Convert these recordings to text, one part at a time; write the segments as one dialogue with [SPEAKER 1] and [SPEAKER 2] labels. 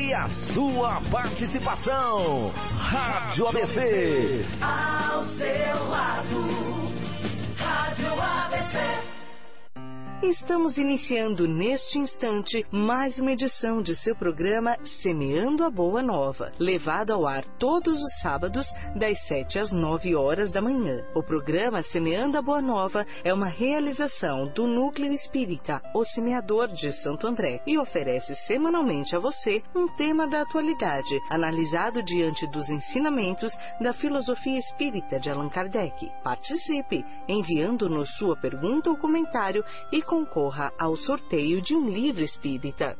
[SPEAKER 1] e a sua participação. Rádio ABC.
[SPEAKER 2] Ao seu lado, Rádio ABC.
[SPEAKER 3] Estamos iniciando neste instante mais uma edição de seu programa Semeando a Boa Nova, levado ao ar todos os sábados, das 7 às 9 horas da manhã. O programa Semeando a Boa Nova é uma realização do Núcleo Espírita, o Semeador de Santo André, e oferece semanalmente a você um tema da atualidade, analisado diante dos ensinamentos da filosofia espírita de Allan Kardec. Participe, enviando-nos sua pergunta ou comentário e concorra ao sorteio de um livro espírita.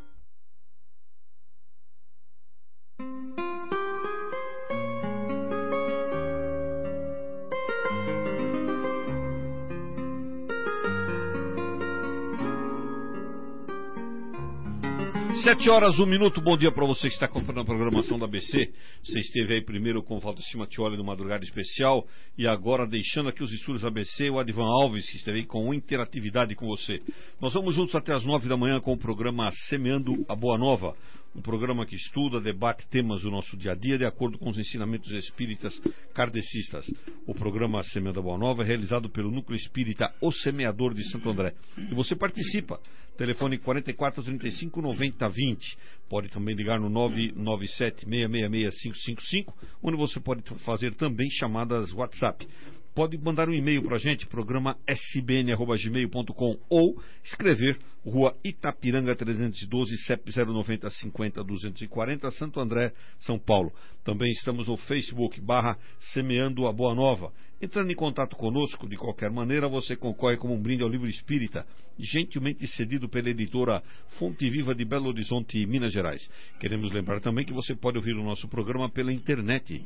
[SPEAKER 4] Sete horas, 1 minuto. Bom dia para você que está acompanhando a programação da ABC. Você esteve aí primeiro com o Valdeci Mattioli no Madrugada Especial e agora deixando aqui os estúdios da ABC, o Adivan Alves, que esteve aí com interatividade com você. Nós vamos juntos até as 9 da manhã com o programa Semeando a Boa Nova, um programa que estuda, debate temas do nosso dia a dia de acordo com os ensinamentos espíritas kardecistas. O programa Semeando a Boa Nova é realizado pelo Núcleo Espírita O Semeador de Santo André. E você participa. Telefone 44 35 90 20. Pode também ligar no 997 666 555, onde você pode fazer também chamadas WhatsApp. Pode mandar um e-mail para a gente, programa sbn@gmail.com, ou escrever Rua Itapiranga 312, CEP 090 50 240, Santo André, São Paulo. Também estamos no Facebook, /Semeando a Boa Nova. Entrando em contato conosco, de qualquer maneira, você concorre como um brinde ao livro espírita, gentilmente cedido pela editora Fonte Viva de Belo Horizonte, Minas Gerais. Queremos lembrar também que você pode ouvir o nosso programa pela internet,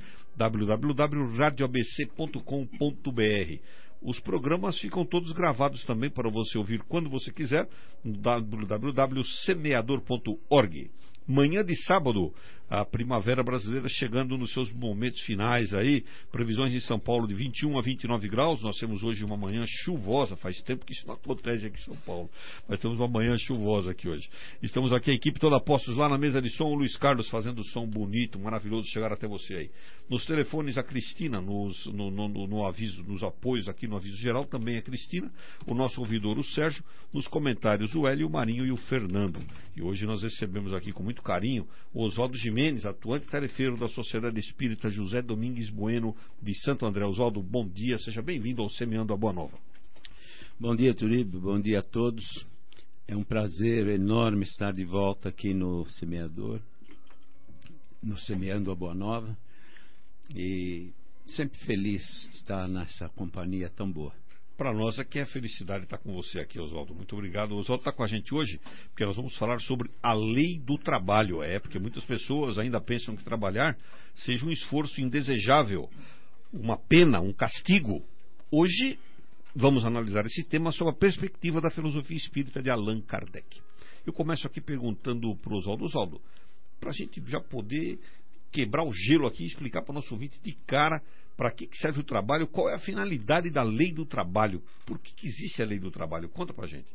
[SPEAKER 4] www.radioabc.com.br. Os programas ficam todos gravados também para você ouvir quando você quiser, no www.semeador.org. Manhã de sábado, a primavera brasileira chegando nos seus momentos finais aí, previsões em São Paulo de 21 a 29 graus, nós temos hoje uma manhã chuvosa, faz tempo que isso não acontece aqui em São Paulo, mas temos uma manhã chuvosa aqui hoje. Estamos aqui, a equipe toda postos lá na mesa de som, o Luiz Carlos fazendo som bonito, maravilhoso chegar até você aí. Nos telefones a Cristina, no aviso, nos apoios aqui no aviso geral, também a Cristina, o nosso ouvidor o Sérgio, nos comentários o Hélio, o Marinho e o Fernando. E hoje nós recebemos aqui com muito carinho o Oswaldo Jimenez, atuante tarefeiro da Sociedade Espírita José Domingues Bueno de Santo André. Oswaldo, bom dia, seja bem-vindo ao Semeando a Boa Nova.
[SPEAKER 5] Bom dia, Turíbio, bom dia a todos. É um prazer enorme estar de volta aqui no Semeador, no Semeando a Boa Nova, e sempre feliz estar nessa companhia tão boa.
[SPEAKER 4] Para nós aqui é felicidade estar com você aqui, Oswaldo. Muito obrigado. O Oswaldo está com a gente hoje porque nós vamos falar sobre a lei do trabalho. Porque muitas pessoas ainda pensam que trabalhar seja um esforço indesejável, uma pena, um castigo. Hoje vamos analisar esse tema sob a perspectiva da filosofia espírita de Allan Kardec. Eu começo aqui perguntando para o Oswaldo. Oswaldo, para a gente já poder quebrar o gelo aqui e explicar para o nosso ouvinte de cara para que serve o trabalho, qual é a finalidade da lei do trabalho, por que existe a lei do trabalho? Conta para a gente.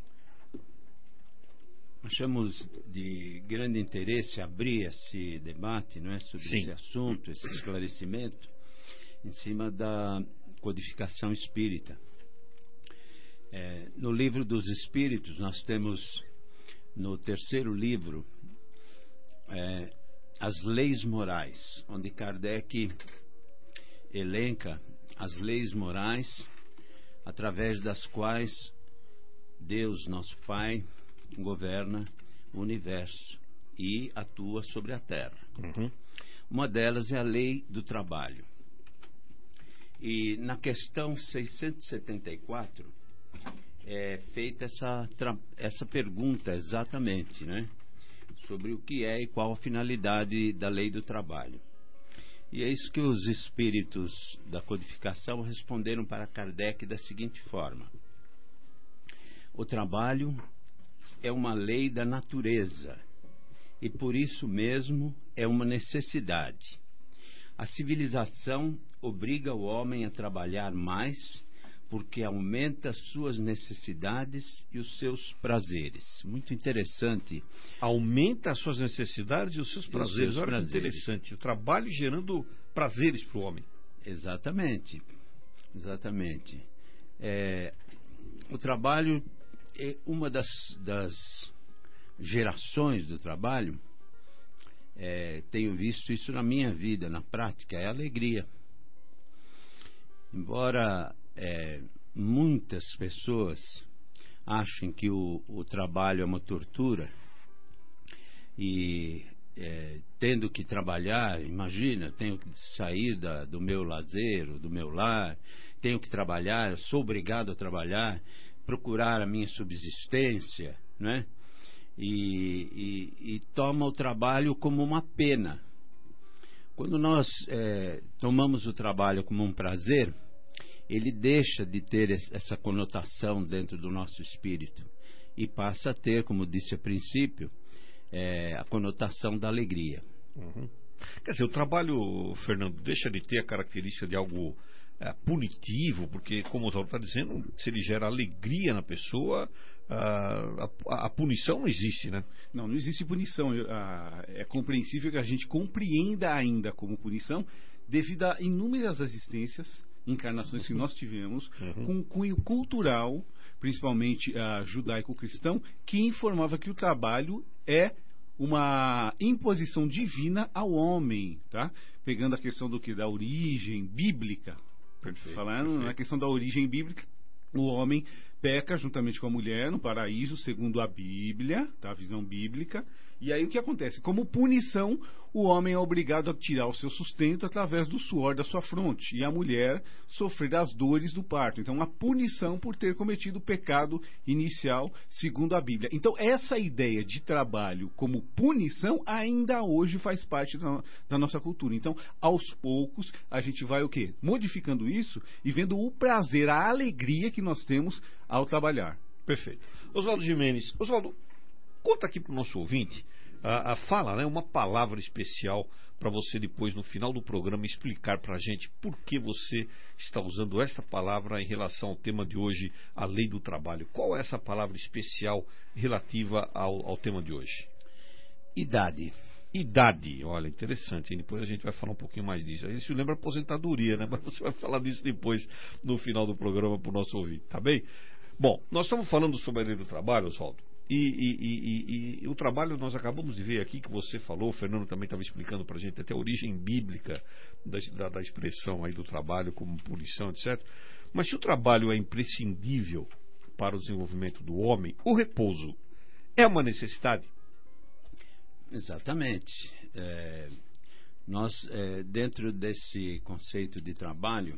[SPEAKER 5] Achamos de grande interesse abrir esse debate, não é, sobre
[SPEAKER 4] Sim.
[SPEAKER 5] esse assunto, esse esclarecimento, em cima da codificação espírita. No livro dos Espíritos, nós temos, no terceiro livro, as leis morais, onde Kardec elenca as leis morais através das quais Deus, nosso Pai, governa o universo e atua sobre a Terra.
[SPEAKER 4] Uhum.
[SPEAKER 5] Uma delas é a lei do trabalho. E na questão 674 é feita essa pergunta exatamente, né? Sobre o que é e qual a finalidade da lei do trabalho. E é isso que os espíritos da codificação responderam para Kardec da seguinte forma: o trabalho é uma lei da natureza e por isso mesmo é uma necessidade. A civilização obriga o homem a trabalhar mais porque aumenta as suas necessidades e os seus prazeres. Muito interessante.
[SPEAKER 4] Aumenta as suas necessidades e os seus prazeres. Olha que interessante. O trabalho gerando prazeres para o homem.
[SPEAKER 5] Exatamente. Exatamente. O trabalho é uma das gerações do trabalho. Tenho visto isso na minha vida, na prática, é a alegria. Embora muitas pessoas achem que o trabalho é uma tortura e tendo que trabalhar, imagina, tenho que sair do meu lazer, do meu lar, tenho que trabalhar, sou obrigado a trabalhar, procurar a minha subsistência, né? E toma o trabalho como uma pena. Quando nós tomamos o trabalho como um prazer, ele deixa de ter essa conotação dentro do nosso espírito e passa a ter, como disse a princípio, a conotação da alegria.
[SPEAKER 4] Uhum. Quer dizer, o trabalho, Fernando, deixa de ter a característica de algo punitivo, porque, como o Oswaldo está dizendo, se ele gera alegria na pessoa, a punição não existe, né?
[SPEAKER 6] Não existe punição. É compreensível que a gente compreenda ainda como punição devido a inúmeras existências, encarnações que nós tivemos, com um cunho cultural, principalmente judaico-cristão, que informava que o trabalho é uma imposição divina ao homem, tá? Pegando a questão da origem bíblica. Falando na questão da origem bíblica, o homem peca juntamente com a mulher no paraíso, segundo a Bíblia, tá? A visão bíblica. E aí o que acontece? Como punição, o homem é obrigado a tirar o seu sustento através do suor da sua fronte, e a mulher sofrer as dores do parto. Então, uma punição por ter cometido o pecado inicial, segundo a Bíblia. Então, essa ideia de trabalho como punição ainda hoje faz parte da nossa cultura. Então, aos poucos, a gente vai o quê? Modificando isso e vendo o prazer, a alegria que nós temos ao trabalhar.
[SPEAKER 4] Perfeito. Oswaldo Gimenez. Oswaldo, conta aqui para o nosso ouvinte, fala, né, uma palavra especial para você depois, no final do programa, explicar para a gente por que você está usando esta palavra em relação ao tema de hoje, a lei do trabalho. Qual é essa palavra especial relativa ao tema de hoje?
[SPEAKER 5] Idade.
[SPEAKER 4] Idade, olha, interessante, hein? Depois a gente vai falar um pouquinho mais disso. Isso lembra aposentadoria, né? Mas você vai falar disso depois, no final do programa, para o nosso ouvinte, tá bem? Bom, nós estamos falando sobre a lei do trabalho, Oswaldo. E o trabalho, nós acabamos de ver aqui que você falou, o Fernando também estava explicando para a gente até a origem bíblica da expressão aí do trabalho como punição, etc. Mas se o trabalho é imprescindível para o desenvolvimento do homem, o repouso é uma necessidade?
[SPEAKER 5] Exatamente. Nós, dentro desse conceito de trabalho,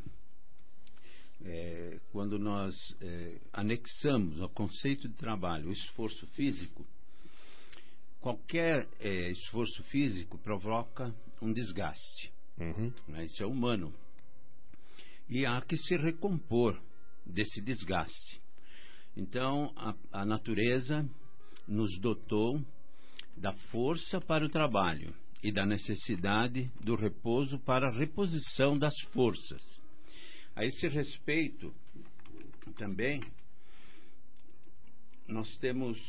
[SPEAKER 5] quando nós anexamos ao conceito de trabalho o esforço físico, qualquer esforço físico provoca um desgaste. Né? Isso é humano. E há que se recompor desse desgaste. Então, a natureza nos dotou da força para o trabalho e da necessidade do repouso para a reposição das forças. A esse respeito, também, nós temos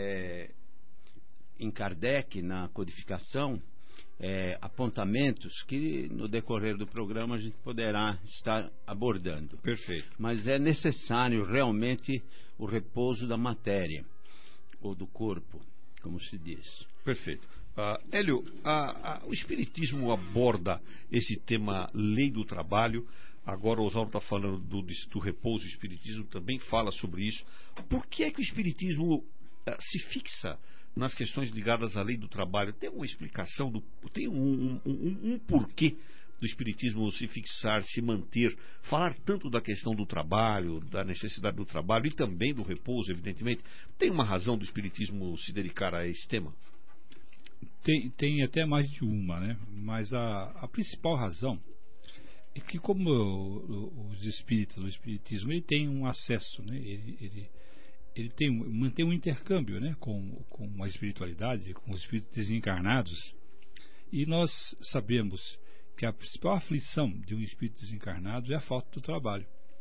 [SPEAKER 5] em Kardec, na codificação, apontamentos que no decorrer do programa a gente poderá estar abordando.
[SPEAKER 4] Perfeito.
[SPEAKER 5] Mas é necessário realmente o repouso da matéria, ou do corpo, como se diz.
[SPEAKER 4] Perfeito. Hélio, o Espiritismo aborda esse tema lei do trabalho. Agora o Oswaldo está falando do repouso. O Espiritismo também fala sobre isso. Por que é que o Espiritismo se fixa nas questões ligadas à lei do trabalho? Tem uma explicação, tem um porquê do Espiritismo se fixar, se manter, falar tanto da questão do trabalho, da necessidade do trabalho e também do repouso, evidentemente? Tem uma razão do Espiritismo se dedicar a esse tema?
[SPEAKER 7] Tem até mais de uma, né? Mas a principal razão é que, como os espíritas, o espiritismo, ele tem um acesso, né? Ele mantém um intercâmbio, né? com a espiritualidade, com os espíritos desencarnados, e nós sabemos que a principal aflição de um espírito desencarnado é a falta do trabalho.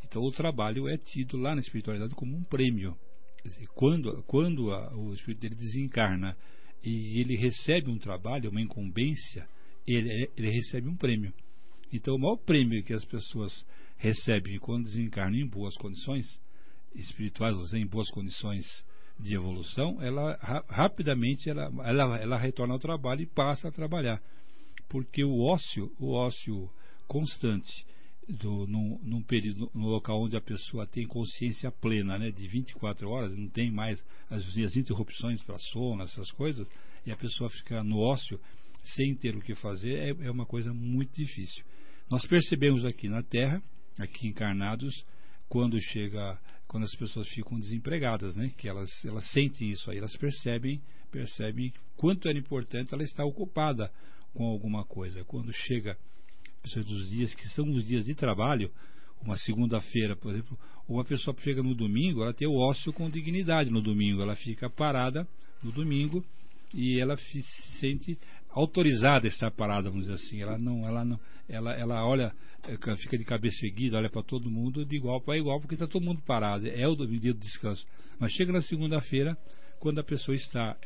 [SPEAKER 7] Então o trabalho é tido lá na espiritualidade como um prêmio. Quer dizer, quando o espírito dele desencarna e ele recebe um trabalho, uma incumbência, ele recebe um prêmio. Então o maior prêmio que as pessoas recebem quando desencarnam em boas condições espirituais, ou seja, em boas condições de evolução, ela rapidamente ela retorna ao trabalho e passa a trabalhar, porque o ócio constante num período, no local onde a pessoa tem consciência plena, né, de 24 horas, não tem mais as interrupções para sono, essas coisas, e a pessoa fica no ócio sem ter o que fazer, é uma coisa muito difícil. Nós percebemos aqui na Terra, aqui encarnados, quando as pessoas ficam desempregadas, né? Que elas sentem isso aí, elas percebem quanto era importante ela estar ocupada com alguma coisa. Quando chega dos dias que são os dias de trabalho, uma segunda-feira, por exemplo, uma pessoa chega no domingo, ela tem o ócio com dignidade no domingo, ela fica parada no domingo e ela se sente autorizada a estar parada, vamos dizer assim. Ela olha, fica de cabeça erguida, olha para todo mundo de igual para igual, porque está todo mundo parado, é o dia do descanso. Mas chega na segunda-feira, quando a pessoa está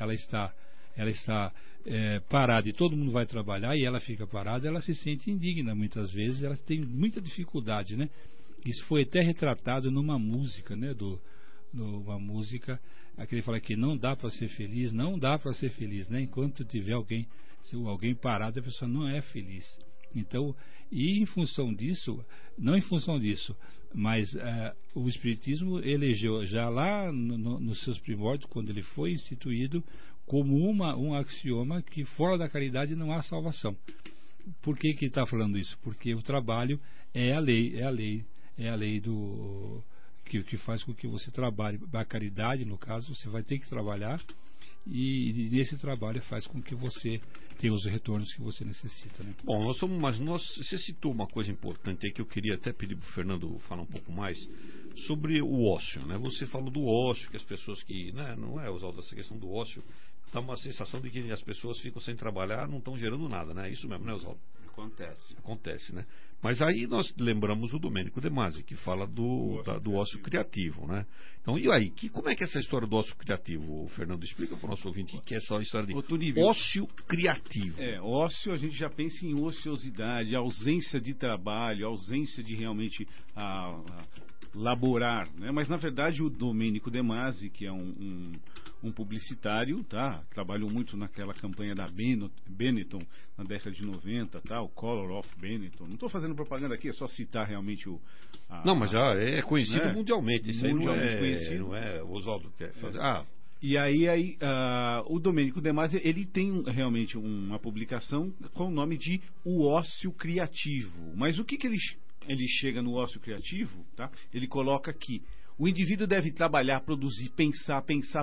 [SPEAKER 7] parada e todo mundo vai trabalhar e ela fica parada, ela se sente indigna muitas vezes, ela tem muita dificuldade, né? Isso foi até retratado numa música, né? Numa música, aquele fala que não dá para ser feliz, né? Enquanto tiver alguém parado, a pessoa não é feliz. Então, e em função disso, não em função disso, mas o Espiritismo elegeu já lá nos seus primórdios, quando ele foi instituído, como um axioma que fora da caridade não há salvação. Por que está falando isso? Porque o trabalho é a lei do que faz com que você trabalhe. A caridade, no caso, você vai ter que trabalhar, e nesse trabalho faz com que você tenha os retornos que você necessita, né?
[SPEAKER 4] Bom, você citou uma coisa importante aí que eu queria até pedir para o Fernando falar um pouco mais sobre o ócio, né? Você falou do ócio, que as pessoas que, né, não é usada essa questão do ócio, dá uma sensação de que as pessoas ficam sem trabalhar, não estão gerando nada, né? Isso mesmo, né, Oswaldo? Acontece, né? Mas aí nós lembramos o Domênico De Masi, que fala do ócio criativo, né? Então, e aí? Como é que é essa história do ócio criativo, Fernando? Explica para o nosso ouvinte que é essa história de ócio criativo.
[SPEAKER 6] Ócio, a gente já pensa em ociosidade, ausência de trabalho, ausência de realmente laborar, né? Mas na verdade o Domênico De Masi, que é um publicitário, tá? Trabalhou muito naquela campanha da Benetton na década de 90, tá? O Color of Benetton. Não estou fazendo propaganda aqui, é só citar realmente
[SPEAKER 4] não, mas já é conhecido, né? Mundialmente. Isso
[SPEAKER 6] mundialmente
[SPEAKER 4] aí
[SPEAKER 6] conhecido.
[SPEAKER 4] Não é o Oswaldo quer fazer.
[SPEAKER 6] E aí o Domênico De Masi, ele tem realmente uma publicação com o nome de O Ócio Criativo. Mas o que ele chega no ócio criativo, tá? Ele coloca que o indivíduo deve trabalhar, produzir, pensar,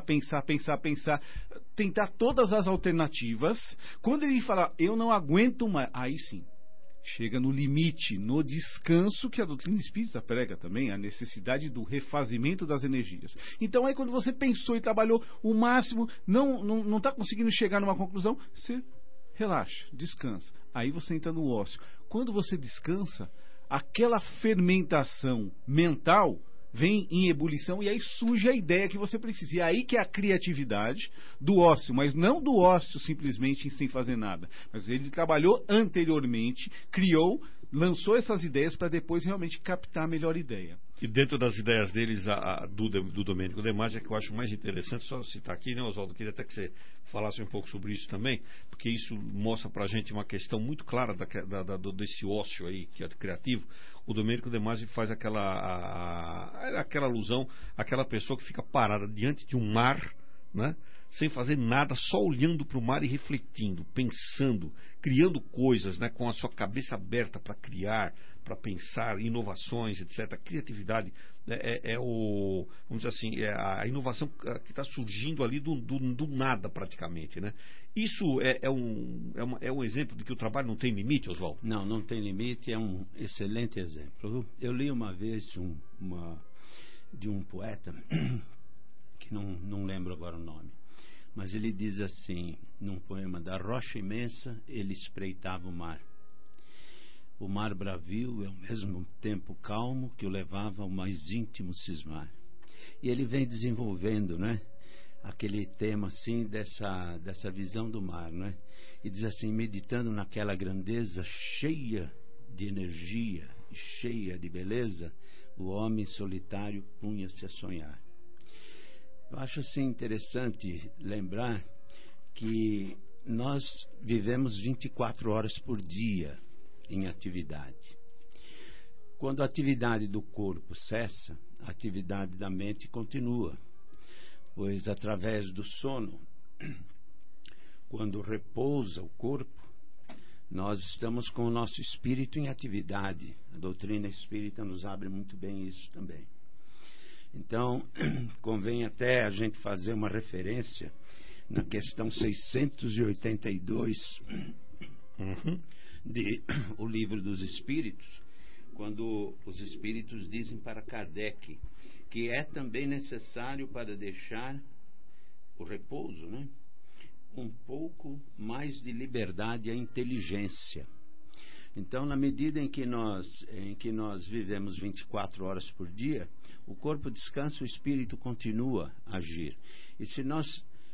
[SPEAKER 6] tentar todas as alternativas. Quando ele fala, eu não aguento mais, aí sim, chega no limite, no descanso, que a doutrina espírita prega também, a necessidade do refazimento das energias. Então aí quando você pensou e trabalhou o máximo, não está conseguindo chegar numa conclusão, você relaxa, descansa. Aí você entra no ócio. Quando você descansa, aquela fermentação mental vem em ebulição e aí surge a ideia que você precisa. E aí que é a criatividade do ócio, mas não do ócio simplesmente sem fazer nada. Mas ele trabalhou anteriormente, criou, lançou essas ideias para depois realmente captar a melhor ideia.
[SPEAKER 4] E dentro das ideias deles, do Domênico De Masi, que eu acho mais interessante, só citar aqui, né, Oswaldo? Queria até que você falasse um pouco sobre isso também, porque isso mostra pra gente uma questão muito clara desse ócio aí, que é criativo. O Domênico De Masi faz aquela alusão àquela pessoa que fica parada diante de um mar, né? Sem fazer nada, só olhando para o mar e refletindo, pensando, criando coisas, né, com a sua cabeça aberta para criar, para pensar, inovações, etc. A criatividade vamos dizer assim, é a inovação que está surgindo ali do nada praticamente, né? Isso é um exemplo de que o trabalho não tem limite, Oswaldo?
[SPEAKER 5] Não tem limite, é um excelente exemplo. Eu li uma vez de um poeta, que não lembro agora o nome, mas ele diz assim, num poema: da rocha imensa ele espreitava o mar. O mar bravio e ao mesmo tempo calmo que o levava ao mais íntimo cismar. E ele vem desenvolvendo, né, aquele tema assim dessa visão do mar, né? E diz assim: meditando naquela grandeza cheia de energia e cheia de beleza, o homem solitário punha-se a sonhar. Eu acho assim interessante lembrar que nós vivemos 24 horas por dia em atividade. Quando a atividade do corpo cessa, a atividade da mente continua, pois através do sono, quando repousa o corpo, nós estamos com o nosso espírito em atividade. A doutrina espírita nos abre muito bem isso também. Então, convém até a gente fazer uma referência na questão 682 de O Livro dos Espíritos, quando os Espíritos dizem para Kardec que é também necessário para deixar o repouso, né, um pouco mais de liberdade à inteligência. Então, na medida em que nós vivemos 24 horas por dia, o corpo descansa, o espírito continua a agir. E se nós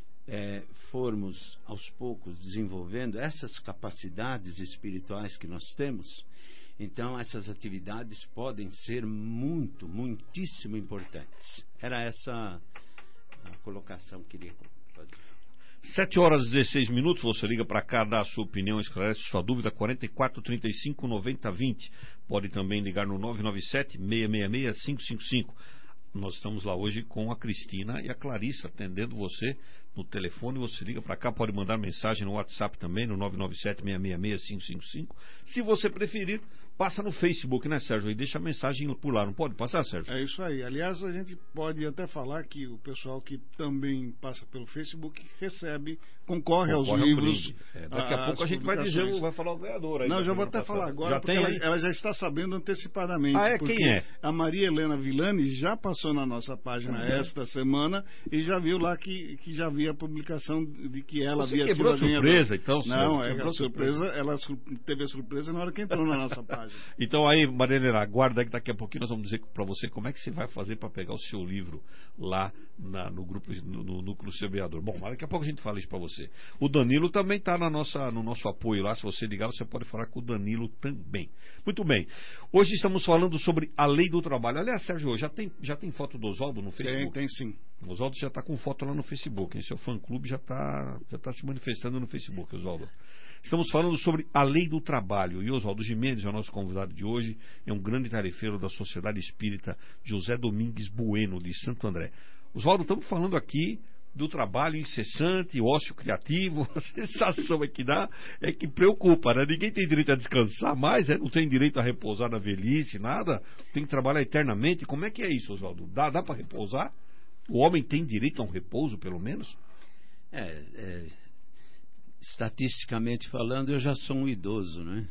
[SPEAKER 5] formos aos poucos desenvolvendo essas capacidades espirituais que nós temos, então essas atividades podem ser muitíssimo importantes. Era essa a colocação que queria fazer.
[SPEAKER 4] 7 horas e 16 minutos, você liga para cá, dá a sua opinião, esclarece sua dúvida, 44 35 90 20. Pode também ligar no 997 666 555. Nós estamos lá hoje com a Cristina e a Clarissa atendendo você no telefone. Você liga para cá, pode mandar mensagem no WhatsApp também, no 997 666 555. Se você preferir, passa no Facebook, né, Sérgio? E deixa a mensagem por lá, não pode passar, Sérgio?
[SPEAKER 8] É isso aí. Aliás, a gente pode até falar que o pessoal que também passa pelo Facebook concorre aos livros.
[SPEAKER 4] Daqui a pouco a gente vai dizer, vai falar o ganhador aí.
[SPEAKER 8] Não, já vou até falar agora, porque ela já está sabendo antecipadamente.
[SPEAKER 4] Quem é?
[SPEAKER 8] A Maria Helena Villani já passou na nossa página esta semana e já viu lá que já havia a publicação de que ela havia sido a
[SPEAKER 4] surpresa, então?
[SPEAKER 8] Não, a surpresa, ela teve a surpresa na hora que entrou na nossa página.
[SPEAKER 4] Então aí, Maria Helena, aguarda que daqui a pouquinho nós vamos dizer para você como é que você vai fazer para pegar o seu livro lá no grupo, no Núcleo Semeador. Bom, mas daqui a pouco a gente fala isso para você. O Danilo também está no nosso apoio lá. Se você ligar, você pode falar com o Danilo também. Muito bem. Hoje estamos falando sobre a lei do trabalho. Aliás, Sérgio, já tem foto do Oswaldo no Facebook?
[SPEAKER 8] Tem sim.
[SPEAKER 4] O Oswaldo já está com foto lá no Facebook. Hein? Seu fã-clube já tá se manifestando no Facebook, Oswaldo. Estamos falando sobre a lei do trabalho. E Oswaldo Gimenez é o nosso convidado de hoje. É um grande tarefeiro da Sociedade Espírita José Domingues Bueno, de Santo André. Oswaldo, estamos falando aqui do trabalho incessante, ócio criativo. A sensação que dá é que preocupa, né? Ninguém tem direito a descansar mais, não tem direito a repousar na velhice, nada. Tem que trabalhar eternamente. Como é que é isso, Oswaldo? Dá para repousar? O homem tem direito a um repouso, pelo menos?
[SPEAKER 5] Estatisticamente falando, eu já sou um idoso, né?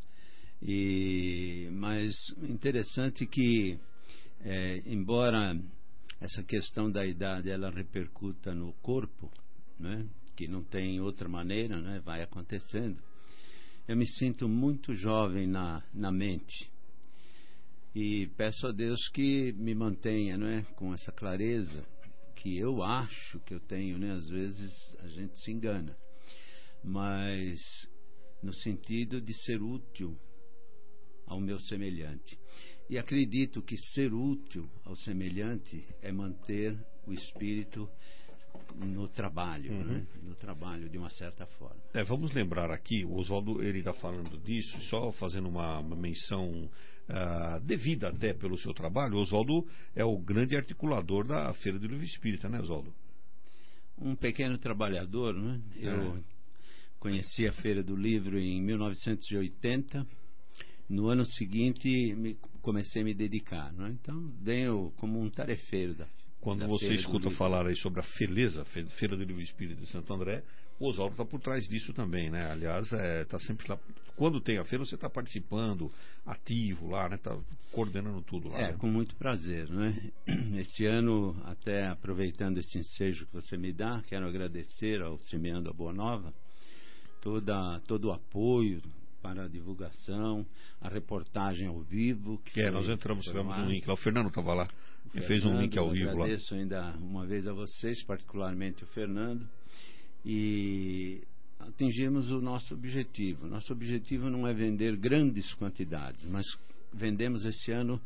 [SPEAKER 5] Mas interessante que, embora essa questão da idade ela repercuta no corpo, né? Que não tem outra maneira, né? Vai acontecendo. Eu me sinto muito jovem na mente e peço a Deus que me mantenha, né? Com essa clareza que eu acho que eu tenho, né? Às vezes a gente se engana, mas no sentido de ser útil ao meu semelhante. E acredito que ser útil ao semelhante é manter o espírito no trabalho, né? No trabalho de uma certa forma.
[SPEAKER 4] Vamos lembrar aqui, o Oswaldo ele está falando disso, só fazendo uma menção devida até pelo seu trabalho. O Oswaldo é o grande articulador da Feira do Livro Espírita, né, Oswaldo?
[SPEAKER 5] Um pequeno trabalhador, né? Eu conheci a Feira do Livro em 1980. No ano seguinte comecei a me dedicar, né? Então venho como um tarefeiro
[SPEAKER 4] Quando você escuta falar aí sobre a FELESA, Feira do Livro Espírita de Santo André, o Oswaldo está por trás disso também, né? Aliás, está sempre lá. Quando tem a feira, você está participando, ativo lá, né? Está coordenando tudo lá. Né?
[SPEAKER 5] Com muito prazer, né? Esse ano, até aproveitando esse ensejo que você me dá, quero agradecer ao Semeando a Boa Nova todo o apoio para a divulgação, a reportagem ao vivo.
[SPEAKER 4] Nós tivemos um link lá, o Fernando estava lá, ele fez um link ao vivo lá.
[SPEAKER 5] Agradeço ainda uma vez a vocês, particularmente o Fernando, e atingimos o nosso objetivo. Nosso objetivo não é vender grandes quantidades, mas vendemos esse ano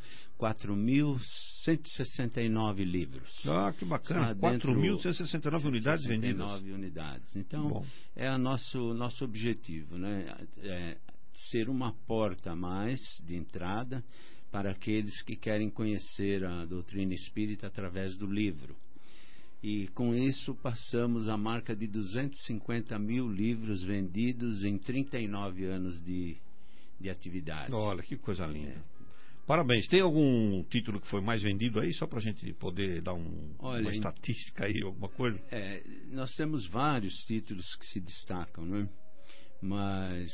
[SPEAKER 5] 4.169 livros.
[SPEAKER 4] Que bacana, 4.169 unidades vendidas.
[SPEAKER 5] Unidades. Então, é o nosso objetivo, né? Ser uma porta a mais de entrada para aqueles que querem conhecer a doutrina espírita através do livro. E com isso passamos a marca de 250 mil livros vendidos em 39 anos de atividade.
[SPEAKER 4] Olha, que coisa linda. Parabéns. Tem algum título que foi mais vendido aí, só para a gente poder dar uma estatística aí, alguma coisa?
[SPEAKER 5] Nós temos vários títulos que se destacam, não é? Mas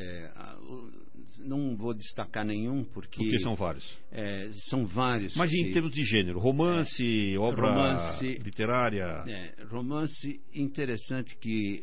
[SPEAKER 5] não vou destacar nenhum porque
[SPEAKER 4] são vários.
[SPEAKER 5] São vários.
[SPEAKER 4] Mas em termos de gênero, romance, obra literária.
[SPEAKER 5] Romance, interessante que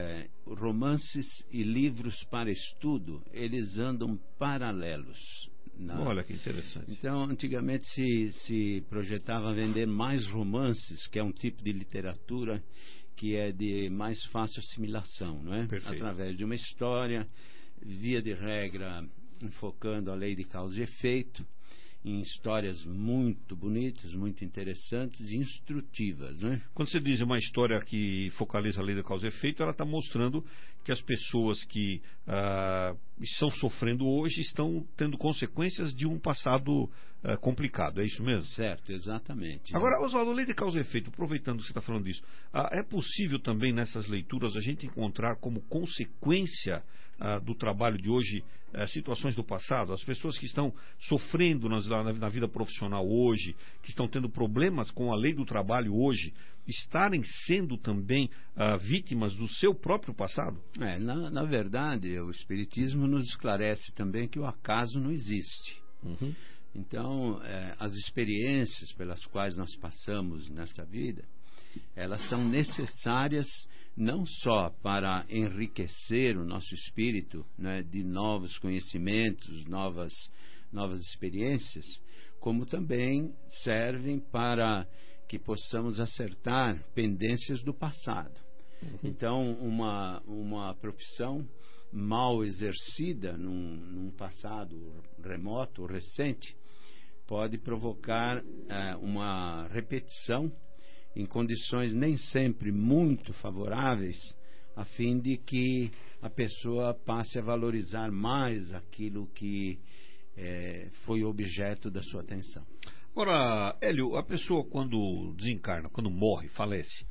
[SPEAKER 5] romances e livros para estudo, eles andam paralelos.
[SPEAKER 4] Olha que interessante.
[SPEAKER 5] Então, antigamente se projetava vender mais romances, que é um tipo de literatura que é de mais fácil assimilação, não é?
[SPEAKER 4] Perfeito.
[SPEAKER 5] Através de uma história, via de regra, enfocando a lei de causa e efeito, em histórias muito bonitas, muito interessantes e instrutivas, né?
[SPEAKER 4] Quando você diz uma história que focaliza a lei da causa e efeito, ela está mostrando que as pessoas que estão sofrendo hoje estão tendo consequências de um passado complicado, é isso mesmo?
[SPEAKER 5] Certo, exatamente.
[SPEAKER 4] Agora, Oswaldo, lei de causa e efeito, aproveitando que você está falando disso, é possível também nessas leituras a gente encontrar como consequência do trabalho de hoje situações do passado? As pessoas que estão sofrendo na vida profissional hoje, que estão tendo problemas com a lei do trabalho hoje, estarem sendo também vítimas do seu próprio passado?
[SPEAKER 5] Na verdade, o Espiritismo nos esclarece também que o acaso não existe.
[SPEAKER 4] Uhum.
[SPEAKER 5] Então, as experiências pelas quais nós passamos nessa vida, elas são necessárias não só para enriquecer o nosso espírito, né, de novos conhecimentos, novas experiências, como também servem para que possamos acertar pendências do passado.
[SPEAKER 4] Uhum.
[SPEAKER 5] Então, uma profissão mal exercida num passado remoto ou recente pode provocar uma repetição em condições nem sempre muito favoráveis, a fim de que a pessoa passe a valorizar mais aquilo que foi objeto da sua atenção.
[SPEAKER 4] Agora, Hélio, a pessoa quando desencarna, quando morre, falece,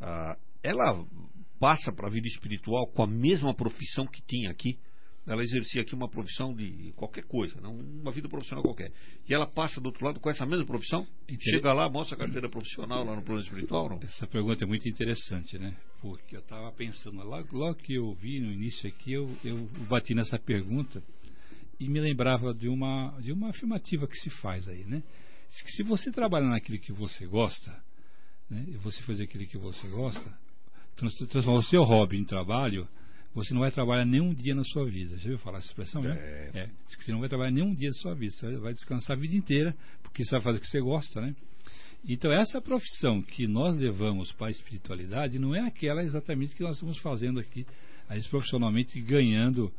[SPEAKER 4] ela passa para a vida espiritual com a mesma profissão que tinha aqui? Ela exercia aqui uma profissão de qualquer coisa, não uma vida profissional qualquer. E ela passa do outro lado com essa mesma profissão? Chega lá, mostra a carteira profissional lá no plano espiritual, não?
[SPEAKER 7] Essa pergunta é muito interessante, né? Porque eu estava pensando, logo que eu vi no início aqui, eu bati nessa pergunta e me lembrava de uma afirmativa que se faz aí, né? Se você trabalha naquilo que você gosta, né? E você fazer aquilo que você gosta, transformar o seu hobby em trabalho, você não vai trabalhar nenhum dia na sua vida. Já ouviu falar essa expressão, né? Você não vai trabalhar nenhum dia da sua vida. Você vai descansar a vida inteira, porque você vai fazer o que você gosta, né? Então, essa profissão que nós levamos para a espiritualidade não é aquela exatamente que nós estamos fazendo aqui, aí profissionalmente ganhando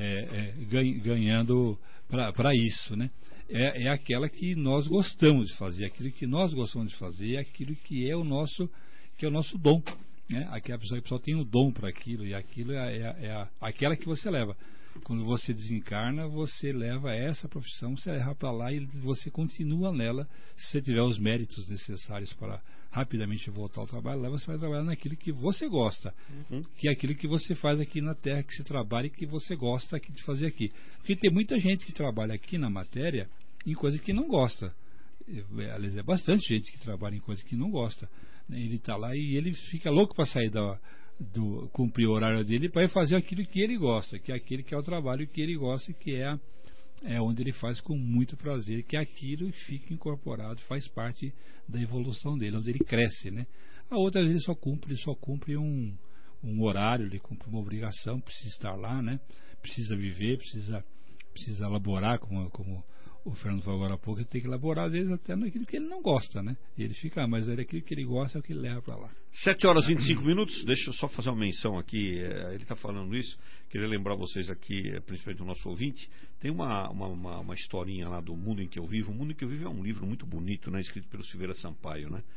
[SPEAKER 7] para isso, né? É aquela que nós gostamos de fazer, aquilo que nós gostamos de fazer, aquilo que é o nosso dom. Aquela pessoa que tem o dom para aquilo, e aquilo é aquela que você leva. Quando você desencarna, você leva essa profissão, você leva para lá e você continua nela. Se você tiver os méritos necessários para rapidamente voltar ao trabalho, lá você vai trabalhar naquilo que você gosta, que é aquilo que você faz aqui na Terra, que você trabalha e que você gosta aqui de fazer aqui. Porque tem muita gente que trabalha aqui na matéria em coisa que não gosta. Aliás, é bastante gente que trabalha em coisa que não gosta. Ele está lá e ele fica louco para sair cumprir o horário dele para ir fazer aquilo que ele gosta, que é aquele que é o trabalho que ele gosta e que é onde ele faz com muito prazer, que é aquilo que fica incorporado, faz parte da evolução dele, onde ele cresce, né? A outra vez ele só cumpre um um horário, ele cumpre uma obrigação, precisa estar lá, né? Precisa viver, precisa elaborar, como o Fernando falou agora há pouco, ele tem que elaborar, às vezes, até naquilo que ele não gosta, né? E ele fica, mas aquilo que ele gosta é o que ele leva para lá.
[SPEAKER 4] 7h25. Deixa eu só fazer uma menção aqui. Ele está falando isso. Queria lembrar vocês aqui, principalmente o nosso ouvinte, tem uma historinha lá do Mundo em que eu Vivo. O Mundo em que eu Vivo é um livro muito bonito, né? Escrito pelo Silveira Sampaio, né?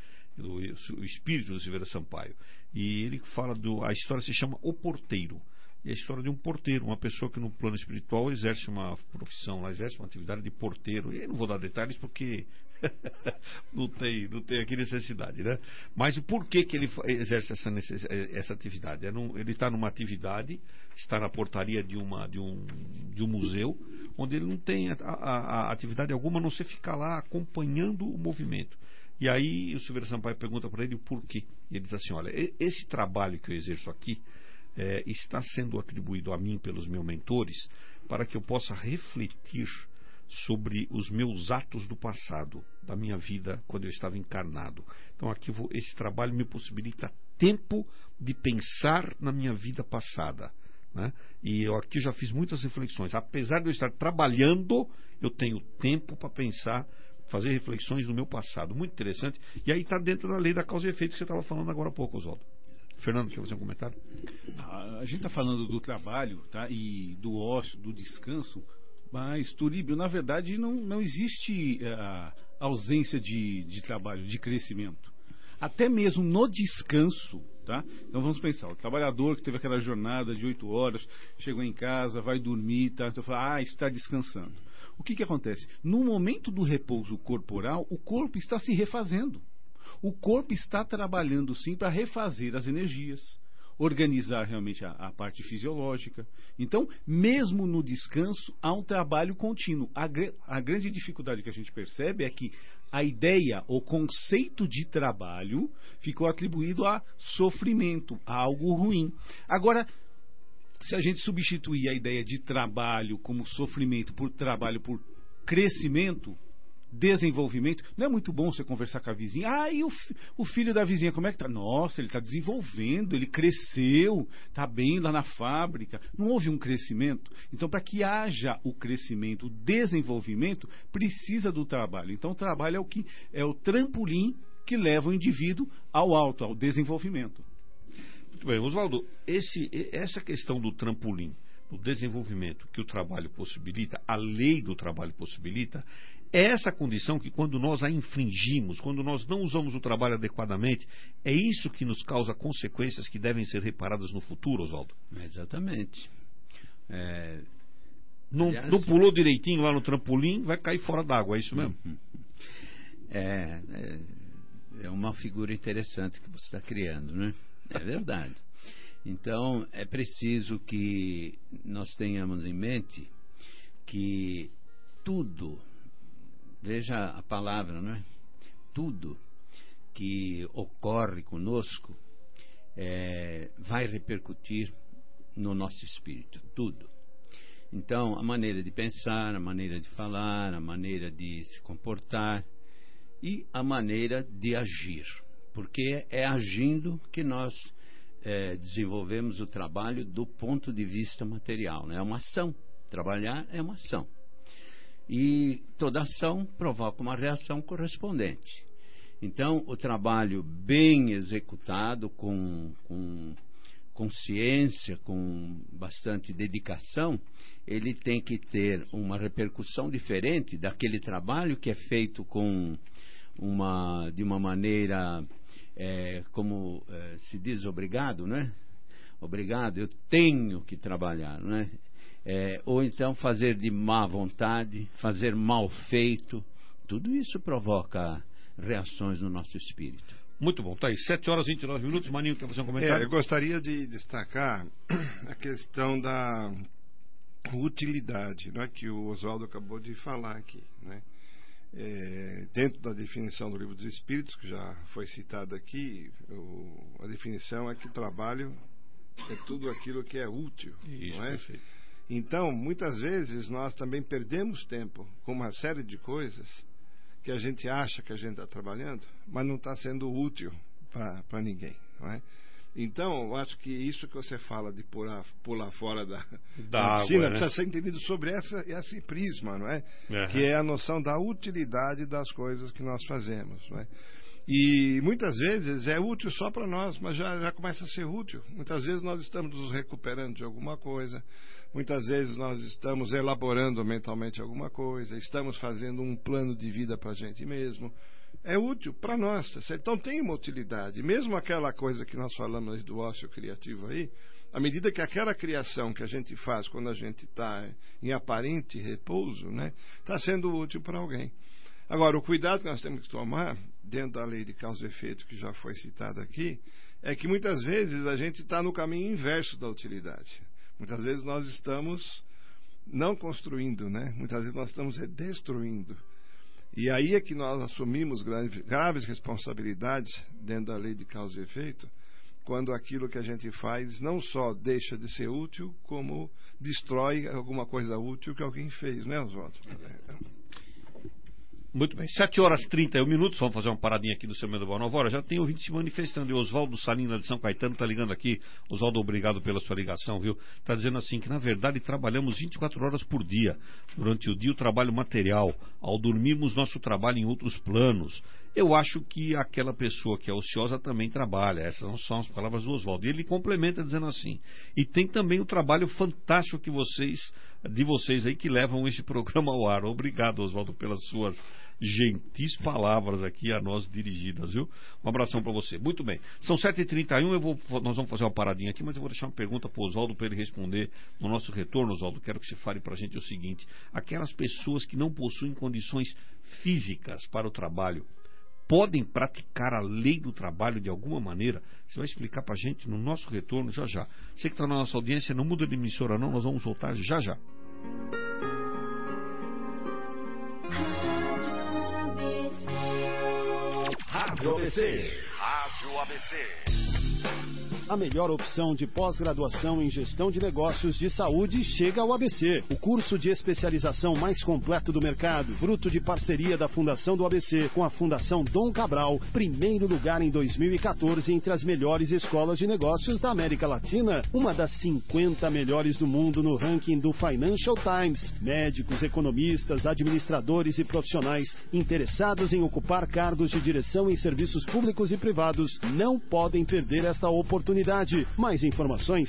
[SPEAKER 4] O espírito do Silveira Sampaio. E ele fala a história se chama O Porteiro. E a história de um porteiro, uma pessoa que no plano espiritual exerce uma profissão, exerce uma atividade de porteiro. E eu não vou dar detalhes porque não tem aqui necessidade, né? Mas o porquê que ele exerce essa atividade? Ele está numa atividade, está na portaria de um museu, onde ele não tem a atividade alguma, a não ser ficar lá acompanhando o movimento. E aí o Silveira Sampaio pergunta para ele o porquê. E ele diz assim: olha, esse trabalho que eu exerço aqui está sendo atribuído a mim pelos meus mentores para que eu possa refletir sobre os meus atos do passado, da minha vida quando eu estava encarnado. Então aqui esse trabalho me possibilita tempo de pensar na minha vida passada, né? E eu aqui já fiz muitas reflexões. Apesar de eu estar trabalhando, eu tenho tempo para pensar, fazer reflexões no meu passado. Muito interessante. E aí está dentro da lei da causa e efeito que você estava falando agora há pouco, Oswaldo. Fernando, quer fazer um comentário?
[SPEAKER 6] A gente está falando do trabalho, tá? E do ócio, do descanso, mas, Turíbio, na verdade não existe ausência de trabalho, de crescimento. Até mesmo no descanso, tá? Então vamos pensar, o trabalhador que teve aquela jornada de 8 horas, chegou em casa, vai dormir, tá? Então fala, está descansando. O que acontece? No momento do repouso corporal, o corpo está se refazendo. O corpo está trabalhando sim para refazer as energias, organizar realmente a parte fisiológica. Então, mesmo no descanso, há um trabalho contínuo. A grande dificuldade que a gente percebe é que a ideia, o conceito de trabalho ficou atribuído a sofrimento, a algo ruim. Agora, se a gente substituir a ideia de trabalho como sofrimento por trabalho por crescimento, desenvolvimento, não é muito bom você conversar com a vizinha, e o filho da vizinha, como é que tá? Nossa, ele está desenvolvendo, ele cresceu, está bem lá na fábrica. Não houve um crescimento. Então, para que haja o crescimento, o desenvolvimento, precisa do trabalho. Então, o trabalho é o trampolim que leva o indivíduo ao alto, ao desenvolvimento.
[SPEAKER 4] Muito bem, Oswaldo, essa questão do trampolim, do desenvolvimento que o trabalho possibilita, a lei do trabalho possibilita, é essa condição que quando nós a infringimos, quando nós não usamos o trabalho adequadamente, é isso que nos causa consequências que devem ser reparadas no futuro, Oswaldo?
[SPEAKER 5] Exatamente.
[SPEAKER 4] Não pulou direitinho lá no trampolim, vai cair fora d'água, é isso mesmo?
[SPEAKER 5] É uma figura interessante que você está criando, né? É verdade. Então, é preciso que nós tenhamos em mente que tudo, veja a palavra, não é? Tudo que ocorre conosco vai repercutir no nosso espírito, tudo. Então, a maneira de pensar, a maneira de falar, a maneira de se comportar e a maneira de agir. Porque é agindo que nós desenvolvemos o trabalho do ponto de vista material, né? É uma ação. Trabalhar é uma ação. E toda ação provoca uma reação correspondente. Então, o trabalho bem executado, com consciência, com bastante dedicação, ele tem que ter uma repercussão diferente daquele trabalho que é feito de uma maneira, como se diz, obrigado, né? Obrigado, eu tenho que trabalhar, não é? Ou então fazer de má vontade, fazer mal feito, tudo isso provoca reações no nosso espírito.
[SPEAKER 4] Muito bom, tá aí, 7h29. Maninho, quer fazer um comentário?
[SPEAKER 9] Eu gostaria de destacar a questão da utilidade, né, que o Oswaldo acabou de falar aqui, né? Dentro da definição do Livro dos Espíritos, que já foi citada aqui, a definição é que o trabalho é tudo aquilo que é útil.
[SPEAKER 4] Isso,
[SPEAKER 9] não é?
[SPEAKER 4] Perfeito.
[SPEAKER 9] Então, muitas vezes nós também perdemos tempo com uma série de coisas que a gente acha que a gente está trabalhando, mas não está sendo útil para ninguém, não é? Então, eu acho que isso que você fala de pular fora da
[SPEAKER 4] água,
[SPEAKER 9] piscina,
[SPEAKER 4] né?
[SPEAKER 9] precisa ser entendido sobre esse prisma, não é? Que é a noção da utilidade das coisas que nós fazemos, não é? E muitas vezes é útil só para nós, mas já começa a ser útil. Muitas vezes nós estamos nos recuperando de alguma coisa, muitas vezes nós estamos elaborando mentalmente alguma coisa, estamos fazendo um plano de vida para a gente mesmo. É útil para nós, tá certo? Então tem uma utilidade. Mesmo aquela coisa que nós falamos do ócio criativo aí, à medida que aquela criação que a gente faz quando a gente está em aparente repouso, né, está sendo útil para alguém. Agora, o cuidado que nós temos que tomar, dentro da lei de causa e efeito que já foi citada aqui, é que muitas vezes a gente está no caminho inverso da utilidade. Muitas vezes nós estamos não construindo, né? Muitas vezes nós estamos destruindo. E aí é que nós assumimos graves responsabilidades dentro da lei de causa e efeito, quando aquilo que a gente faz não só deixa de ser útil, como destrói alguma coisa útil que alguém fez, né, Oswaldo?
[SPEAKER 4] Muito bem, 7h31, vamos fazer uma paradinha aqui do Semana da Boa Nova Hora. Já tem ouvinte se manifestando, e Oswaldo Salina de São Caetano está ligando aqui. Oswaldo, obrigado pela sua ligação, viu? Está dizendo assim que na verdade trabalhamos 24 horas por dia. Durante o dia o trabalho material, ao dormirmos nosso trabalho em outros planos. Eu acho que aquela pessoa que é ociosa também trabalha. Essas não são as palavras do Oswaldo. E ele complementa dizendo assim, e tem também o trabalho fantástico de vocês aí que levam este programa ao ar. Obrigado, Oswaldo, pelas suas gentis palavras aqui a nós dirigidas, viu? Um abração para você. Muito bem, são 7h31, nós vamos fazer uma paradinha aqui, mas eu vou deixar uma pergunta para o Oswaldo para ele responder no nosso retorno. Oswaldo, quero que você fale para a gente o seguinte: aquelas pessoas que não possuem condições físicas para o trabalho, podem praticar a lei do trabalho de alguma maneira? Você vai explicar para a gente no nosso retorno já já. Você que está na nossa audiência, não muda de emissora não, nós vamos voltar já já.
[SPEAKER 1] Rádio ABC. Rádio ABC.
[SPEAKER 10] A melhor opção de pós-graduação em gestão de negócios de saúde chega ao ABC. O curso de especialização mais completo do mercado, fruto de parceria da Fundação do ABC com a Fundação Dom Cabral, primeiro lugar em 2014 entre as melhores escolas de negócios da América Latina, uma das 50 melhores do mundo no ranking do Financial Times. Médicos, economistas, administradores e profissionais interessados em ocupar cargos de direção em serviços públicos e privados não podem perder esta oportunidade. Mais informações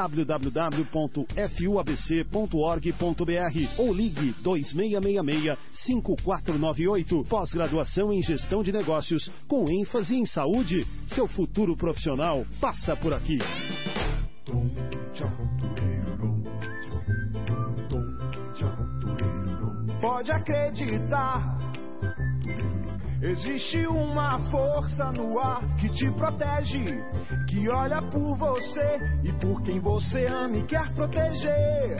[SPEAKER 10] www.fuabc.org.br ou ligue 2666-5498. Pós-graduação em gestão de negócios com ênfase em saúde. Seu futuro profissional passa por aqui.
[SPEAKER 11] Pode acreditar, existe uma força no ar que te protege, que olha por você e por quem você ama e quer proteger.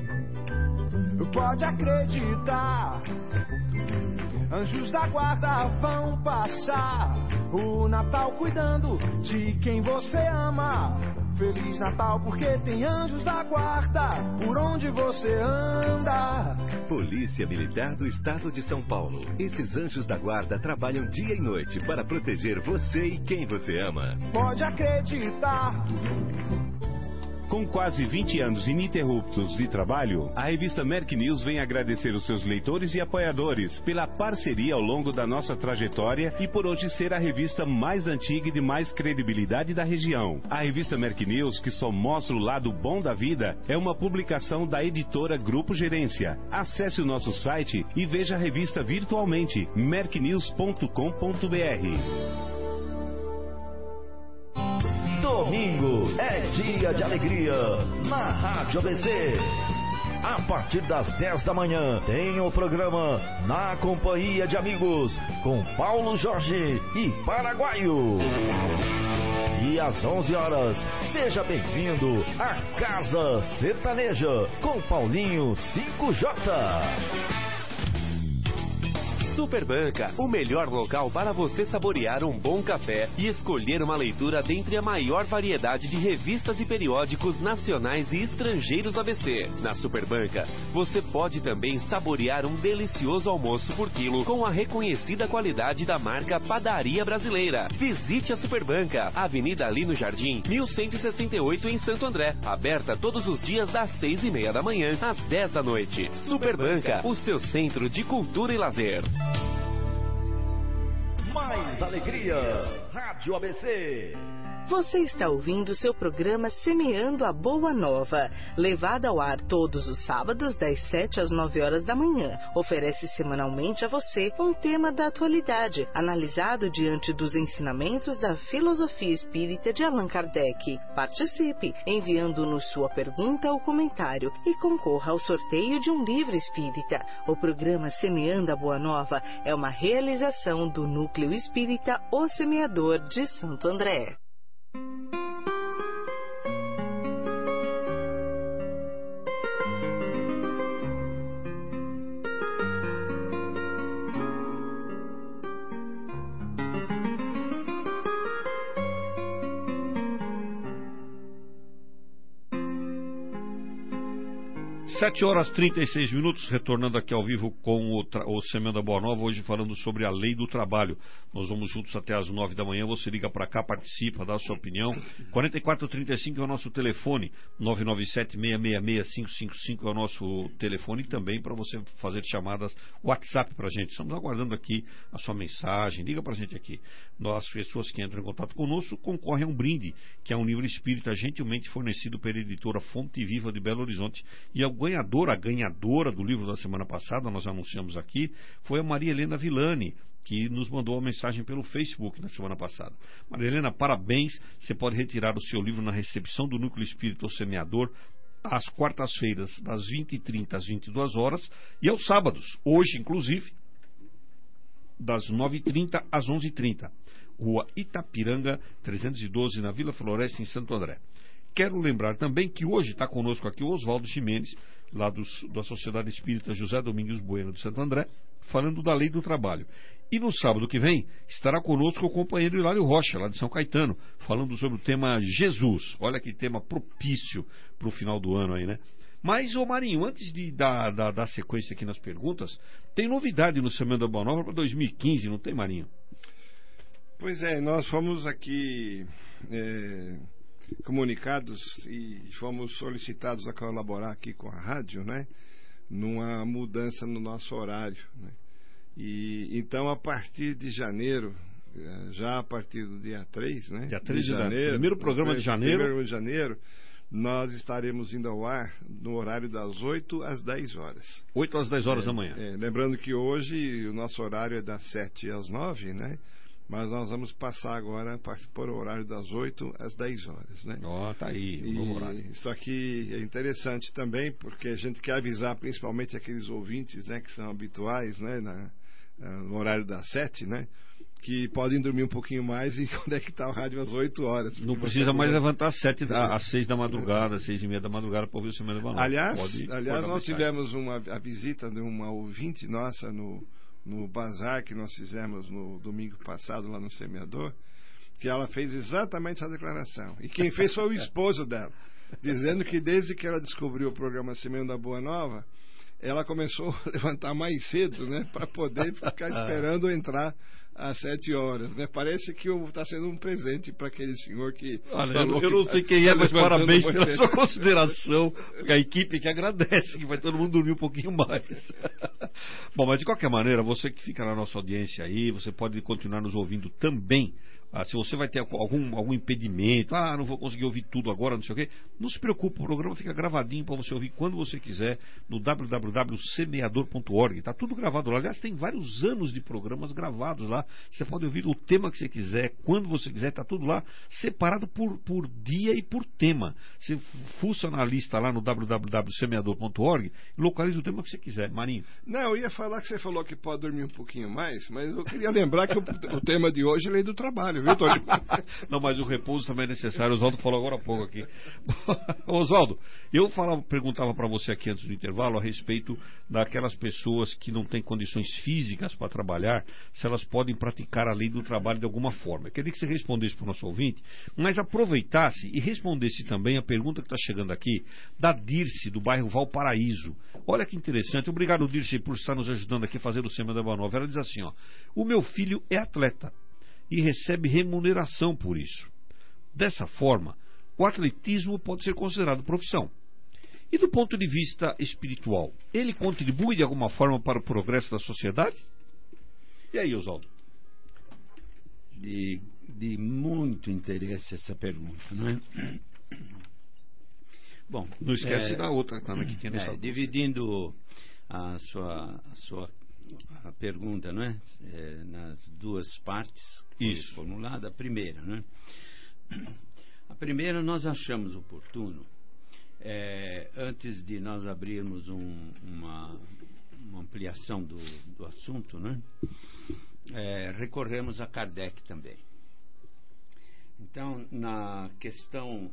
[SPEAKER 11] Pode acreditar, anjos da guarda vão passar o Natal cuidando de quem você ama. Feliz Natal porque tem anjos da guarda por onde você anda.
[SPEAKER 1] Polícia Militar do Estado de São Paulo. Esses anjos da guarda trabalham dia e noite para proteger você e quem você ama.
[SPEAKER 11] Pode acreditar.
[SPEAKER 12] Com quase 20 anos ininterruptos de trabalho, a revista Merck News vem agradecer os seus leitores e apoiadores pela parceria ao longo da nossa trajetória e por hoje ser a revista mais antiga e de mais credibilidade da região. A revista Merck News, que só mostra o lado bom da vida, é uma publicação da editora Grupo Gerência. Acesse o nosso site e veja a revista virtualmente, mercknews.com.br.
[SPEAKER 1] Domingo é dia de alegria na Rádio ABC. A partir das 10 da manhã tem o programa Na Companhia de Amigos com Paulo Jorge e Paraguaio. E às 11 horas, seja bem-vindo à Casa Sertaneja com Paulinho 5J.
[SPEAKER 13] Superbanca, o melhor local para você saborear um bom café e escolher uma leitura dentre a maior variedade de revistas e periódicos nacionais e estrangeiros do ABC. Na Superbanca, você pode também saborear um delicioso almoço por quilo com a reconhecida qualidade da marca Padaria Brasileira. Visite a Superbanca, Avenida Lino Jardim, 1168 em Santo André. Aberta todos os dias das 6:30 da manhã às 10 da noite. Superbanca, o seu centro de cultura e lazer.
[SPEAKER 1] Mais alegria, Rádio ABC.
[SPEAKER 3] Você está ouvindo seu programa Semeando a Boa Nova, levado ao ar todos os sábados das 7 às 9 horas da manhã. Oferece semanalmente a você um tema da atualidade, analisado diante dos ensinamentos da filosofia espírita de Allan Kardec. Participe, enviando-nos sua pergunta ou comentário e concorra ao sorteio de um livro espírita. O programa Semeando a Boa Nova é uma realização do Núcleo Espírita O Semeador de Santo André.
[SPEAKER 4] 7 horas 36 minutos, retornando aqui ao vivo com o Semeando a Boa Nova, hoje falando sobre a lei do trabalho. Nós vamos juntos até às 9 da manhã, você liga para cá, participa, dá a sua opinião. 4435 é o nosso telefone, 997-666-555 é o nosso telefone, e também para você fazer chamadas WhatsApp para a gente. Estamos aguardando aqui a sua mensagem, liga para a gente aqui. As pessoas que entram em contato conosco concorrem a um brinde, que é um livro espírita gentilmente fornecido pela editora Fonte Viva de Belo Horizonte. E a ganhadora do livro da semana passada, nós anunciamos aqui, foi a Maria Helena Villani, que nos mandou uma mensagem pelo Facebook na semana passada. Maria Helena, parabéns, você pode retirar o seu livro na recepção do Núcleo Espírita O Semeador, às quartas-feiras, das 20h30 às 22 horas, e aos sábados, hoje inclusive, das 9h30 às 11h30, Rua Itapiranga, 312, na Vila Floresta, em Santo André. Quero lembrar também que hoje está conosco aqui o Oswaldo Ximenes, lá da Sociedade Espírita José Domingos Bueno de Santo André, falando da lei do trabalho. E no sábado que vem estará conosco o companheiro Hilário Rocha, lá de São Caetano, falando sobre o tema Jesus. Olha que tema propício para o final do ano aí, né? Mas, ô Marinho, antes de dar sequência aqui nas perguntas, tem novidade no Semeando a Boa Nova para 2015, não tem, Marinho?
[SPEAKER 9] Pois é, nós fomos aqui comunicados e fomos solicitados a colaborar aqui com a rádio, né? Numa mudança no nosso horário, né? E então, a partir de janeiro, já a partir do dia 3, né?
[SPEAKER 4] Dia 3 de janeiro. Primeiro programa de janeiro.
[SPEAKER 9] Primeiro de janeiro, nós estaremos indo ao ar no horário das 8 às 10 horas.
[SPEAKER 4] 8 às 10 horas da manhã.
[SPEAKER 9] Lembrando que hoje o nosso horário é das 7 às 9, né? Mas nós vamos passar agora para o horário das 8 às 10 horas, né?
[SPEAKER 4] Tá aí, o novo horário.
[SPEAKER 9] Isso aqui é interessante também, porque a gente quer avisar principalmente aqueles ouvintes, né, que são habituais, né, no horário das 7, né? Que podem dormir um pouquinho mais e conectar o rádio às 8 horas.
[SPEAKER 4] Não precisa mais levantar às 6 da madrugada, 6:30 da madrugada para ouvir o Semeando a Boa Nova.
[SPEAKER 9] Aliás, nós tivemos a visita de uma ouvinte nossa no bazar que nós fizemos no domingo passado lá no Semeador, que ela fez exatamente essa declaração. E quem fez foi o esposo dela, dizendo que desde que ela descobriu o programa Semeando a Boa Nova, ela começou a levantar mais cedo, né, para poder ficar esperando entrar às 7 horas, né? Parece que está sendo um presente para aquele senhor que...
[SPEAKER 4] Olha, eu não sei quem é, mas parabéns pela sua consideração. A equipe que agradece, que vai todo mundo dormir um pouquinho mais. Bom, mas de qualquer maneira, você que fica na nossa audiência aí, você pode continuar nos ouvindo também. Se você vai ter algum impedimento, não vou conseguir ouvir tudo agora, não sei o quê, não se preocupe, o programa fica gravadinho para você ouvir quando você quiser no www.semeador.org. Está tudo gravado lá. Aliás, tem vários anos de programas gravados lá. Você pode ouvir o tema que você quiser, quando você quiser, está tudo lá separado por dia e por tema. Você fuça na lista lá no www.semeador.org e localiza o tema que você quiser. Marinho.
[SPEAKER 9] Não, eu ia falar que você falou que pode dormir um pouquinho mais, mas eu queria lembrar que o tema de hoje é lei do trabalho. viu, Toninho?
[SPEAKER 4] Não, mas o repouso também é necessário. O Oswaldo falou agora há pouco aqui. Oswaldo, eu perguntava para você aqui antes do intervalo a respeito daquelas pessoas que não têm condições físicas para trabalhar, se elas podem praticar a lei do trabalho de alguma forma. Eu queria que você respondesse para o nosso ouvinte, mas aproveitasse e respondesse também a pergunta que está chegando aqui da Dirce, do bairro Valparaíso. Olha que interessante. Obrigado, Dirce, por estar nos ajudando aqui a fazer o Semana da Boa Nova. Ela diz assim, ó: o meu filho é atleta e recebe remuneração por isso. Dessa forma, o atletismo pode ser considerado profissão. E do ponto de vista espiritual, ele contribui de alguma forma para o progresso da sociedade? E aí, Oswaldo?
[SPEAKER 5] De muito interesse essa pergunta, não é? Bom,
[SPEAKER 4] não esquece da outra também que tinha nessa
[SPEAKER 5] dividindo a sua pergunta, não é? Nas duas partes que foi formulada. A primeira, não é? A primeira nós achamos oportuno, antes de nós abrirmos uma ampliação do assunto, não é? Recorremos a Kardec também. Então, na questão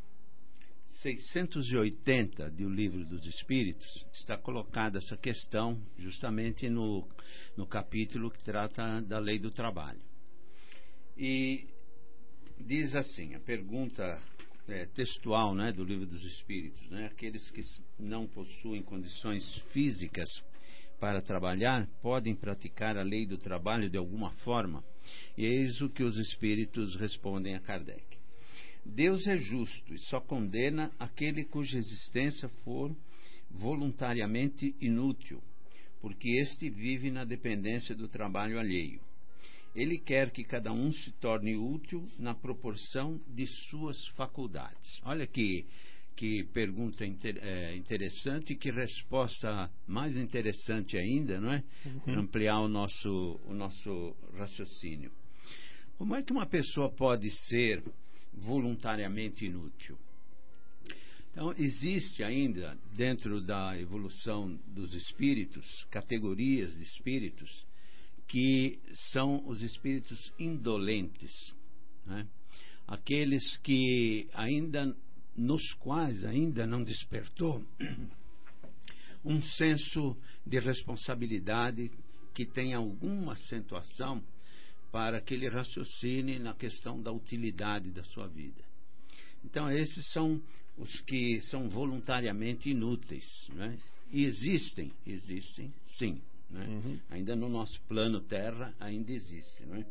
[SPEAKER 5] 680 do Livro dos Espíritos, está colocada essa questão justamente no capítulo que trata da lei do trabalho. E diz assim, a pergunta textual, né, do Livro dos Espíritos, né, aqueles que não possuem condições físicas para trabalhar podem praticar a lei do trabalho de alguma forma? E eis o que os Espíritos respondem a Kardec. Deus é justo e só condena aquele cuja existência for voluntariamente inútil, porque este vive na dependência do trabalho alheio. Ele quer que cada um se torne útil na proporção de suas faculdades. Olha que pergunta interessante e que resposta mais interessante ainda, não é? Para ampliar o nosso raciocínio. Como é que uma pessoa pode ser voluntariamente inútil? Então, existe ainda, dentro da evolução dos espíritos, categorias de espíritos, que são os espíritos indolentes, né? Aqueles que nos quais ainda não despertou um senso de responsabilidade que tenha alguma acentuação para que ele raciocine na questão da utilidade da sua vida. Então, esses são os que são voluntariamente inúteis, né? E existem sim, né? Ainda no nosso plano Terra ainda existe, não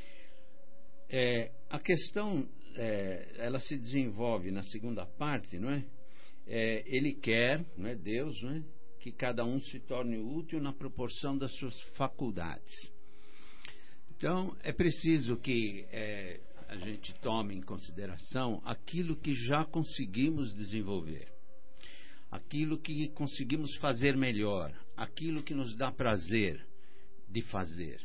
[SPEAKER 5] é? A questão ela se desenvolve na segunda parte, não é? Ele quer, não é, Deus, não é, que cada um se torne útil na proporção das suas faculdades. Então, é preciso que a gente tome em consideração aquilo que já conseguimos desenvolver, aquilo que conseguimos fazer melhor, aquilo que nos dá prazer de fazer,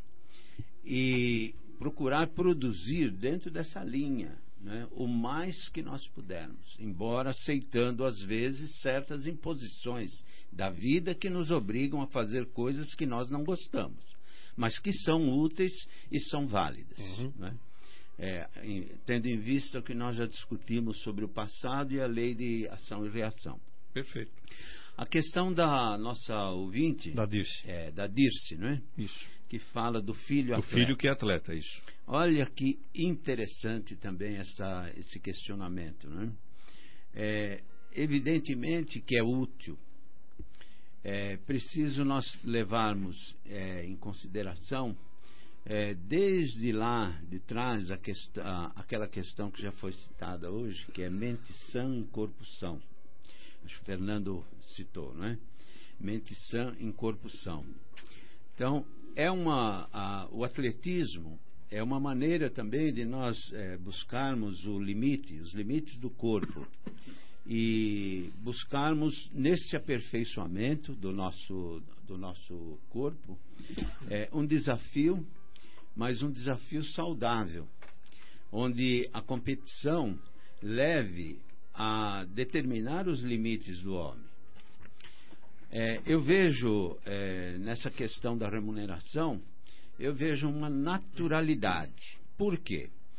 [SPEAKER 5] e procurar produzir dentro dessa linha, né, o mais que nós pudermos, embora aceitando às vezes certas imposições da vida que nos obrigam a fazer coisas que nós não gostamos, mas que são úteis e são válidas, né? Tendo em vista o que nós já discutimos sobre o passado e a lei de ação e reação.
[SPEAKER 4] Perfeito.
[SPEAKER 5] A questão da nossa ouvinte,
[SPEAKER 4] da Dirce,
[SPEAKER 5] não é?
[SPEAKER 4] Isso.
[SPEAKER 5] Que fala do filho atleta.
[SPEAKER 4] Do filho que é atleta, isso.
[SPEAKER 5] Olha que interessante também esse questionamento, não é? Evidentemente que é útil. Preciso nós levarmos em consideração, desde lá de trás, aquela questão que já foi citada hoje, que é mente sã em corpo são. Acho que o Fernando citou, não é? Mente sã em corpo são. Então, o atletismo é uma maneira também de nós buscarmos os limites do corpo, e buscarmos nesse aperfeiçoamento do nosso corpo um desafio, mas um desafio saudável, onde a competição leve a determinar os limites do homem. Eu vejo nessa questão da remuneração, eu vejo uma naturalidade. Por quê?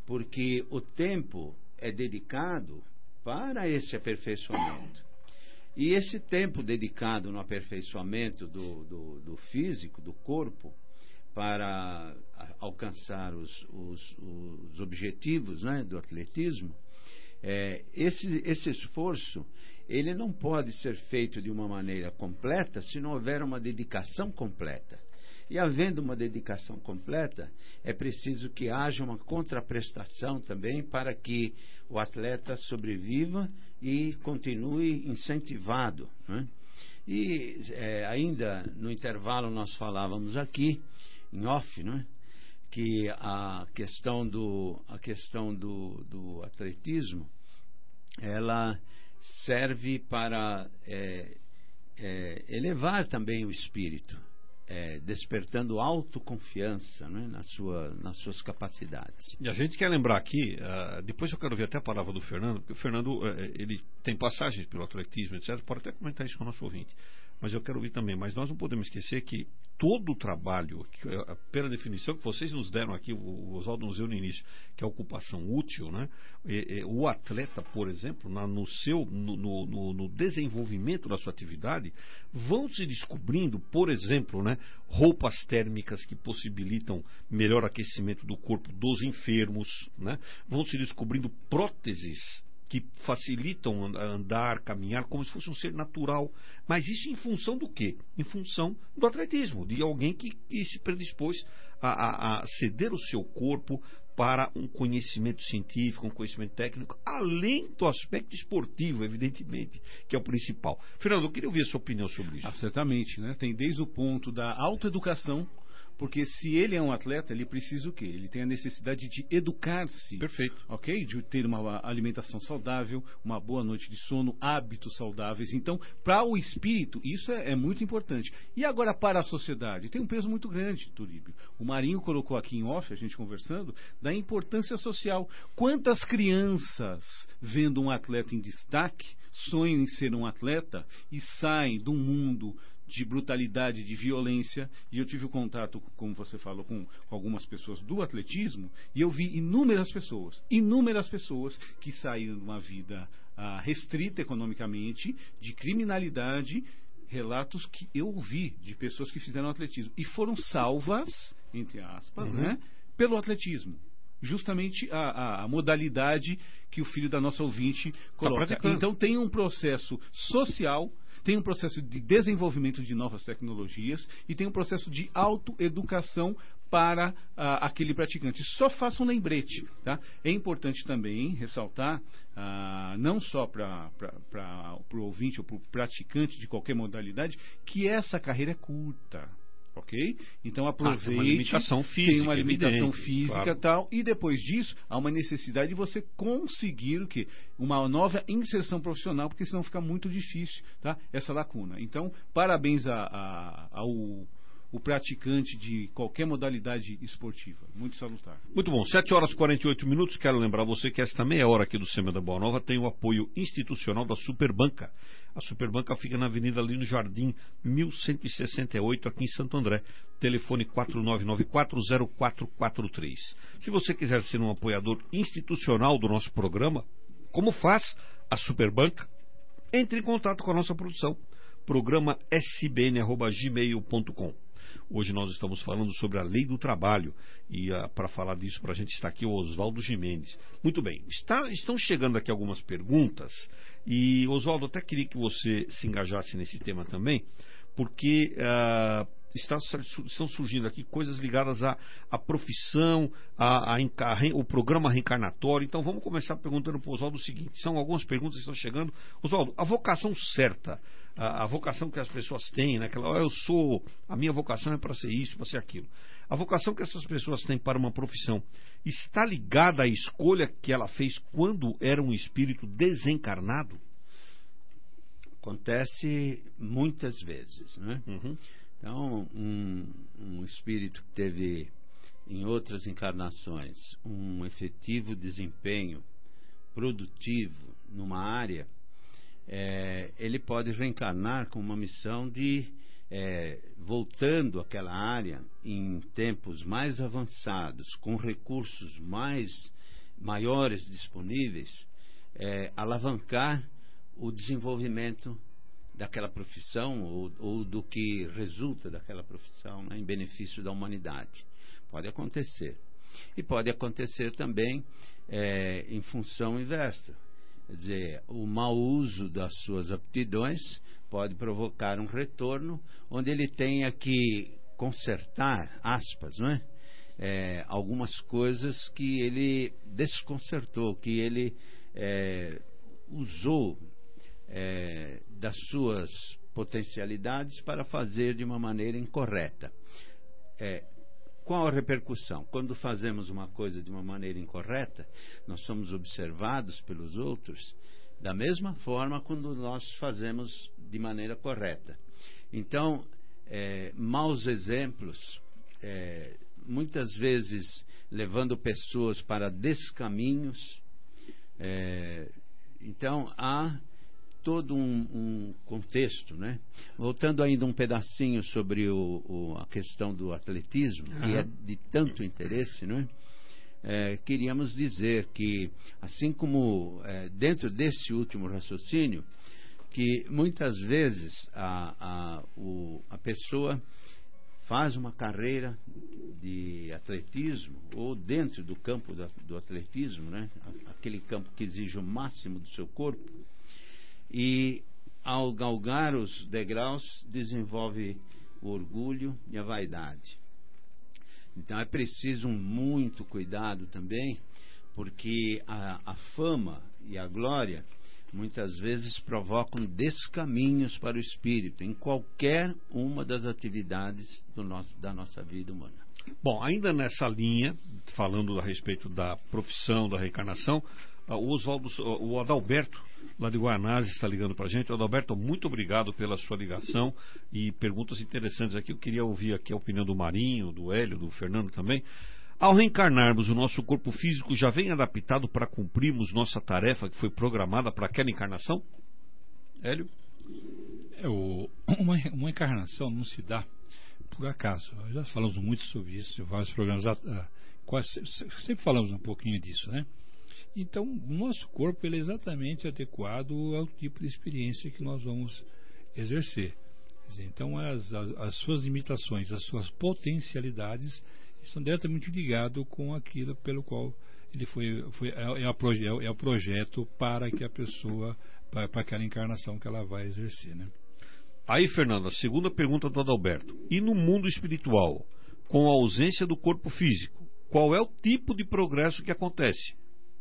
[SPEAKER 5] porque o tempo é dedicado para esse aperfeiçoamento. E esse tempo dedicado no aperfeiçoamento do físico, do corpo, para alcançar os objetivos, né, do atletismo, esse esforço ele não pode ser feito de uma maneira completa se não houver uma dedicação completa. E havendo uma dedicação completa, é preciso que haja uma contraprestação também para que o atleta sobreviva e continue incentivado, né? E ainda no intervalo nós falávamos aqui, em off, né, que a questão do atletismo, ela serve para elevar também o espírito, despertando autoconfiança, né, nas suas capacidades.
[SPEAKER 4] E a gente quer lembrar aqui, depois eu quero ver até a palavra do Fernando, porque o Fernando ele tem passagens pelo atletismo, etc. Pode até comentar isso com o nosso ouvinte. Mas eu quero ouvir também. Mas nós não podemos esquecer que todo o trabalho, pela definição que vocês nos deram aqui, o Oswaldo nos deu no início, que é a ocupação útil, né? O atleta, por exemplo, no desenvolvimento da sua atividade, vão se descobrindo, por exemplo, né, roupas térmicas que possibilitam melhor aquecimento do corpo dos enfermos, né? Vão se descobrindo próteses que facilitam andar, caminhar, como se fosse um ser natural. Mas isso em função do quê? Em função do atletismo, de alguém que se predispôs a ceder o seu corpo para um conhecimento científico, um conhecimento técnico, além do aspecto esportivo, evidentemente, que é o principal. Fernando, eu queria ouvir a sua opinião sobre isso.
[SPEAKER 6] Certamente, né? Tem desde o ponto da autoeducação, porque se ele é um atleta, ele precisa o quê? Ele tem a necessidade de educar-se.
[SPEAKER 4] Perfeito.
[SPEAKER 6] Ok? De ter uma alimentação saudável, uma boa noite de sono, hábitos saudáveis. Então, para o espírito, isso é muito importante. E agora, para a sociedade? Tem um peso muito grande, Turíbio. O Marinho colocou aqui em off, a gente conversando, da importância social. Quantas crianças, vendo um atleta em destaque, sonham em ser um atleta e saem do mundo de brutalidade, de violência, e eu tive o contato, como você falou, com algumas pessoas do atletismo, e eu vi inúmeras pessoas que saíram de uma vida restrita economicamente, de criminalidade, relatos que eu ouvi de pessoas que fizeram atletismo, e foram salvas, entre aspas, né, pelo atletismo. Justamente a modalidade que o filho da nossa ouvinte coloca. Então tem um processo social, tem um processo de desenvolvimento de novas tecnologias e tem um processo de autoeducação para aquele praticante. Só faça um lembrete, tá? É importante também ressaltar, não só para o ouvinte ou para o praticante de qualquer modalidade, que essa carreira é curta. Ok? Então aproveite. Tem uma limitação física. Tem uma limitação física, claro. Tal. E depois disso, há uma necessidade de você conseguir o quê? Uma nova inserção profissional, porque senão fica muito difícil, tá? Essa lacuna. Então, parabéns ao praticante de qualquer modalidade esportiva. Muito salutar.
[SPEAKER 4] Muito bom. 7h48. Quero lembrar você que esta meia hora aqui do Semeando da Boa Nova tem o apoio institucional da Superbanca. A Superbanca fica na Avenida Lino Jardim, 1168, aqui em Santo André. Telefone 4994-0443. Se você quiser ser um apoiador institucional do nosso programa, como faz a Superbanca? Entre em contato com a nossa produção. Programa sbn@gmail.com. Hoje nós estamos falando sobre a lei do trabalho e para falar disso para a gente está aqui o Oswaldo Gimenez. Muito bem, estão chegando aqui algumas perguntas e Oswaldo, até queria que você se engajasse nesse tema também, porque estão surgindo aqui coisas ligadas à profissão, o programa reencarnatório. Então vamos começar perguntando para o Oswaldo o seguinte, são algumas perguntas que estão chegando. Oswaldo, a vocação certa, a vocação que as pessoas têm, né? A minha vocação é para ser isso, para ser aquilo. A vocação que essas pessoas têm para uma profissão está ligada à escolha que ela fez quando era um espírito desencarnado?
[SPEAKER 5] Acontece muitas vezes, né? Então, um espírito que teve em outras encarnações um efetivo desempenho produtivo numa área, ele pode reencarnar com uma missão de, voltando àquela área em tempos mais avançados, com recursos mais maiores disponíveis, alavancar o desenvolvimento daquela profissão ou do que resulta daquela profissão, né, em benefício da humanidade. Pode acontecer. E pode acontecer também em função inversa. Quer dizer, o mau uso das suas aptidões pode provocar um retorno onde ele tenha que consertar, aspas, não é? Algumas coisas que ele desconcertou, que ele usou das suas potencialidades para fazer de uma maneira incorreta. Qual a repercussão? Quando fazemos uma coisa de uma maneira incorreta, nós somos observados pelos outros da mesma forma quando nós fazemos de maneira correta. Então, maus exemplos, muitas vezes levando pessoas para descaminhos. Então, há todo um contexto, né? Voltando ainda um pedacinho sobre a questão do atletismo, que é de tanto interesse, não é? Queríamos dizer que, assim como dentro desse último raciocínio, que muitas vezes a pessoa faz uma carreira de atletismo, ou dentro do campo do atletismo, né? Aquele campo que exige o máximo do seu corpo, e ao galgar os degraus desenvolve o orgulho e a vaidade. Então é preciso muito cuidado também, porque a fama e a glória muitas vezes provocam descaminhos para o espírito em qualquer uma das atividades da nossa vida humana.
[SPEAKER 4] Bom, ainda nessa linha, falando a respeito da profissão, da reencarnação, o Adalberto, lá de Guanás, está ligando para a gente. Adalberto, muito obrigado pela sua ligação e perguntas interessantes aqui. Eu queria ouvir aqui a opinião do Marinho, do Hélio, do Fernando também. Ao reencarnarmos, o nosso corpo físico já vem adaptado para cumprirmos nossa tarefa que foi programada para aquela encarnação? Hélio?
[SPEAKER 7] Uma encarnação não se dá por acaso. Já falamos muito sobre isso em vários programas. Sempre falamos um pouquinho disso, né? Então, o nosso corpo ele é exatamente adequado ao tipo de experiência que nós vamos exercer. Quer dizer, então, as suas limitações, as suas potencialidades estão diretamente ligadas com aquilo pelo qual ele é o projeto para que a pessoa, para aquela encarnação que ela vai exercer, né?
[SPEAKER 4] Aí, Fernando, a segunda pergunta do Adalberto. E no mundo espiritual, com a ausência do corpo físico, qual é o tipo de progresso que acontece?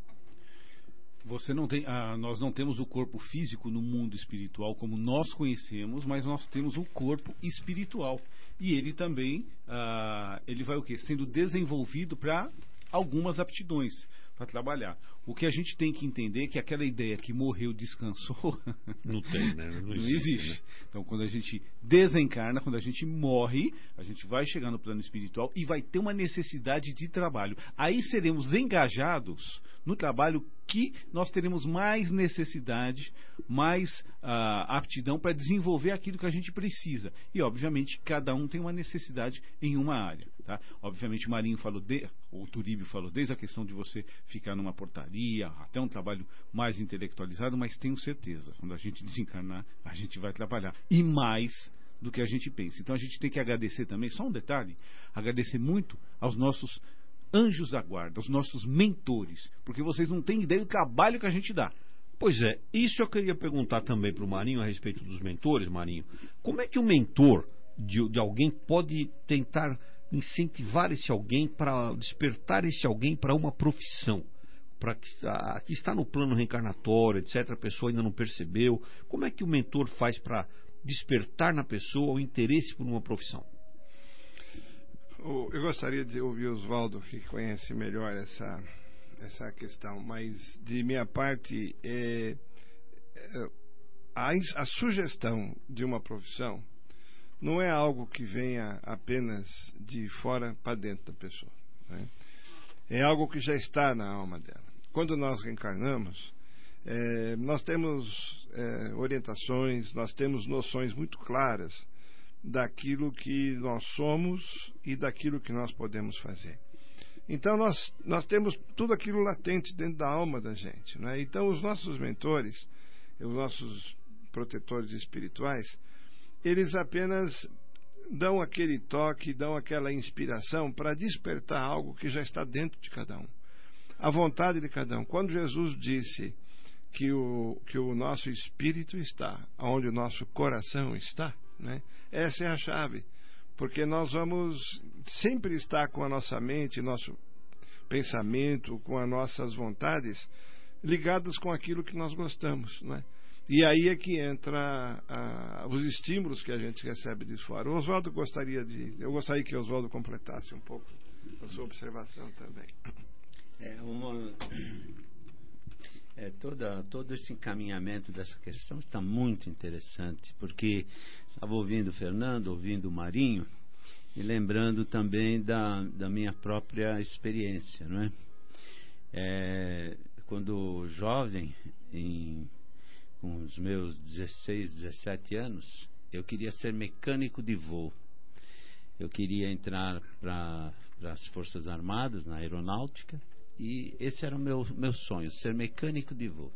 [SPEAKER 6] Nós não temos o corpo físico no mundo espiritual como nós conhecemos, mas nós temos o corpo espiritual. E ele também, ele vai o quê? Sendo desenvolvido para algumas aptidões, para trabalhar. O que a gente tem que entender é que aquela ideia que morreu, descansou,
[SPEAKER 4] não tem, né? Não
[SPEAKER 6] existe.
[SPEAKER 4] Né?
[SPEAKER 6] Então, quando a gente desencarna, quando a gente morre, a gente vai chegar no plano espiritual e vai ter uma necessidade de trabalho. Aí seremos engajados no trabalho que nós teremos mais necessidade, mais aptidão para desenvolver aquilo que a gente precisa. E, obviamente, cada um tem uma necessidade em uma área. Tá? Obviamente, o Marinho falou, o Turíbio falou, desde a questão de você ficar numa portaria, até um trabalho mais intelectualizado, mas tenho certeza, quando a gente desencarnar, a gente vai trabalhar. E mais do que a gente pensa. Então, a gente tem que agradecer também, só um detalhe, agradecer muito aos nossos anjos da guarda, os nossos mentores, porque vocês não têm ideia do trabalho que a gente dá.
[SPEAKER 4] Pois é, isso eu queria perguntar também para o Marinho a respeito dos mentores, Marinho. Como é que o mentor de alguém pode tentar incentivar esse alguém, para despertar esse alguém para uma profissão? Para que está no plano reencarnatório, etc., a pessoa ainda não percebeu. Como é que o mentor faz para despertar na pessoa o interesse por uma profissão?
[SPEAKER 9] Eu gostaria de ouvir o Oswaldo, que conhece melhor essa questão, mas de minha parte, a sugestão de uma profissão não é algo que venha apenas de fora para dentro da pessoa, né? É algo que já está na alma dela. Quando nós reencarnamos, nós temos orientações, nós temos noções muito claras daquilo que nós somos e daquilo que nós podemos fazer. Então nós temos tudo aquilo latente dentro da alma da gente, né? Então os nossos mentores, os nossos protetores espirituais, eles apenas dão aquele toque, dão aquela inspiração para despertar algo que já está dentro de cada um, a vontade de cada um. Quando Jesus disse que o nosso espírito está onde o nosso coração está, né? Essa é a chave, porque nós vamos sempre estar com a nossa mente, nosso pensamento, com as nossas vontades ligados com aquilo que nós gostamos, né? E aí é que entra os estímulos que a gente recebe de fora. O Oswaldo eu gostaria que o Oswaldo completasse um pouco a sua observação também.
[SPEAKER 5] Todo esse encaminhamento dessa questão está muito interessante, porque estava ouvindo o Fernando, ouvindo o Marinho, e lembrando também da minha própria experiência, não é? Quando jovem, com os meus 16, 17 anos, eu queria ser mecânico de voo. Eu queria entrar para as Forças Armadas, na aeronáutica, e esse era o meu sonho, ser mecânico de voo.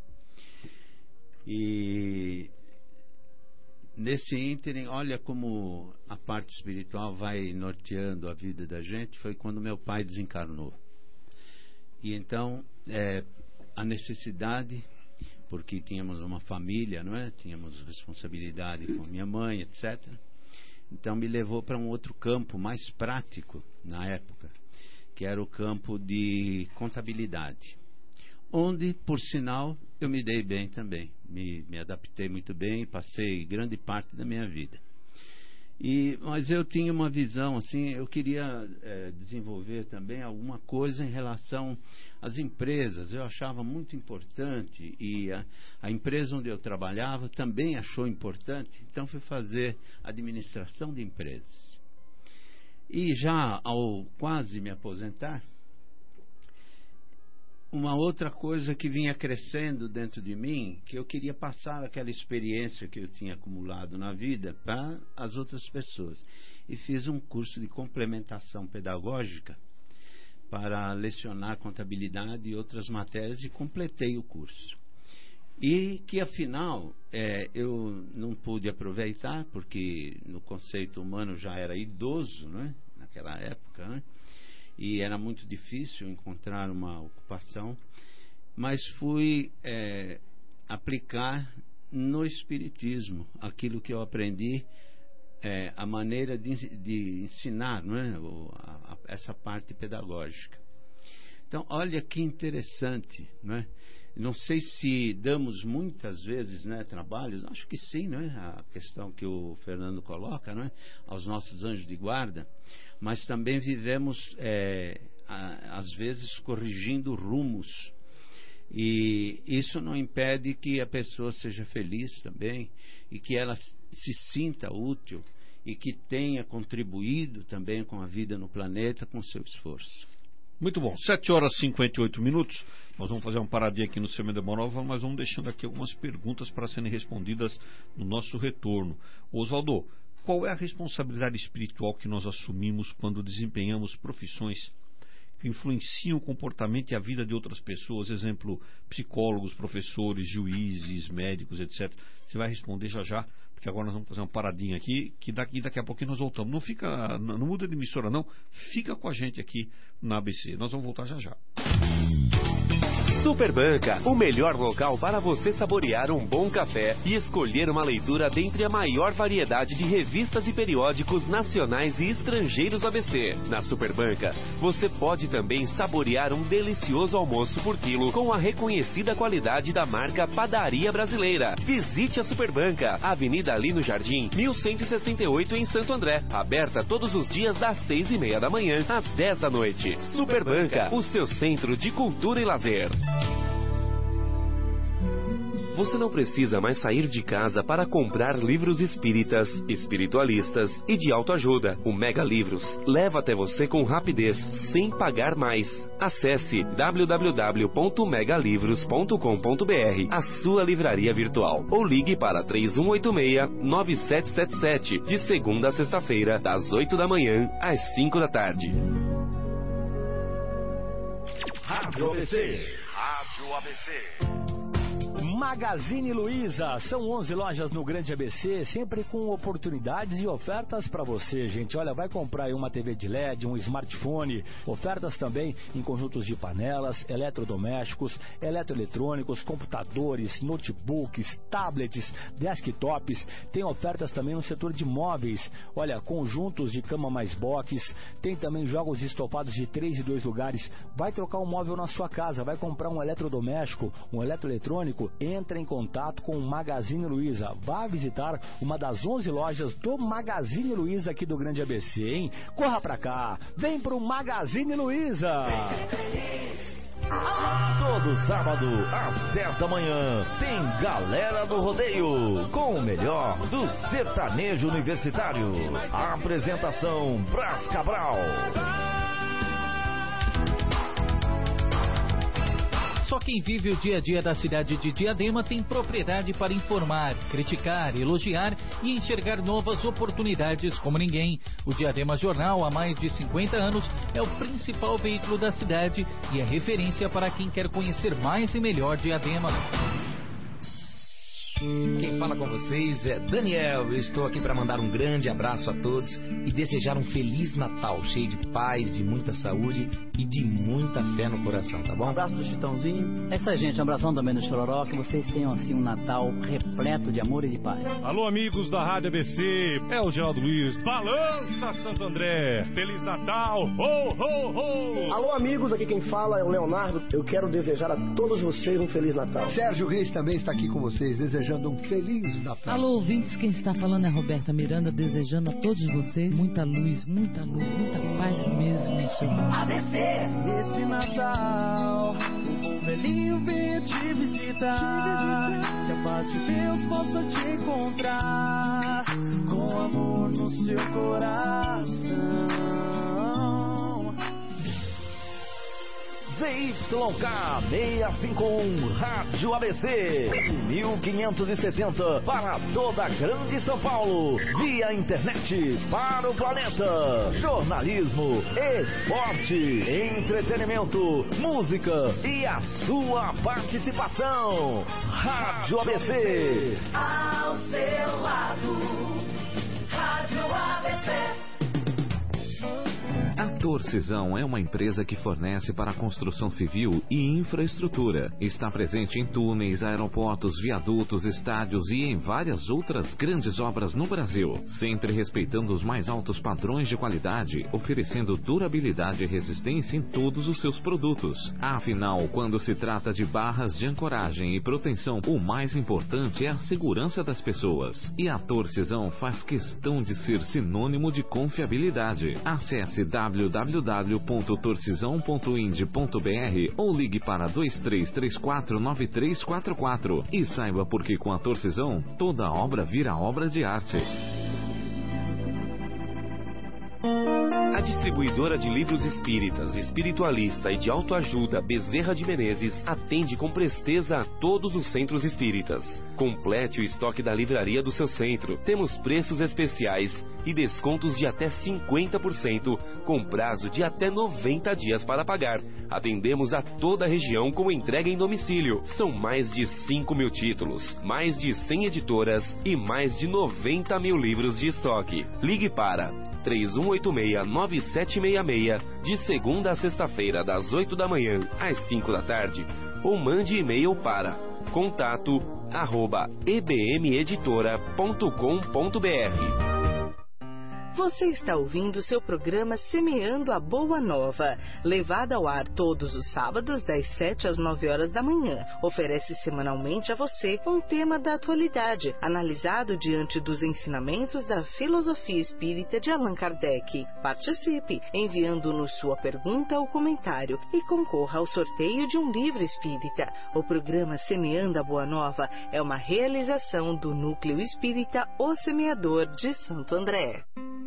[SPEAKER 5] E nesse ínterim, olha como a parte espiritual vai norteando a vida da gente. Foi quando meu pai desencarnou. E então, a necessidade, porque tínhamos uma família, não é? Tínhamos responsabilidade com minha mãe, etc. Então me levou para um outro campo mais prático na época, que era o campo de contabilidade, onde, por sinal, eu me dei bem também, me adaptei muito bem e passei grande parte da minha vida. Mas eu tinha uma visão assim, eu queria desenvolver também alguma coisa em relação às empresas. Eu achava muito importante, e a empresa onde eu trabalhava também achou importante, então fui fazer administração de empresas. E já ao quase me aposentar, uma outra coisa que vinha crescendo dentro de mim, que eu queria passar aquela experiência que eu tinha acumulado na vida para as outras pessoas. E fiz um curso de complementação pedagógica para lecionar contabilidade e outras matérias, e completei o curso. E que, afinal, eu não pude aproveitar, porque no conceito humano já era idoso, né, naquela época, né? E era muito difícil encontrar uma ocupação, mas fui aplicar no Espiritismo aquilo que eu aprendi, a maneira de ensinar, não é? Essa parte pedagógica. Então, olha que interessante, não é? Não sei se damos muitas vezes, né, trabalhos, acho que sim, não é? A questão que o Fernando coloca, não é? Aos nossos anjos de guarda, mas também vivemos, às vezes, corrigindo rumos. E isso não impede que a pessoa seja feliz também, e que ela se sinta útil, e que tenha contribuído também com a vida no planeta com seu esforço.
[SPEAKER 4] Muito bom, 7 horas e 58 minutos. Nós vamos fazer uma paradinha aqui no Semana de Monova, mas vamos deixando aqui algumas perguntas para serem respondidas no nosso retorno. Oswaldo, qual é a responsabilidade espiritual que nós assumimos quando desempenhamos profissões que influenciam o comportamento e a vida de outras pessoas? Exemplo, psicólogos, professores, juízes, médicos, etc. Você vai responder já já, porque agora nós vamos fazer uma paradinha aqui, que daqui a pouquinho nós voltamos. Não muda de emissora não, fica com a gente aqui na ABC. Nós vamos voltar já já.
[SPEAKER 13] Superbanca, o melhor local para você saborear um bom café e escolher uma leitura dentre a maior variedade de revistas e periódicos nacionais e estrangeiros do ABC. Na Superbanca, você pode também saborear um delicioso almoço por quilo com a reconhecida qualidade da marca Padaria Brasileira. Visite a Superbanca, Avenida Lino Jardim, 1168 em Santo André. Aberta todos os dias das 6:30 da manhã às 10 da noite. Superbanca, o seu centro de cultura e lazer. Você não precisa mais sair de casa para comprar livros espíritas, espiritualistas e de autoajuda. O Mega Livros leva até você com rapidez, sem pagar mais. Acesse www.megalivros.com.br, a sua livraria virtual, ou ligue para 3186-9777, de segunda a sexta-feira, das 8 da manhã às 5 da tarde.
[SPEAKER 1] Rádio ABC. Rádio ABC.
[SPEAKER 14] Magazine Luiza, são 11 lojas no Grande ABC, sempre com oportunidades e ofertas para você, gente. Olha, vai comprar aí uma TV de LED, um smartphone, ofertas também em conjuntos de panelas, eletrodomésticos, eletroeletrônicos, computadores, notebooks, tablets, desktops. Tem ofertas também no setor de móveis. Olha, conjuntos de cama mais box, tem também jogos estofados de 3 e 2 lugares. Vai trocar um móvel na sua casa, vai comprar um eletrodoméstico, um eletroeletrônico, entra em contato com o Magazine Luiza. Vá visitar uma das 11 lojas do Magazine Luiza aqui do Grande ABC, hein? Corra pra cá, vem pro Magazine Luiza!
[SPEAKER 1] Todo sábado, às 10 da manhã, tem Galera do Rodeio, com o melhor do sertanejo universitário. A apresentação Brás Cabral.
[SPEAKER 15] Só quem vive o dia a dia da cidade de Diadema tem propriedade para informar, criticar, elogiar e enxergar novas oportunidades como ninguém. O Diadema Jornal, há mais de 50 anos, é o principal veículo da cidade e é referência para quem quer conhecer mais e melhor Diadema.
[SPEAKER 16] Quem fala com vocês é Daniel. Eu estou aqui para mandar um grande abraço a todos e desejar um Feliz Natal, cheio de paz, de muita saúde e de muita fé no coração, tá bom? Um abraço do Chitãozinho.
[SPEAKER 17] É isso aí, gente. Um abração também do Chororó. Que vocês tenham, assim, um Natal repleto de amor e de paz.
[SPEAKER 18] Alô, amigos da Rádio ABC. É o Geraldo Luiz. Balança, Santo André. Feliz Natal. Ho, ho, ho.
[SPEAKER 19] Alô, amigos. Aqui quem fala é o Leonardo. Eu quero desejar a todos vocês um Feliz Natal.
[SPEAKER 20] Sérgio Reis também está aqui com vocês, desejando um Feliz Natal.
[SPEAKER 21] Alô, ouvintes, quem está falando é Roberta Miranda, desejando a todos vocês muita luz, muita paz mesmo no seu mundo.
[SPEAKER 11] ABC. Nesse Natal, o velhinho vem te visitar. Que a paz de Deus possa te encontrar, com amor no seu coração.
[SPEAKER 1] ZYK 651 Rádio ABC 1570 para toda a Grande São Paulo, via internet para o planeta. Jornalismo, esporte, entretenimento, música e a sua participação. Rádio ABC.
[SPEAKER 2] Ao seu lado, Rádio ABC.
[SPEAKER 22] A Torcisão é uma empresa que fornece para a construção civil e infraestrutura. Está presente em túneis, aeroportos, viadutos, estádios e em várias outras grandes obras no Brasil, sempre respeitando os mais altos padrões de qualidade, oferecendo durabilidade e resistência em todos os seus produtos. Afinal, quando se trata de barras de ancoragem e proteção, o mais importante é a segurança das pessoas. E a Torcisão faz questão de ser sinônimo de confiabilidade. Acesse www.torcisão.ind.br ou ligue para 2334-9344 e saiba por que com a Torcisão toda obra vira obra de arte.
[SPEAKER 13] A distribuidora de livros espíritas, espiritualista e de autoajuda Bezerra de Menezes atende com presteza a todos os centros espíritas. Complete o estoque da livraria do seu centro. Temos preços especiais e descontos de até 50%, com prazo de até 90 dias para pagar. Atendemos a toda a região com entrega em domicílio. São mais de 5.000 títulos, mais de 100 editoras e mais de 90 mil livros de estoque. Ligue para 3186-9766, de segunda a sexta-feira, das 8 da manhã às 5 da tarde, ou mande e-mail para contato@ebmeditora.com.br.
[SPEAKER 3] Você está ouvindo seu programa Semeando a Boa Nova, levado ao ar todos os sábados das 7 às 9 horas da manhã. Oferece semanalmente a você um tema da atualidade, analisado diante dos ensinamentos da filosofia espírita de Allan Kardec. Participe, enviando-nos sua pergunta ou comentário e concorra ao sorteio de um livro espírita. O programa Semeando a Boa Nova é uma realização do Núcleo Espírita O Semeador de Santo André.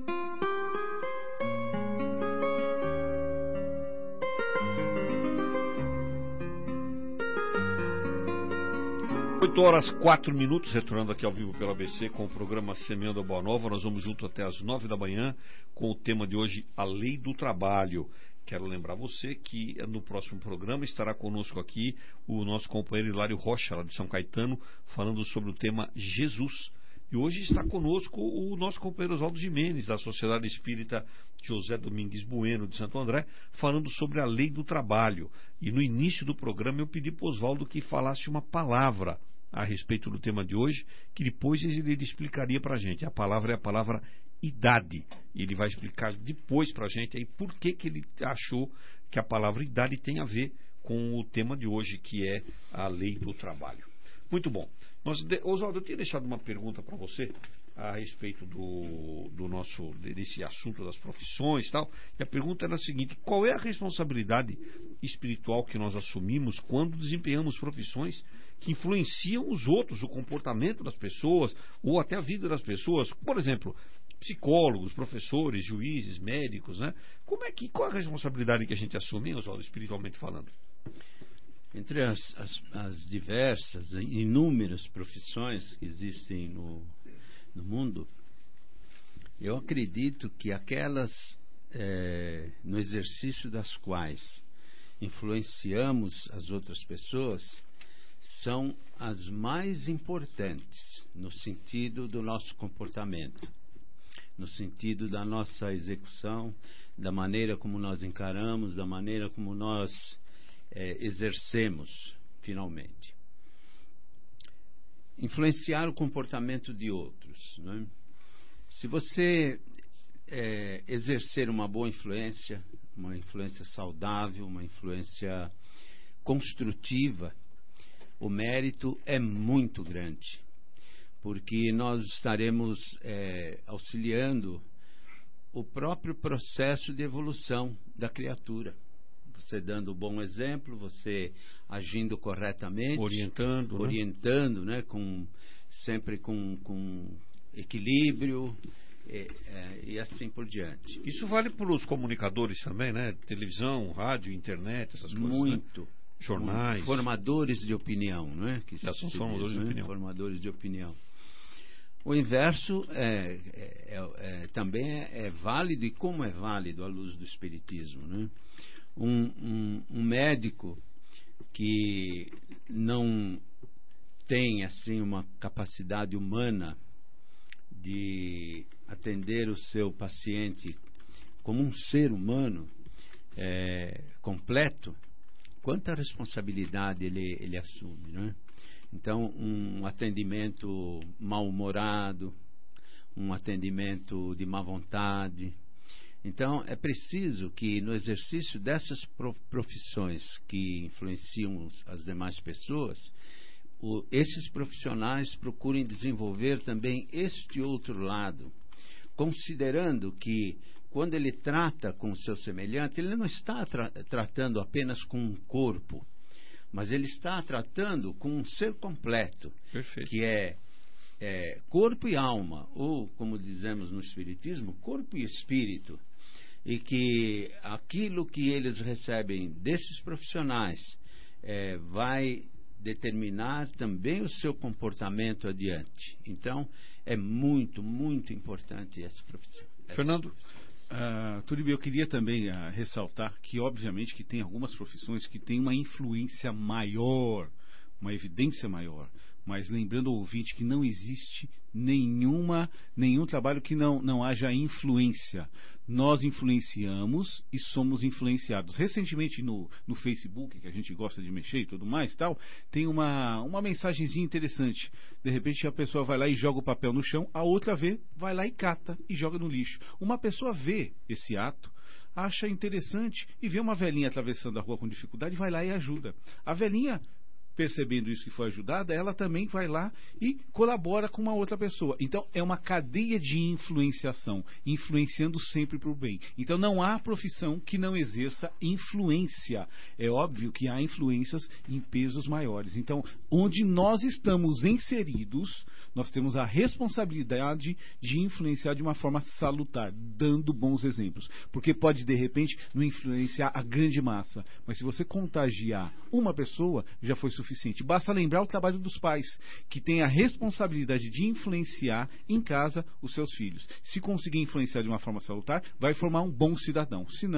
[SPEAKER 4] 8 horas 4 minutos, retornando aqui ao vivo pela ABC com o programa Semeando a Boa Nova. Nós vamos junto até as 9 da manhã com o tema de hoje, a Lei do Trabalho. Quero lembrar você que no próximo programa estará conosco aqui o nosso companheiro Hilário Rocha, lá de São Caetano, falando sobre o tema Jesus. E hoje está conosco o nosso companheiro Oswaldo Gimenez, da Sociedade Espírita José Domingues Bueno, de Santo André, falando sobre a lei do trabalho. E no início do programa eu pedi para o Oswaldo que falasse uma palavra a respeito do tema de hoje, que depois ele explicaria para a gente. A palavra é a palavra idade. Ele vai explicar depois para a gente aí por que ele achou que a palavra idade tem a ver com o tema de hoje, que é a lei do trabalho. Muito bom. Oswaldo, eu tinha deixado uma pergunta para você a respeito desse assunto das profissões e tal, e a pergunta era a seguinte: qual é a responsabilidade espiritual que nós assumimos quando desempenhamos profissões que influenciam os outros, o comportamento das pessoas, ou até a vida das pessoas? Por exemplo, psicólogos, professores, juízes, médicos, né? Qual é a responsabilidade que a gente assume, Oswaldo, espiritualmente falando?
[SPEAKER 5] Entre as diversas, inúmeras profissões que existem no mundo, eu acredito que aquelas no exercício das quais influenciamos as outras pessoas são as mais importantes no sentido do nosso comportamento, no sentido da nossa execução, da maneira como nós encaramos, da maneira como nós exercemos finalmente. Influenciar o comportamento de outros, né? Se você exercer uma boa influência, uma influência saudável, uma influência construtiva, o mérito é muito grande, porque nós estaremos auxiliando o próprio processo de evolução da criatura. Você dando um bom exemplo, você agindo corretamente, orientando, né? Sempre com equilíbrio e assim por diante.
[SPEAKER 4] Isso vale para os comunicadores também, né? Televisão, rádio, internet, essas coisas.
[SPEAKER 5] Muito.
[SPEAKER 4] Né? Jornais.
[SPEAKER 5] Formadores de opinião, né? Que
[SPEAKER 4] são formadores de opinião.
[SPEAKER 5] Formadores de opinião. O inverso também é válido, e como é válido à luz do Espiritismo, né? Um médico que não tem assim uma capacidade humana de atender o seu paciente como um ser humano completo, quanta responsabilidade ele assume, né? Então, um atendimento mal-humorado, um atendimento de má vontade. Então, é preciso que no exercício dessas profissões que influenciam as demais pessoas, esses profissionais procurem desenvolver também este outro lado, considerando que quando ele trata com o seu semelhante, ele não está tratando apenas com um corpo, mas ele está tratando com um ser completo. Perfeito. Que é corpo e alma, ou, como dizemos no Espiritismo, corpo e espírito. E que aquilo que eles recebem desses profissionais vai determinar também o seu comportamento adiante. Então, é muito, muito importante essa profissão.
[SPEAKER 4] Fernando?
[SPEAKER 6] Turibio, eu queria também ressaltar que, obviamente, que tem algumas profissões que têm uma influência maior, uma evidência maior. Mas lembrando ao ouvinte que não existe nenhum trabalho que não haja influência. Nós influenciamos e somos influenciados. Recentemente no Facebook, que a gente gosta de mexer e tudo mais, tal, tem uma mensagenzinha interessante. De repente a pessoa vai lá e joga o papel no chão, a outra vai lá e cata e joga no lixo. Uma pessoa vê esse ato, acha interessante e vê uma velhinha atravessando a rua com dificuldade, vai lá e ajuda. A velhinha, percebendo isso que foi ajudada, ela também vai lá e colabora com uma outra pessoa. Então é uma cadeia de influenciação, influenciando sempre para o bem. Então não há profissão que não exerça influência. É óbvio que há influências em pesos maiores. Então, onde nós estamos inseridos, nós temos a responsabilidade de influenciar de uma forma salutar, dando bons exemplos. Porque pode, de repente, não influenciar a grande massa, mas se você contagiar uma pessoa, já foi suficiente. Basta lembrar o trabalho dos pais, que têm a responsabilidade de influenciar em casa os seus filhos. Se conseguir influenciar de uma forma salutar, vai formar um bom cidadão. Se não,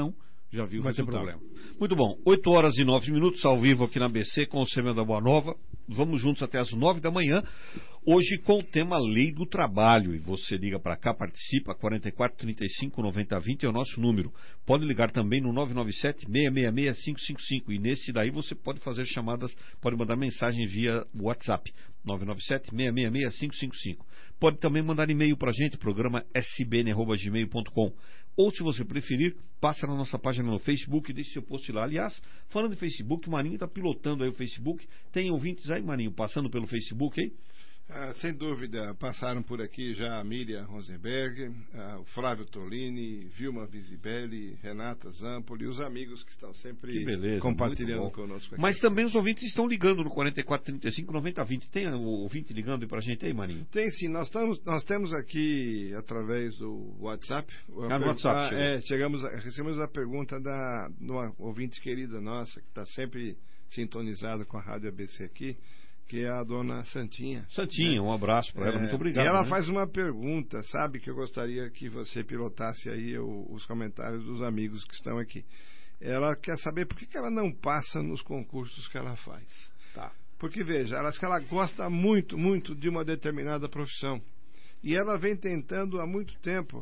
[SPEAKER 6] já viu o
[SPEAKER 4] vai ter
[SPEAKER 6] resultado.
[SPEAKER 4] problema. Muito bom, 8 horas e 9 minutos ao vivo aqui na ABC com o Semeando a Boa Nova. Vamos juntos até as 9 da manhã. Hoje com o tema Lei do Trabalho. E você liga para cá, participa, 44 35 90 20 é o nosso número. Pode ligar também no 997 666 555. E nesse daí você pode fazer chamadas, pode mandar mensagem via WhatsApp. 997 666 555. Pode também mandar e-mail para a gente, programa sbn@gmail.com. Ou, se você preferir, passa na nossa página no Facebook e deixe seu post lá. Aliás, falando em Facebook, o Marinho está pilotando aí o Facebook. Tem ouvintes aí, Marinho, passando pelo Facebook aí?
[SPEAKER 9] Sem dúvida, passaram por aqui já a Miriam Rosenberg, o Flávio Tolini, Vilma Visibelli, Renata Zampoli, os amigos que estão sempre compartilhando conosco aqui.
[SPEAKER 4] Mas também os ouvintes estão ligando no 44 35 90 20. Tem o ouvinte ligando para a gente aí, Marinho?
[SPEAKER 9] Tem sim, nós temos aqui através do WhatsApp.
[SPEAKER 4] No WhatsApp
[SPEAKER 9] recebemos a pergunta de uma ouvinte querida nossa, que está sempre sintonizada com a Rádio ABC aqui, que é a dona Santinha.
[SPEAKER 4] Santinha, um abraço para ela, muito obrigado.
[SPEAKER 9] E ela faz uma pergunta, sabe, que eu gostaria que você pilotasse aí os comentários dos amigos que estão aqui. Ela quer saber por que ela não passa nos concursos que ela faz.
[SPEAKER 4] Tá.
[SPEAKER 9] Porque, veja, ela diz que ela gosta muito, muito de uma determinada profissão. E ela vem tentando há muito tempo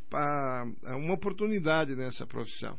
[SPEAKER 9] uma oportunidade nessa profissão.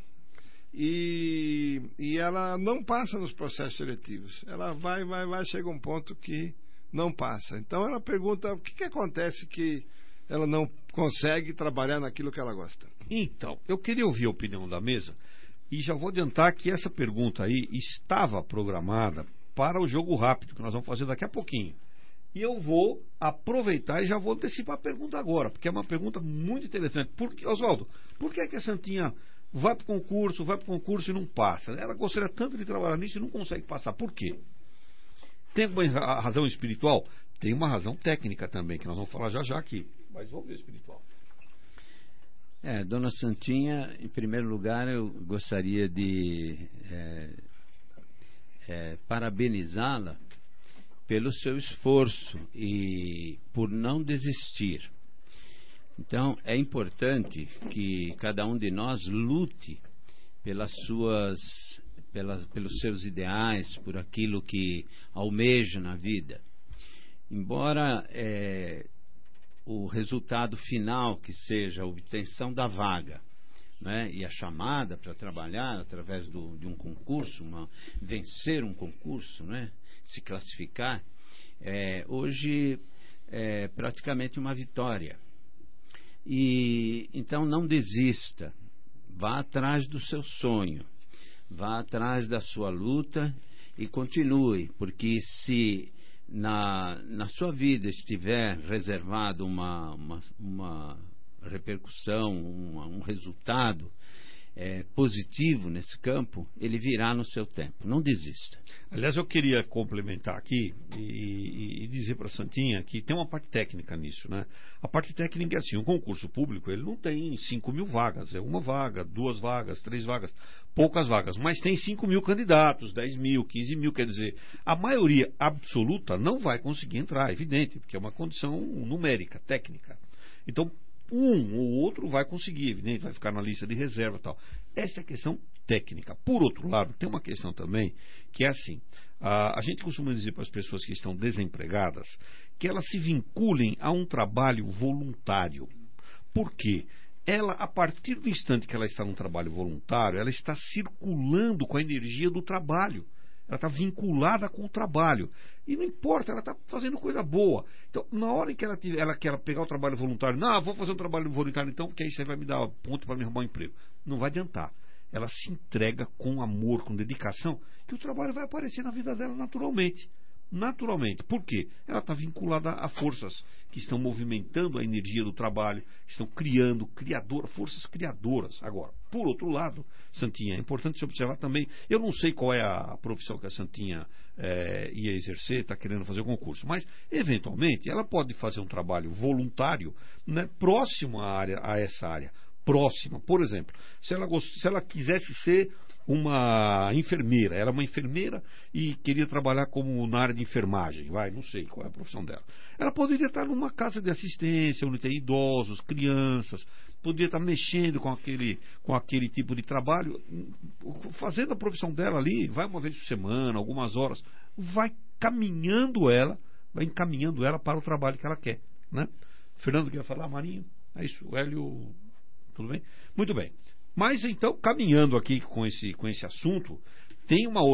[SPEAKER 9] E ela não passa nos processos seletivos. Ela vai, chega um ponto que não passa. Então ela pergunta o que acontece que ela não consegue trabalhar naquilo que ela gosta.
[SPEAKER 4] Então, eu queria ouvir a opinião da mesa e já vou adiantar que essa pergunta aí estava programada para o jogo rápido, que nós vamos fazer daqui a pouquinho. E eu vou aproveitar e já vou antecipar a pergunta agora, porque é uma pergunta muito interessante. Oswaldo, por que a Santinha vai para o concurso e não passa? Ela gostaria tanto de trabalhar nisso e não consegue passar. Por quê? Tem uma razão espiritual? Tem uma razão técnica também, que nós vamos falar já aqui. Mas vamos ver espiritual.
[SPEAKER 5] Dona Santinha, em primeiro lugar, eu gostaria de parabenizá-la pelo seu esforço e por não desistir. Então, é importante que cada um de nós lute pelos seus ideais, por aquilo que almeja na vida. Embora o resultado final, que seja a obtenção da vaga, né, e a chamada para trabalhar através de um concurso, vencer um concurso, né, se classificar, hoje é praticamente uma vitória. E então não desista, vá atrás do seu sonho, vá atrás da sua luta e continue, porque se na sua vida estiver reservado uma repercussão, um resultado positivo nesse campo, ele virá no seu tempo. Não desista.
[SPEAKER 4] Aliás, eu queria complementar aqui e dizer para a Santinha que tem uma parte técnica nisso, né? A parte técnica é assim: um concurso público, ele não tem 5.000 vagas, é uma vaga, 2 vagas, 3 vagas, poucas vagas, mas tem 5.000 candidatos, 10.000, 15.000, quer dizer, a maioria absoluta não vai conseguir entrar, é evidente, porque é uma condição numérica, técnica. Então, um ou outro vai conseguir, evidente, vai ficar na lista de reserva e tal. Essa é a questão técnica. Por outro lado, tem uma questão também que é assim: a gente costuma dizer para as pessoas que estão desempregadas que elas se vinculem a um trabalho voluntário. Por quê? Ela, a partir do instante que ela está num trabalho voluntário, ela está circulando com a energia do trabalho. Ela está vinculada com o trabalho. E não importa, ela está fazendo coisa boa. Então, na hora em que ela quer pegar o trabalho voluntário, não, vou fazer um trabalho voluntário então, porque aí você vai me dar ponto para me arrumar um emprego. Não vai adiantar. Ela se entrega com amor, com dedicação, que o trabalho vai aparecer na vida dela naturalmente. Naturalmente. Por quê? Ela está vinculada a forças que estão movimentando a energia do trabalho, estão criando, forças criadoras. Agora, por outro lado, Santinha, é importante se observar também, eu não sei qual é a profissão que a Santinha ia exercer, está querendo fazer o concurso, mas, eventualmente, ela pode fazer um trabalho voluntário, né, próximo a essa área. Próxima. Por exemplo, se ela quisesse ser uma enfermeira. Ela é uma enfermeira e queria trabalhar como na área de enfermagem. Não sei qual é a profissão dela. Ela poderia estar numa casa de assistência, onde tem idosos, crianças, poderia estar mexendo com aquele tipo de trabalho, fazendo a profissão dela ali, vai uma vez por semana, algumas horas, vai encaminhando ela para o trabalho que ela quer, né? Fernando quer falar, Marinho? É isso, o Hélio, tudo bem? Muito bem. Mas então, caminhando aqui com esse assunto, tem uma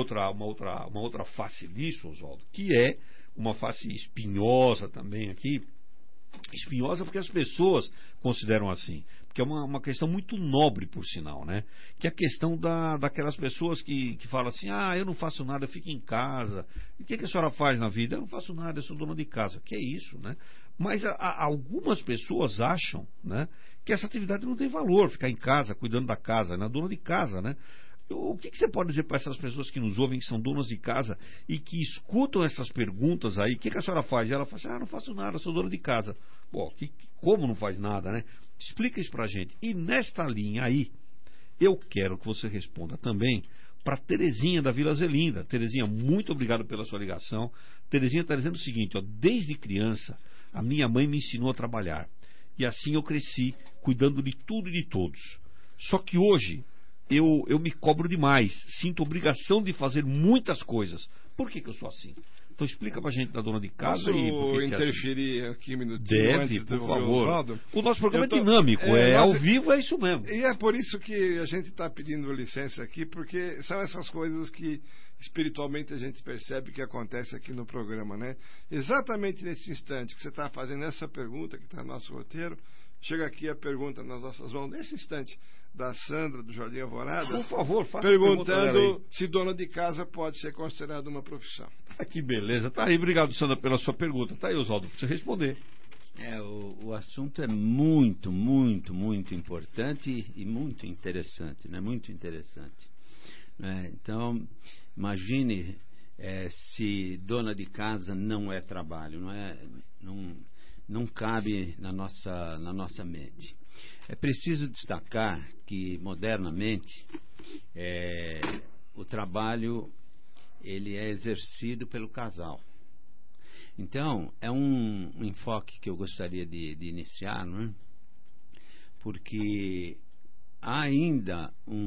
[SPEAKER 4] outra face disso, Oswaldo, que é uma face espinhosa também aqui. Espinhosa porque as pessoas consideram assim, porque é uma questão muito nobre, por sinal, né? Que é a questão daquelas pessoas que falam assim, eu não faço nada, eu fico em casa. E o que a senhora faz na vida? Eu não faço nada, eu sou dona de casa. Que é isso, né? Mas algumas pessoas acham, né, que essa atividade não tem valor, ficar em casa, cuidando da casa, né? Dona de casa, né? O que você pode dizer para essas pessoas que nos ouvem, que são donas de casa e que escutam essas perguntas aí? O que a senhora faz? E ela fala assim, não faço nada, sou dona de casa. Pô, como não faz nada, né? Explica isso pra gente. E nesta linha aí, eu quero que você responda também para Terezinha da Vila Zelinda. Terezinha, muito obrigado pela sua ligação. Terezinha está dizendo o seguinte, desde criança a minha mãe me ensinou a trabalhar e assim eu cresci cuidando de tudo e de todos. Só que hoje eu me cobro demais, sinto obrigação de fazer muitas coisas. Por que eu sou assim? Então explica pra gente da dona de casa.
[SPEAKER 9] Posso interferir aqui um minutinho?
[SPEAKER 4] Deve,
[SPEAKER 9] antes
[SPEAKER 4] por
[SPEAKER 9] do
[SPEAKER 4] favor.
[SPEAKER 9] Oswaldo?
[SPEAKER 4] O nosso programa é dinâmico, ao vivo, é isso mesmo.
[SPEAKER 9] E é por isso que a gente está pedindo licença aqui, porque são essas coisas que espiritualmente a gente percebe que acontece aqui no programa, né? Exatamente nesse instante que você está fazendo essa pergunta, que está no nosso roteiro, chega aqui a pergunta nas nossas mãos, nesse instante, da Sandra, do Jardim Alvorada.
[SPEAKER 4] Por favor, faça
[SPEAKER 9] perguntando se dona de casa pode ser considerada uma profissão.
[SPEAKER 4] Que beleza. Tá aí, obrigado, Sandra, pela sua pergunta. Tá aí, Oswaldo, para você responder.
[SPEAKER 5] O assunto é muito, muito, muito importante e muito interessante, né? Muito interessante. Então, imagine se dona de casa não é trabalho, não cabe na nossa mente. É preciso destacar que, modernamente, o trabalho ele é exercido pelo casal. Então, é um enfoque que eu gostaria de iniciar, não é? Porque há ainda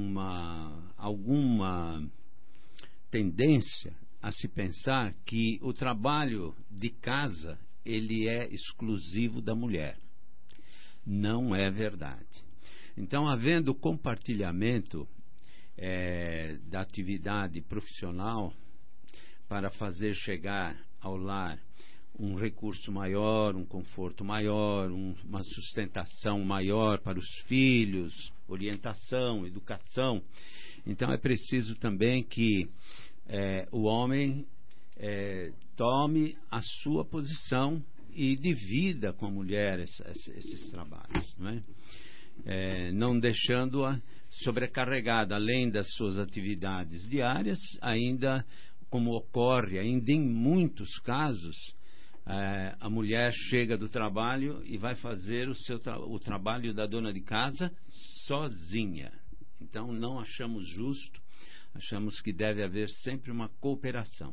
[SPEAKER 5] alguma tendência a se pensar que o trabalho de casa ele é exclusivo da mulher. Não é verdade. Então, havendo compartilhamento da atividade profissional para fazer chegar ao lar um recurso maior, um conforto maior, uma sustentação maior para os filhos, orientação, educação. Então, é preciso também que o homem tome a sua posição e divida com a mulher esses trabalhos, não é? Não deixando-a sobrecarregada, além das suas atividades diárias, ainda, como ocorre ainda em muitos casos, a mulher chega do trabalho e vai fazer o trabalho da dona de casa sozinha. Então, não achamos justo, achamos que deve haver sempre uma cooperação.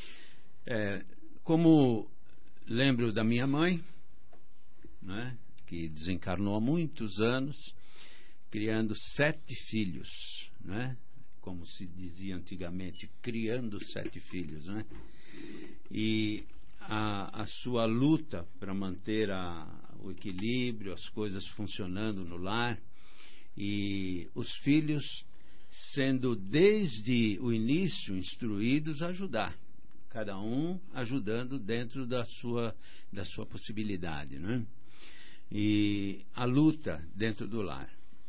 [SPEAKER 5] Como lembro da minha mãe, né, que desencarnou há muitos anos, criando 7 filhos, né, como se dizia antigamente, criando 7 filhos, né, e a sua luta para manter o equilíbrio, as coisas funcionando no lar, e os filhos sendo desde o início instruídos a ajudar, cada um ajudando dentro da sua possibilidade, né? E a luta dentro do lar.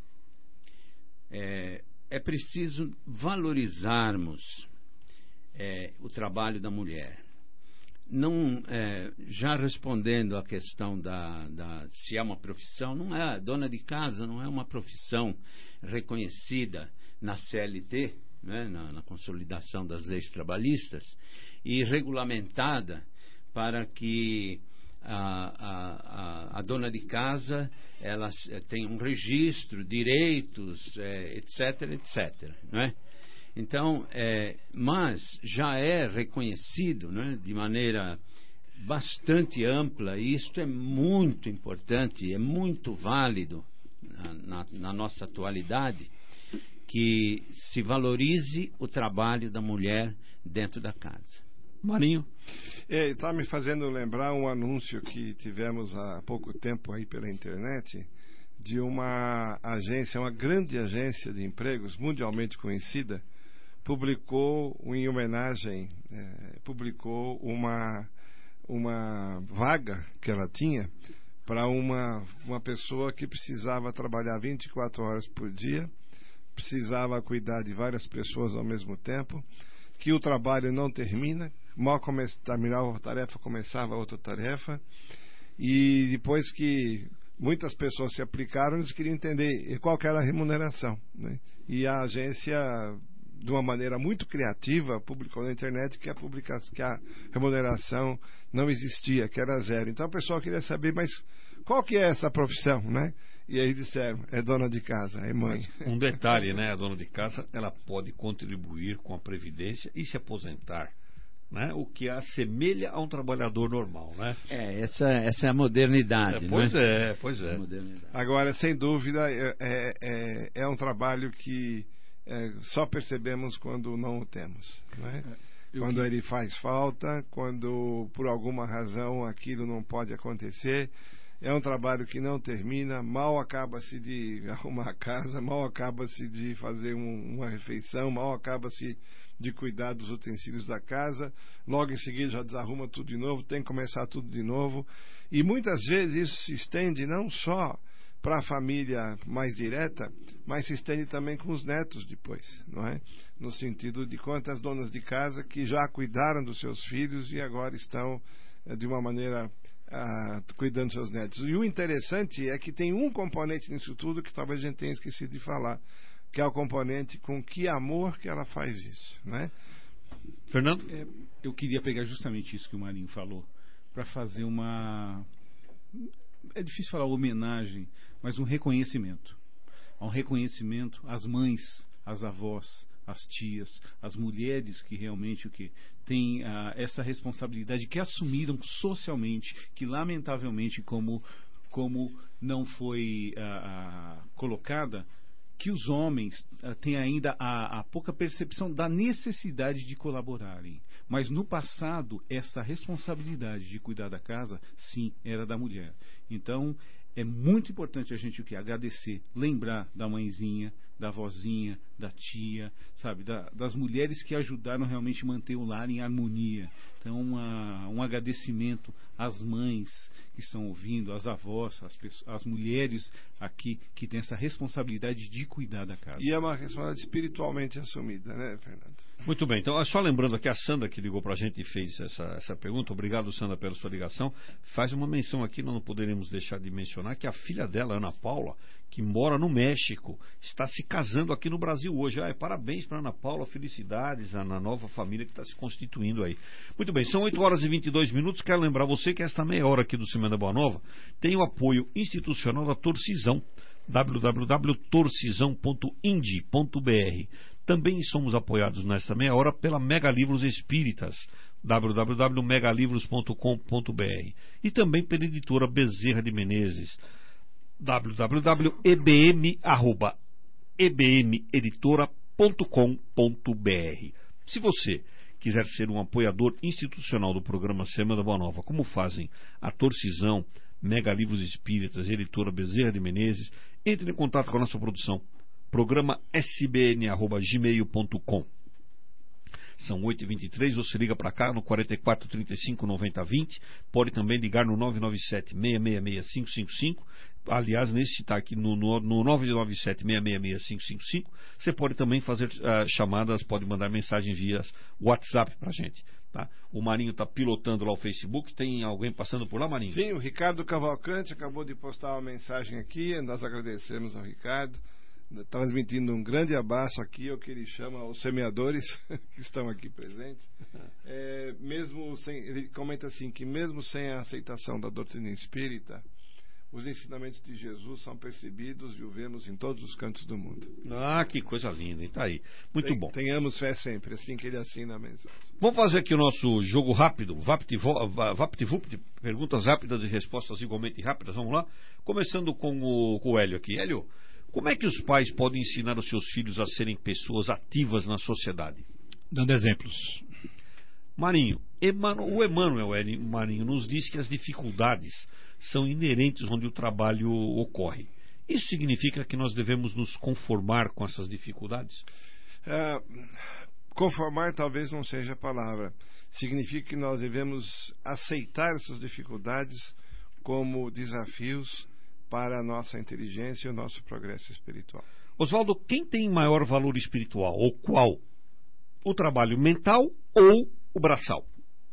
[SPEAKER 5] É preciso valorizarmos o trabalho da mulher. Não, já respondendo à questão se é uma profissão, não é. Dona de casa não é uma profissão reconhecida na CLT, né, na consolidação das leis trabalhistas, e regulamentada para que a dona de casa ela tenha um registro, direitos, etc, etc, não é? Então, mas já é reconhecido, né, de maneira bastante ampla, e isto é muito importante, é muito válido na nossa atualidade, que se valorize o trabalho da mulher dentro da casa.
[SPEAKER 4] Marinho?
[SPEAKER 9] Está me fazendo lembrar um anúncio que tivemos há pouco tempo aí pela internet, de uma agência, uma grande agência de empregos mundialmente conhecida, publicou em homenagem, publicou uma vaga que ela tinha para uma pessoa que precisava trabalhar 24 horas por dia, precisava cuidar de várias pessoas ao mesmo tempo, que o trabalho não termina, mal terminava uma tarefa, começava outra tarefa, e depois que muitas pessoas se aplicaram, eles queriam entender qual que era a remuneração, né? E a agência, de uma maneira muito criativa, publicou na internet que a remuneração não existia, que era zero. Então o pessoal queria saber, mas qual que é essa profissão, né? E aí disseram, é dona de casa, é mãe.
[SPEAKER 4] Um detalhe, né? A dona de casa, ela pode contribuir com a previdência e se aposentar, né? O que a assemelha a um trabalhador normal, né?
[SPEAKER 5] Essa é a modernidade,
[SPEAKER 4] pois
[SPEAKER 5] né?
[SPEAKER 4] Pois é.
[SPEAKER 9] Agora, sem dúvida, é um trabalho que só percebemos quando não o temos, né? Quando ele faz falta, quando por alguma razão aquilo não pode acontecer. É um trabalho que não termina, mal acaba-se de arrumar a casa, mal acaba-se de fazer uma refeição, mal acaba-se de cuidar dos utensílios da casa, logo em seguida já desarruma tudo de novo, tem que começar tudo de novo. E muitas vezes isso se estende não só para a família mais direta, mas se estende também com os netos depois, não é? No sentido de quantas donas de casa que já cuidaram dos seus filhos e agora estão de uma maneira cuidando dos seus netos. E o interessante é que tem um componente nisso tudo que talvez a gente tenha esquecido de falar, que é o componente com que amor que ela faz isso, né?
[SPEAKER 4] Fernando?
[SPEAKER 6] Eu queria pegar justamente isso que o Marinho falou, para fazer é difícil falar homenagem, mas um reconhecimento. Há um reconhecimento às mães, às avós, às tias, às mulheres que realmente têm essa responsabilidade, que assumiram socialmente, que lamentavelmente, como não foi colocada, que os homens têm ainda a pouca percepção da necessidade de colaborarem. Mas no passado, essa responsabilidade de cuidar da casa, sim, era da mulher. Então, é muito importante a gente agradecer, lembrar da mãezinha, da vozinha, da tia, sabe, das mulheres que ajudaram realmente a manter o lar em harmonia. Então, um agradecimento às mães que estão ouvindo, às avós, às mulheres aqui que têm essa responsabilidade de cuidar da casa.
[SPEAKER 9] E é uma responsabilidade espiritualmente assumida, né, Fernando?
[SPEAKER 4] Muito bem, então só lembrando aqui a Sandra que ligou pra gente e fez essa pergunta. Obrigado, Sandra, pela sua ligação. Faz uma menção aqui, nós não poderíamos deixar de mencionar que a filha dela, Ana Paula, que mora no México, está se casando aqui no Brasil hoje. Parabéns para Ana Paula, felicidades na nova família que está se constituindo aí. Muito bem, são 8 horas e 22 minutos. Quero lembrar você que esta meia hora aqui do Semana Boa Nova tem o apoio institucional da Torcisão, www.torcisão.ind.br. Também somos apoiados nesta meia hora pela Mega Livros Espíritas, www.megalivros.com.br, e também pela editora Bezerra de Menezes, www.ebmeditora.com.br. Se você quiser ser um apoiador institucional do programa Semana Boa Nova, como fazem a Torcisão, Mega Livros Espíritas e editora Bezerra de Menezes, entre em contato com a nossa produção. Programa sbn@gmail.com. São 8h23, você liga para cá no 44 35 90 20. Pode também ligar no 997 666 555. Aliás, nesse está aqui no 997 666 555. Você pode também fazer chamadas, pode mandar mensagem via WhatsApp para a gente. Tá? O Marinho está pilotando lá o Facebook. Tem alguém passando por lá, Marinho?
[SPEAKER 9] Sim, o Ricardo Cavalcante acabou de postar uma mensagem aqui. Nós agradecemos ao Ricardo, transmitindo um grande abraço aqui ao que ele chama os semeadores que estão aqui presentes. Ele comenta assim que mesmo sem a aceitação da doutrina espírita, os ensinamentos de Jesus são percebidos e o vemos em todos os cantos do mundo.
[SPEAKER 4] Ah, que coisa linda, hein? Tá aí. Muito bom.
[SPEAKER 9] Tenhamos fé sempre, assim que ele assina a mensagem.
[SPEAKER 4] Vamos fazer aqui o nosso jogo rápido, VaptVupt, perguntas rápidas e respostas igualmente rápidas. Vamos lá? Começando com o Hélio aqui. Hélio, como é que os pais podem ensinar os seus filhos a serem pessoas ativas na sociedade?
[SPEAKER 7] Dando exemplos.
[SPEAKER 4] Marinho, o Emmanuel Marinho nos diz que as dificuldades são inerentes onde o trabalho ocorre. Isso significa que nós devemos nos conformar com essas dificuldades?
[SPEAKER 9] Conformar talvez não seja a palavra. Significa que nós devemos aceitar essas dificuldades como desafios para a nossa inteligência e o nosso progresso espiritual.
[SPEAKER 4] Oswaldo, quem tem maior valor espiritual? Ou qual? O trabalho mental ou o braçal?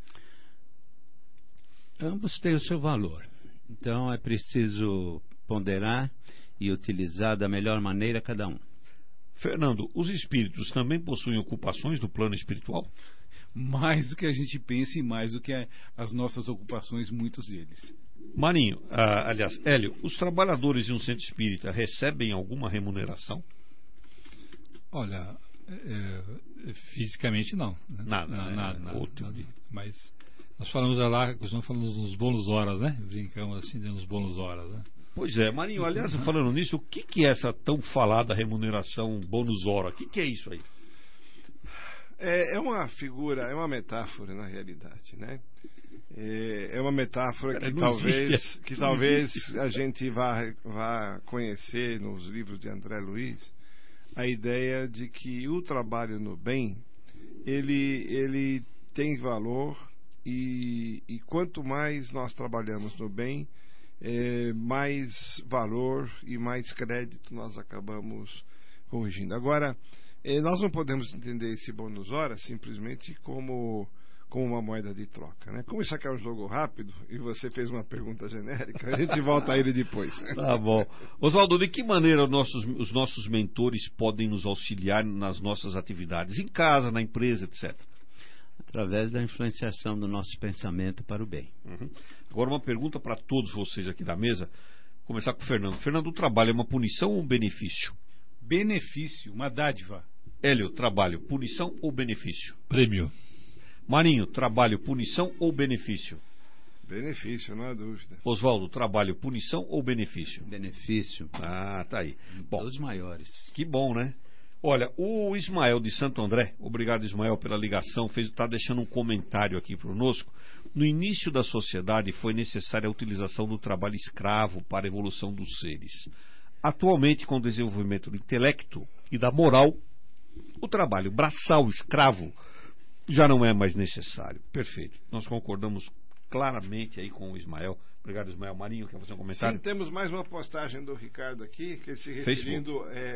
[SPEAKER 5] Ambos têm o seu valor. Então é preciso ponderar e utilizar da melhor maneira cada um.
[SPEAKER 4] Fernando, os espíritos também possuem ocupações do plano espiritual?
[SPEAKER 6] Mais do que a gente pensa e mais do que as nossas ocupações, muitos deles.
[SPEAKER 4] Marinho, Hélio, os trabalhadores de um centro espírita recebem alguma remuneração?
[SPEAKER 7] Olha, fisicamente não.
[SPEAKER 4] Nada.
[SPEAKER 7] Mas nós falamos lá, nós falamos dos bônus horas, né? Brincamos assim, nos bônus horas, né?
[SPEAKER 4] Pois é, Marinho, aliás, falando nisso, o que é essa tão falada remuneração bônus hora? O que é isso aí?
[SPEAKER 9] É uma figura, é uma metáfora na realidade, né? É uma metáfora que talvez a gente vá conhecer nos livros de André Luiz, a ideia de que o trabalho no bem, ele tem valor e quanto mais nós trabalhamos no bem, mais valor e mais crédito nós acabamos corrigindo. Agora, nós não podemos entender esse bônus hora simplesmente como uma moeda de troca, né? Como isso aqui é um jogo rápido e você fez uma pergunta genérica, a gente volta a ele depois.
[SPEAKER 4] Tá bom. Oswaldo, de que maneira os nossos mentores podem nos auxiliar nas nossas atividades, em casa, na empresa, etc.?
[SPEAKER 5] Através da influenciação do nosso pensamento para o bem.
[SPEAKER 4] Uhum. Agora uma pergunta para todos vocês aqui da mesa. Vou começar com o Fernando. Fernando, o trabalho é uma punição ou um benefício?
[SPEAKER 6] Benefício, uma dádiva.
[SPEAKER 4] Hélio, trabalho, punição ou benefício?
[SPEAKER 7] Prêmio.
[SPEAKER 4] Marinho, trabalho, punição ou benefício?
[SPEAKER 9] Benefício, não há dúvida.
[SPEAKER 4] Oswaldo, trabalho, punição ou benefício?
[SPEAKER 5] Benefício.
[SPEAKER 4] Ah, tá aí. Bom,
[SPEAKER 5] dos maiores.
[SPEAKER 4] Que bom, né? Olha, o Ismael de Santo André, obrigado Ismael pela ligação, está deixando um comentário aqui conosco. No início da sociedade foi necessária a utilização do trabalho escravo para a evolução dos seres. Atualmente, com o desenvolvimento do intelecto e da moral, o trabalho braçal escravo já não é mais necessário. Perfeito. Nós concordamos claramente aí com o Ismael. Obrigado, Ismael. Marinho, quer fazer um comentário?
[SPEAKER 9] Sim, temos mais uma postagem do Ricardo aqui, que se referindo,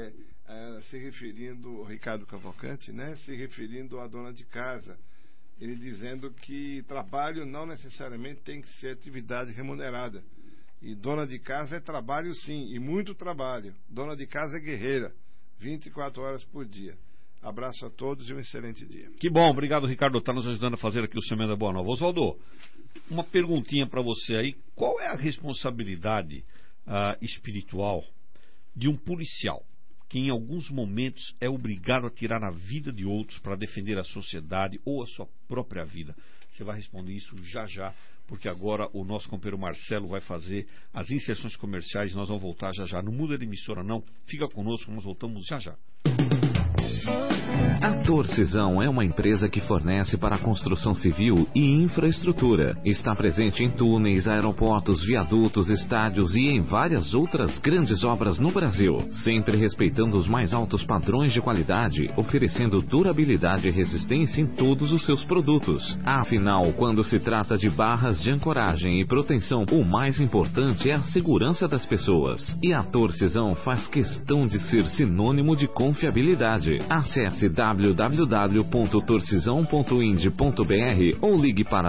[SPEAKER 9] o Ricardo Cavalcante, né? Se referindo à dona de casa. Ele dizendo que trabalho não necessariamente tem que ser atividade remunerada. E dona de casa é trabalho sim, e muito trabalho. Dona de casa é guerreira, 24 horas por dia. Abraço a todos e um excelente dia.
[SPEAKER 4] Que bom, obrigado Ricardo, está nos ajudando a fazer aqui o Semana da Boa Nova. Oswaldo, uma perguntinha para você aí. Qual é a responsabilidade espiritual de um policial que em alguns momentos é obrigado a tirar a vida de outros para defender a sociedade ou a sua própria vida? Você vai responder isso já, porque agora o nosso companheiro Marcelo vai fazer as inserções comerciais e nós vamos voltar já. Não muda de emissora não, fica conosco, nós voltamos já.
[SPEAKER 22] A Torcisão é uma empresa que fornece para a construção civil e infraestrutura. Está presente em túneis, aeroportos, viadutos, estádios e em várias outras grandes obras no Brasil, sempre respeitando os mais altos padrões de qualidade, oferecendo durabilidade e resistência em todos os seus produtos. Afinal, quando se trata de barras de ancoragem e proteção, o mais importante é a segurança das pessoas. E a Torcisão faz questão de ser sinônimo de confiabilidade. Acesse www.torcisão.ind.br ou ligue para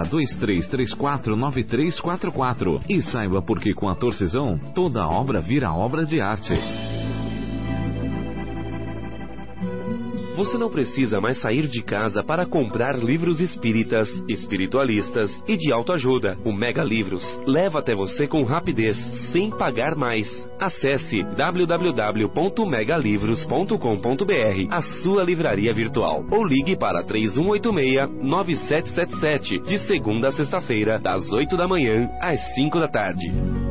[SPEAKER 22] 2334-9344 e saiba por que com a Torcisão toda obra vira obra de arte.
[SPEAKER 13] Você não precisa mais sair de casa para comprar livros espíritas, espiritualistas e de autoajuda. O Mega Livros leva até você com rapidez, sem pagar mais. Acesse www.megalivros.com.br, a sua livraria virtual, ou ligue para 3186-9777, de segunda a sexta-feira, das 8 da manhã às 5 da tarde.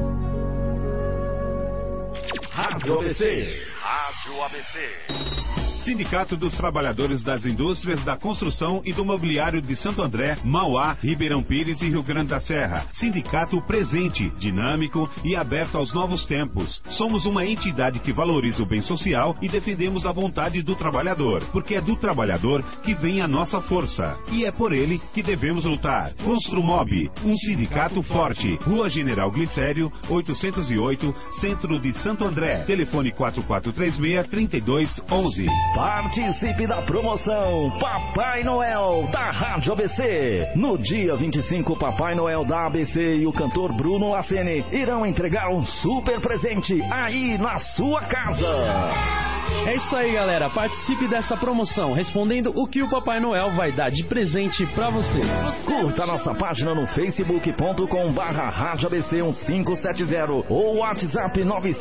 [SPEAKER 1] Rádio ABC.
[SPEAKER 12] Rádio ABC. Sindicato dos Trabalhadores das Indústrias da Construção e do Mobiliário de Santo André, Mauá, Ribeirão Pires e Rio Grande da Serra. Sindicato presente, dinâmico e aberto aos novos tempos. Somos uma entidade que valoriza o bem social e defendemos a vontade do trabalhador, porque é do trabalhador que vem a nossa força. E é por ele que devemos lutar. Construmob, um sindicato forte. Rua General Glicério, 808, Centro de Santo André. Telefone 4436-3211.
[SPEAKER 1] Participe da promoção Papai Noel da Rádio ABC. No dia 25, Papai Noel da ABC e o cantor Bruno Lassene irão entregar um super presente aí na sua casa.
[SPEAKER 8] É isso aí, galera. Participe dessa promoção, respondendo o que o Papai Noel vai dar de presente pra você.
[SPEAKER 1] Curta nossa página no facebook.com/Rádio ABC 1570 ou WhatsApp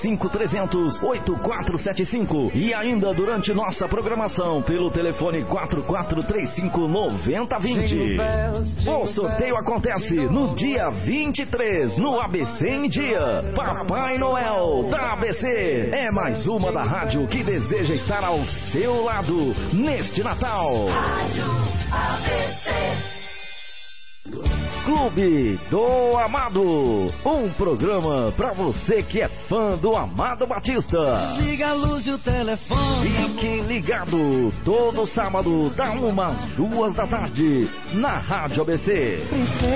[SPEAKER 1] 95300-8475 e ainda durante nossa programação pelo telefone 4435-9020. O sorteio acontece no dia 23 no ABC em Dia. Papai Noel da ABC é mais uma da rádio que deseja estar ao seu lado neste Natal.
[SPEAKER 2] Rádio ABC.
[SPEAKER 1] Clube do Amado, um programa pra você que é fã do Amado Batista.
[SPEAKER 2] Liga a luz e o telefone.
[SPEAKER 1] Fique ligado todo sábado da 1 às 2 da tarde na Rádio ABC.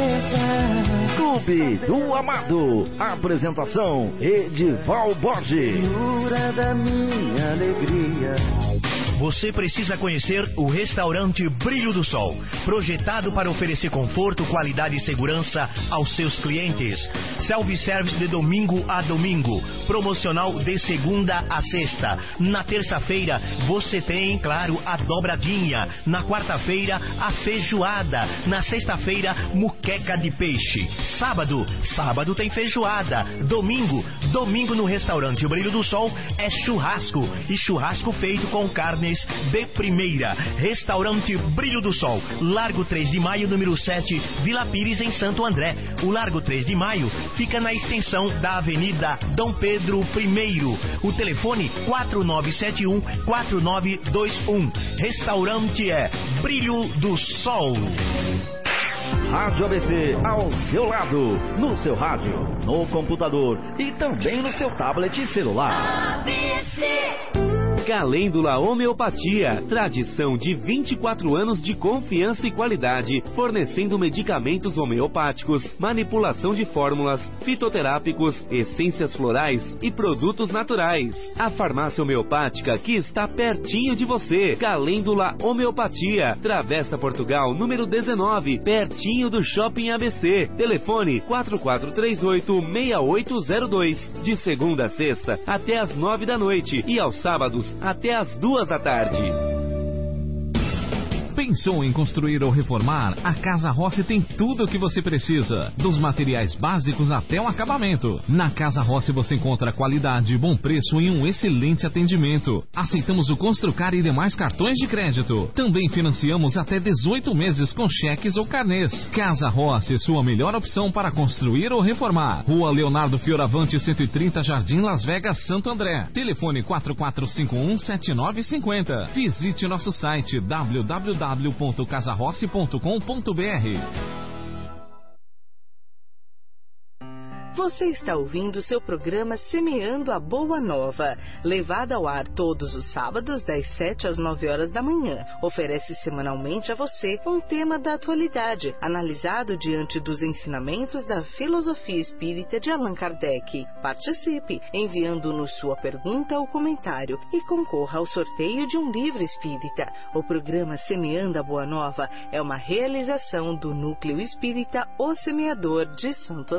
[SPEAKER 1] Clube do Amado. Apresentação Edival Borges.
[SPEAKER 2] Jura da minha alegria.
[SPEAKER 10] Você precisa conhecer o restaurante Brilho do Sol, projetado para oferecer conforto, qualidade e segurança aos seus clientes. Self-service de domingo a domingo, promocional de segunda a sexta. Na terça-feira você tem, claro, a dobradinha. Na quarta-feira, a feijoada. Na sexta-feira, muqueca de peixe. Sábado tem feijoada. Domingo no restaurante O Brilho do Sol é churrasco. E churrasco feito com carnes de primeira. Restaurante Brilho do Sol, Largo 3 de Maio, número 7, Vila Pires, em Santo André. O Largo 3 de Maio fica na extensão da Avenida Dom Pedro I. O telefone 4971-4921. Restaurante é Brilho do Sol.
[SPEAKER 1] Rádio ABC ao seu lado, no seu rádio, no computador e também no seu tablet e celular.
[SPEAKER 2] ABC.
[SPEAKER 13] Calêndula Homeopatia, tradição de 24 anos de confiança e qualidade, fornecendo medicamentos homeopáticos, manipulação de fórmulas, fitoterápicos, essências florais e produtos naturais. A farmácia homeopática que está pertinho de você. Calêndula Homeopatia, Travessa Portugal, número 19, pertinho do Shopping ABC. Telefone 4438-6802, de segunda a sexta até às 9 da noite e aos sábados até às 2 da tarde.
[SPEAKER 22] Pensou em construir ou reformar? A Casa Rossi tem tudo o que você precisa, dos materiais básicos até o acabamento. Na Casa Rossi você encontra qualidade, bom preço e um excelente atendimento. Aceitamos o Construcar e demais cartões de crédito. Também financiamos até 18 meses com cheques ou carnês. Casa Rossi, sua melhor opção para construir ou reformar. Rua Leonardo Fioravante, 130, Jardim Las Vegas, Santo André. Telefone 4451-7950. Visite nosso site www.casarossi.com.br.
[SPEAKER 3] Você está ouvindo seu programa Semeando a Boa Nova, levado ao ar todos os sábados das 7 às 9 horas da manhã. Oferece semanalmente a você um tema da atualidade, analisado diante dos ensinamentos da filosofia espírita de Allan Kardec. Participe, enviando-nos sua pergunta ou comentário e concorra ao sorteio de um livro espírita. O programa Semeando a Boa Nova é uma realização do Núcleo Espírita O Semeador de Santo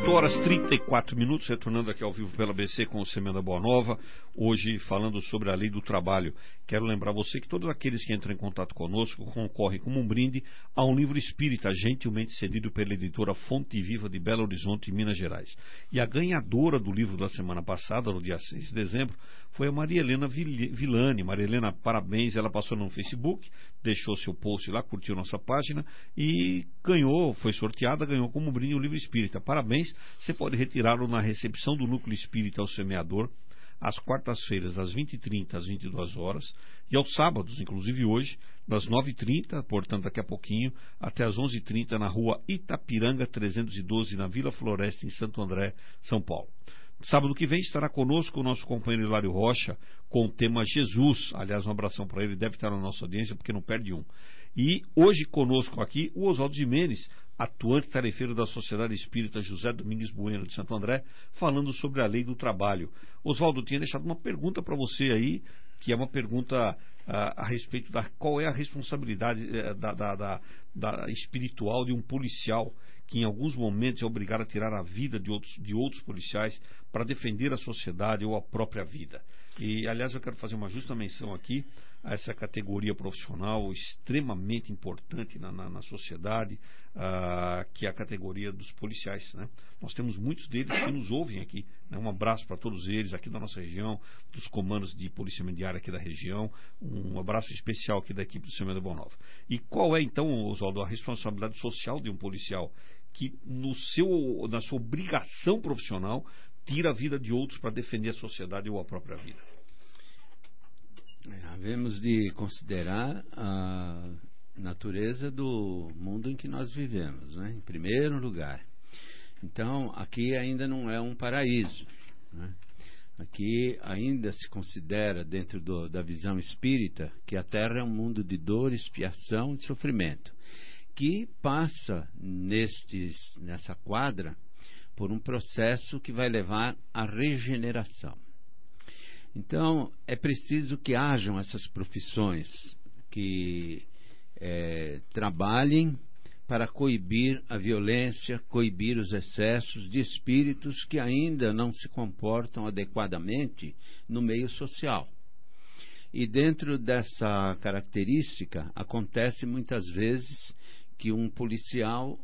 [SPEAKER 4] horas e 34 minutos, retornando aqui ao vivo pela ABC com o Semana Boa Nova, hoje falando sobre a lei do trabalho. Quero lembrar você que todos aqueles que entram em contato conosco concorrem como um brinde a um livro espírita gentilmente cedido pela editora Fonte Viva de Belo Horizonte, Minas Gerais. E a ganhadora do livro da semana passada, no dia 6 de dezembro, foi a Maria Helena Villani. Maria Helena, parabéns, ela passou no Facebook, deixou seu post lá, curtiu nossa página e ganhou, foi sorteada, ganhou como brinde o livro espírita. Parabéns, você pode retirá-lo na recepção do Núcleo Espírita ao Semeador, às quartas-feiras, das 20h30 às 22 horas, e aos sábados, inclusive hoje, das 9h30, portanto daqui a pouquinho, até às 11h30, na rua Itapiranga 312, na Vila Floresta, em Santo André, São Paulo. Sábado que vem estará conosco o nosso companheiro Hilário Rocha com o tema Jesus. Aliás, um abração para ele, deve estar na nossa audiência porque não perde um. E hoje conosco aqui o Oswaldo Jimenez, atuante tarefeiro da Sociedade Espírita José Domingues Bueno de Santo André, falando sobre a lei do trabalho. Oswaldo, tinha deixado uma pergunta para você aí, que é uma pergunta a respeito da qual é a responsabilidade da espiritual de um policial que em alguns momentos é obrigado a tirar a vida de outros policiais para defender a sociedade ou a própria vida. E, aliás, eu quero fazer uma justa menção aqui a essa categoria profissional extremamente importante na sociedade, que é a categoria dos policiais, né? Nós temos muitos deles que nos ouvem aqui, né? Um abraço para todos eles aqui da nossa região, dos comandos de policiamento diário aqui da região, um abraço especial aqui da equipe do Semana Boa Nova. E qual é então, Oswaldo, a responsabilidade social de um policial que na sua obrigação profissional tira a vida de outros para defender a sociedade ou a própria vida?
[SPEAKER 5] Havemos de considerar a natureza do mundo em que nós vivemos, né? Em primeiro lugar. Então, aqui ainda não é um paraíso, né? Aqui ainda se considera, dentro da visão espírita, que a Terra é um mundo de dor, expiação e sofrimento, que passa nessa quadra por um processo que vai levar à regeneração. Então, é preciso que hajam essas profissões que trabalhem para coibir a violência, coibir os excessos de espíritos que ainda não se comportam adequadamente no meio social. E dentro dessa característica, acontece muitas vezes que um policial,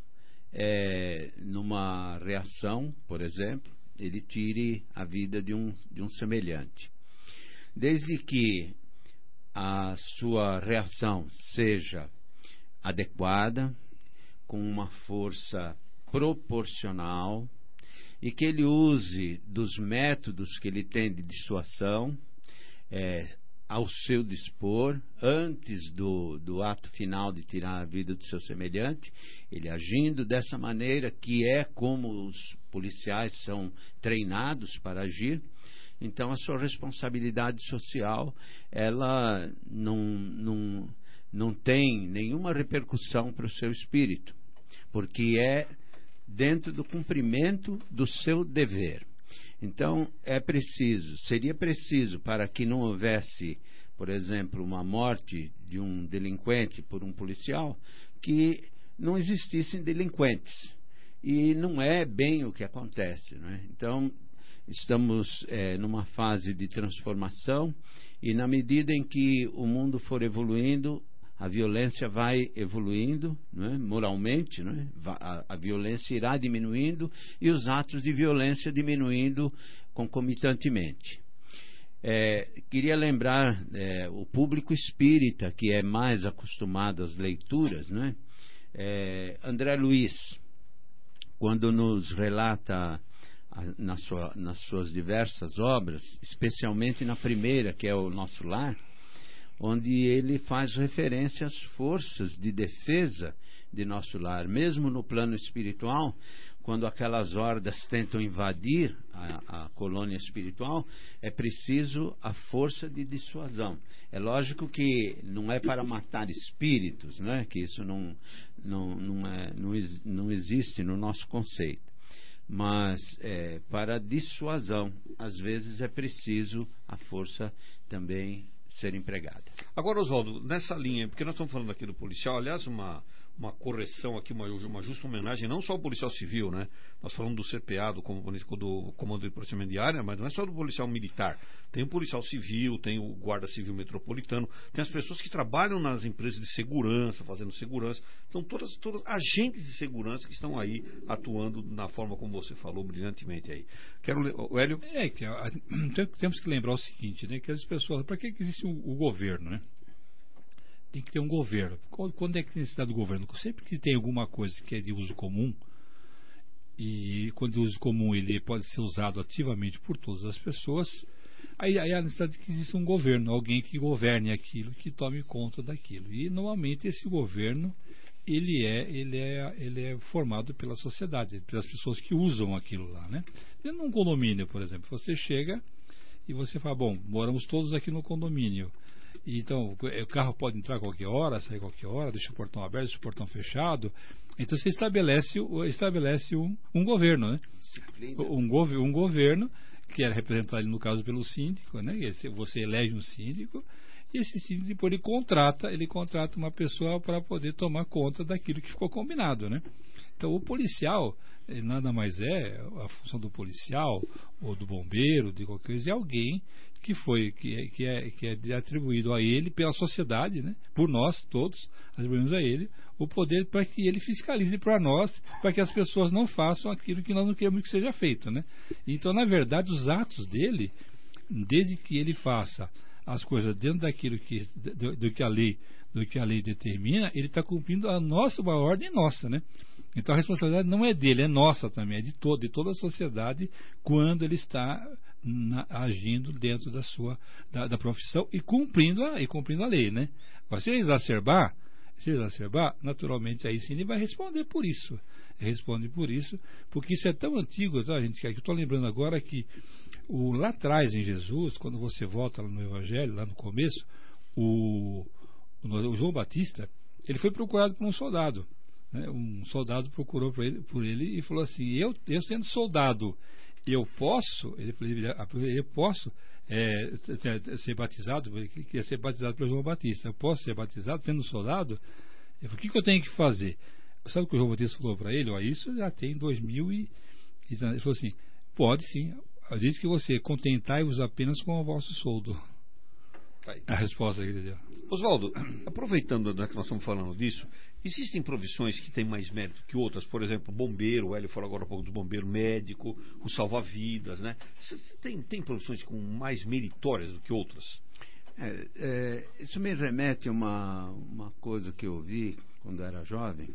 [SPEAKER 5] numa reação, por exemplo, ele tire a vida de um semelhante. Desde que a sua reação seja adequada, com uma força proporcional, e que ele use dos métodos que ele tem de dissuasão ao seu dispor, antes do ato final de tirar a vida do seu semelhante, ele agindo dessa maneira, que é como os policiais são treinados para agir. Então a sua responsabilidade social, ela não tem nenhuma repercussão para o seu espírito, porque é dentro do cumprimento do seu dever. Então seria preciso, para que não houvesse, por exemplo, uma morte de um delinquente por um policial, que não existissem delinquentes. E não é bem o que acontece, não é? Então, estamos numa fase de transformação, e na medida em que o mundo for evoluindo, a violência vai evoluindo, não é? Moralmente, não é? A violência irá diminuindo e os atos de violência diminuindo concomitantemente. Queria lembrar o público espírita, que é mais acostumado às leituras, não é? André Luiz, quando nos relata nas suas diversas obras, especialmente na primeira, que é o Nosso Lar, onde ele faz referência às forças de defesa de nosso lar. Mesmo no plano espiritual, quando aquelas hordas tentam invadir a colônia espiritual, é preciso a força de dissuasão. É lógico que não é para matar espíritos, né? Que isso não existe no nosso conceito. Mas para dissuasão, às vezes é preciso a força também ser empregada.
[SPEAKER 4] Agora, Oswaldo, nessa linha, porque nós estamos falando aqui do policial, aliás, uma correção aqui, uma justa homenagem, não só ao policial civil, né? Nós falamos do CPA, do Comando de Procedimento de Área, mas não é só do policial militar. Tem o policial civil, tem o guarda civil metropolitano, tem as pessoas que trabalham nas empresas de segurança, fazendo segurança. São todas agentes de segurança que estão aí atuando na forma como você falou brilhantemente aí. O Hélio?
[SPEAKER 7] Temos que lembrar o seguinte, né? Que as pessoas, para que existe o governo, né? Tem que ter um governo. Quando é que tem necessidade do governo? Sempre que tem alguma coisa que é de uso comum, e quando o uso comum ele pode ser usado ativamente por todas as pessoas, aí há necessidade de que exista um governo, alguém que governe aquilo, que tome conta daquilo. E normalmente esse governo ele é formado pela sociedade, pelas pessoas que usam aquilo lá, né? Dentro de um condomínio, por exemplo, você chega e você fala, bom, moramos todos aqui no condomínio. Então, o carro pode entrar a qualquer hora, sair a qualquer hora, deixa o portão aberto, deixa o portão fechado. Então, você estabelece um governo, né? Um governo, que era representado, no caso, pelo síndico, né? Você elege um síndico, e esse síndico, depois, ele contrata uma pessoa para poder tomar conta daquilo que ficou combinado, né? Então, o policial, nada mais a função do policial, ou do bombeiro, de qualquer coisa, é alguém que é atribuído a ele pela sociedade, né? Por nós todos, atribuímos a ele o poder para que ele fiscalize para nós, para que as pessoas não façam aquilo que nós não queremos que seja feito, né? Então, na verdade, os atos dele, desde que ele faça as coisas dentro daquilo do que a lei determina, ele está cumprindo uma ordem nossa, né? Então a responsabilidade não é dele, é nossa também, é de toda a sociedade, quando ele está agindo dentro da profissão e cumprindo a lei, né? Agora, se ele exacerbar, naturalmente aí sim ele vai responder por isso. Ele responde por isso, porque isso é tão antigo, tá, gente? Que eu estou lembrando agora que lá atrás em Jesus, quando você volta lá no Evangelho, lá no começo, o João Batista, ele foi procurado por um soldado. Um soldado procurou por ele e falou assim, eu sendo soldado, eu posso ser batizado, porque ele queria ser batizado pelo João Batista, eu posso ser batizado sendo soldado? Ele falou, o que eu tenho que fazer? Sabe o que o João Batista falou para ele? Isso já tem 2000 ele falou assim, pode sim, diz que você contentai-vos apenas com o vosso soldo. A resposta que ele deu.
[SPEAKER 4] Oswaldo, aproveitando que nós estamos falando disso, existem profissões que têm mais mérito que outras? Por exemplo, bombeiro, o Hélio falou agora um pouco do bombeiro, médico, o salva-vidas, né? Tem profissões com mais meritórias do que outras?
[SPEAKER 5] Isso me remete a uma coisa que eu vi quando era jovem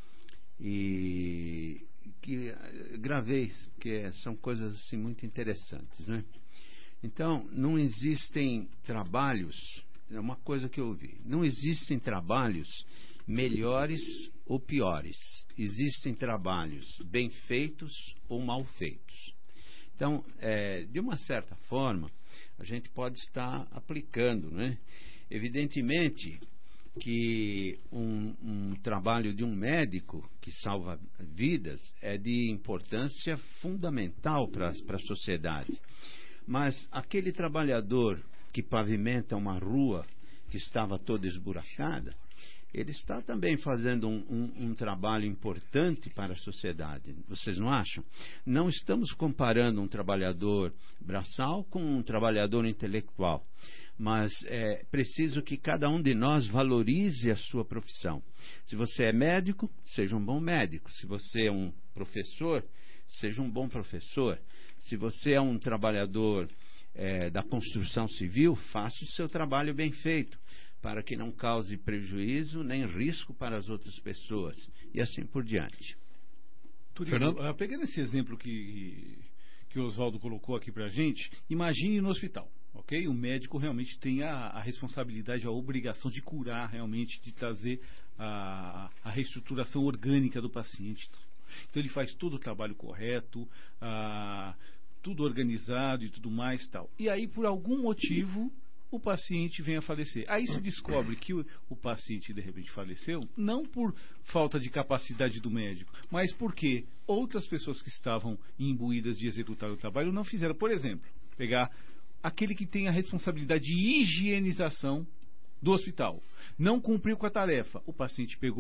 [SPEAKER 5] e que gravei, porque são coisas assim muito interessantes, né? Então, não existem trabalhos, é uma coisa que eu ouvi, não existem trabalhos melhores ou piores. Existem trabalhos bem feitos ou mal feitos. Então, de uma certa forma, a gente pode estar aplicando, né? Evidentemente que um trabalho de um médico que salva vidas é de importância fundamental para a sociedade. Mas aquele trabalhador que pavimenta uma rua que estava toda esburacada, ele está também fazendo um trabalho importante para a sociedade. Vocês não acham? Não estamos comparando um trabalhador braçal com um trabalhador intelectual. Mas é preciso que cada um de nós valorize a sua profissão. Se você é médico, seja um bom médico. Se você é um professor, seja um bom professor. Se você é um trabalhador da construção civil, faça o seu trabalho bem feito, para que não cause prejuízo nem risco para as outras pessoas, e assim por diante.
[SPEAKER 6] Fernando, pegando esse exemplo que o Oswaldo colocou aqui para a gente, imagine no hospital, ok? O médico realmente tem a responsabilidade, a obrigação de curar realmente, de trazer a reestruturação orgânica do paciente. Então ele faz todo o trabalho correto, tudo organizado e tudo mais tal. E aí, por algum motivo, o paciente vem a falecer. Aí se descobre que o paciente de repente faleceu, não por falta de capacidade do médico, mas porque outras pessoas que estavam imbuídas de executar o trabalho não fizeram. Por exemplo, pegar aquele que tem a responsabilidade de higienização do hospital. Não cumpriu com a tarefa. O paciente pegou,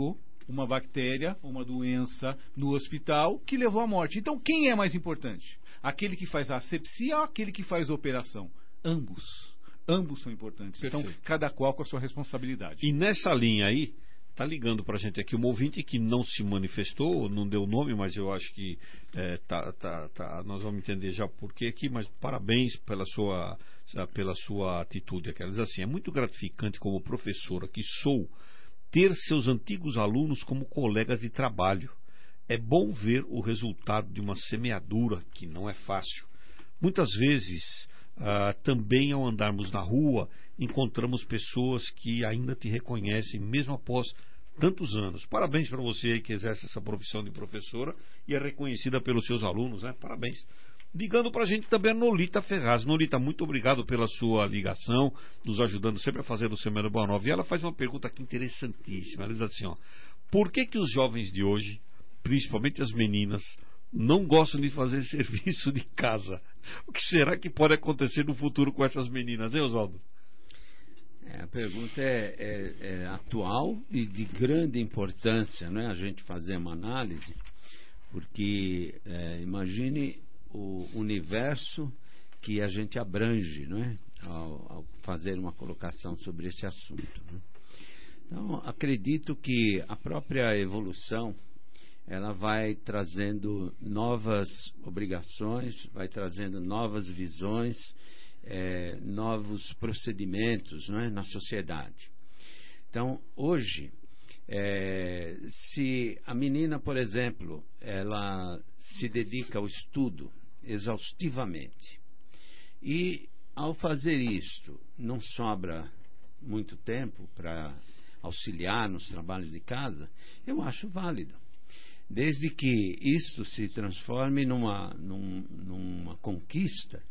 [SPEAKER 6] uma bactéria, uma doença no hospital que levou à morte. Então, quem é mais importante? Aquele que faz a asepsia ou aquele que faz a operação? Ambos. Ambos são importantes.
[SPEAKER 4] Perfeito.
[SPEAKER 6] Então, cada qual com a sua responsabilidade.
[SPEAKER 4] E nessa linha aí, tá ligando pra gente aqui um ouvinte que não se manifestou, não deu nome, mas eu acho que nós vamos entender já por quê aqui, mas parabéns pela sua atitude. Ela diz assim: é muito gratificante como professora que sou ter seus antigos alunos como colegas de trabalho. É bom ver o resultado de uma semeadura, que não é fácil. Muitas vezes, também ao andarmos na rua, encontramos pessoas que ainda te reconhecem, mesmo após tantos anos. Parabéns para você aí que exerce essa profissão de professora e é reconhecida pelos seus alunos, né? Parabéns. Ligando para a gente também a Nolita Ferraz. Nolita, muito obrigado pela sua ligação, nos ajudando sempre a fazer o Semana Boa Nova. E ela faz uma pergunta aqui interessantíssima. Ela diz assim, ó: por que os jovens de hoje, principalmente as meninas, não gostam de fazer serviço de casa? O que será que pode acontecer no futuro com essas meninas, hein, Oswaldo?
[SPEAKER 5] A pergunta é atual e de grande importância, né? A gente fazer uma análise, porque imagine o universo que a gente abrange, né? Ao fazer uma colocação sobre esse assunto, né? Então, acredito que a própria evolução ela vai trazendo novas obrigações, vai trazendo novas visões, novos procedimentos, não é, na sociedade. Então, hoje, se a menina, por exemplo, ela se dedica ao estudo exaustivamente e, ao fazer isto, não sobra muito tempo para auxiliar nos trabalhos de casa, eu acho válido. Desde que isto se transforme numa conquista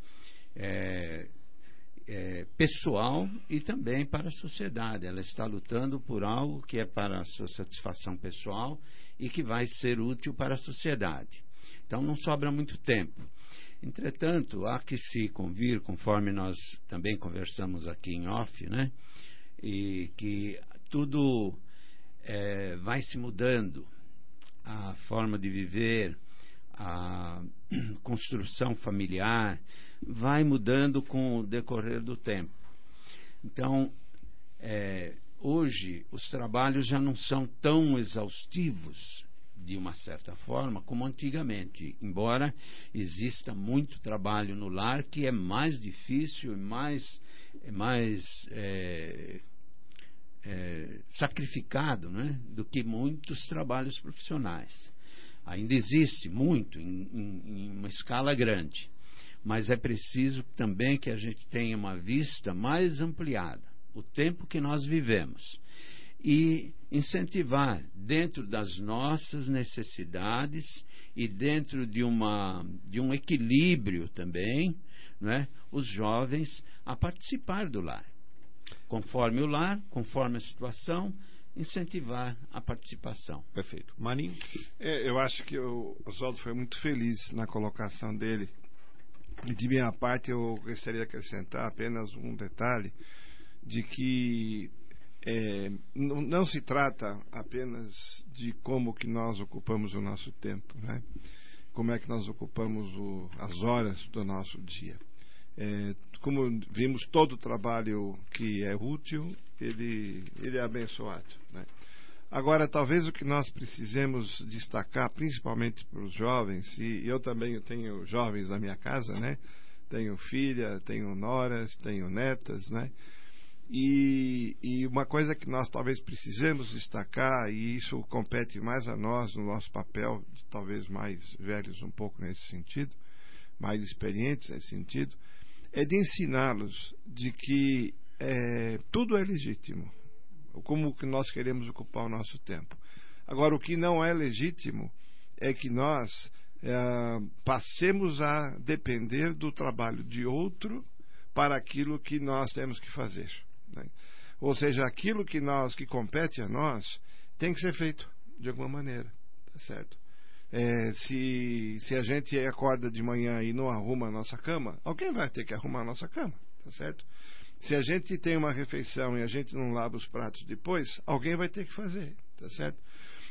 [SPEAKER 5] pessoal e também para a sociedade. Ela está lutando por algo que é para a sua satisfação pessoal e que vai ser útil para a sociedade. Então não sobra muito tempo. Entretanto, há que se convir, conforme nós também conversamos aqui em off, né? E que tudo vai se mudando. A forma de viver, a construção familiar vai mudando com o decorrer do tempo. Então, hoje os trabalhos já não são tão exaustivos, de uma certa forma, como antigamente, embora exista muito trabalho no lar que é mais difícil e mais sacrificado, né, do que muitos trabalhos profissionais. Ainda existe muito em uma escala grande, mas é preciso também que a gente tenha uma vista mais ampliada, o tempo que nós vivemos, e incentivar dentro das nossas necessidades e dentro de um equilíbrio também, né, os jovens a participar do lar. Conforme o lar, conforme a situação, incentivar a participação.
[SPEAKER 4] Perfeito. Marinho?
[SPEAKER 9] Eu acho que o Oswaldo foi muito feliz na colocação dele. E de minha parte, eu gostaria de acrescentar apenas um detalhe, de que não se trata apenas de como que nós ocupamos o nosso tempo, né? Como é que nós ocupamos as horas do nosso dia. Como vimos, todo o trabalho que é útil, ele é abençoado, né? Agora, talvez o que nós precisemos destacar, principalmente para os jovens, e eu também tenho jovens na minha casa, né? Tenho filha, tenho noras, tenho netas, né? E uma coisa que nós talvez precisemos destacar, e isso compete mais a nós, no nosso papel, talvez mais velhos um pouco nesse sentido, mais experientes nesse sentido, é de ensiná-los de que tudo é legítimo, como que nós queremos ocupar o nosso tempo. Agora, o que não é legítimo é que nós passemos a depender do trabalho de outro para aquilo que nós temos que fazer, né? Ou seja, aquilo que compete a nós tem que ser feito de alguma maneira, tá certo? Se a gente acorda de manhã e não arruma a nossa cama, alguém vai ter que arrumar a nossa cama, tá certo? Se a gente tem uma refeição e a gente não lava os pratos depois, alguém vai ter que fazer, tá certo?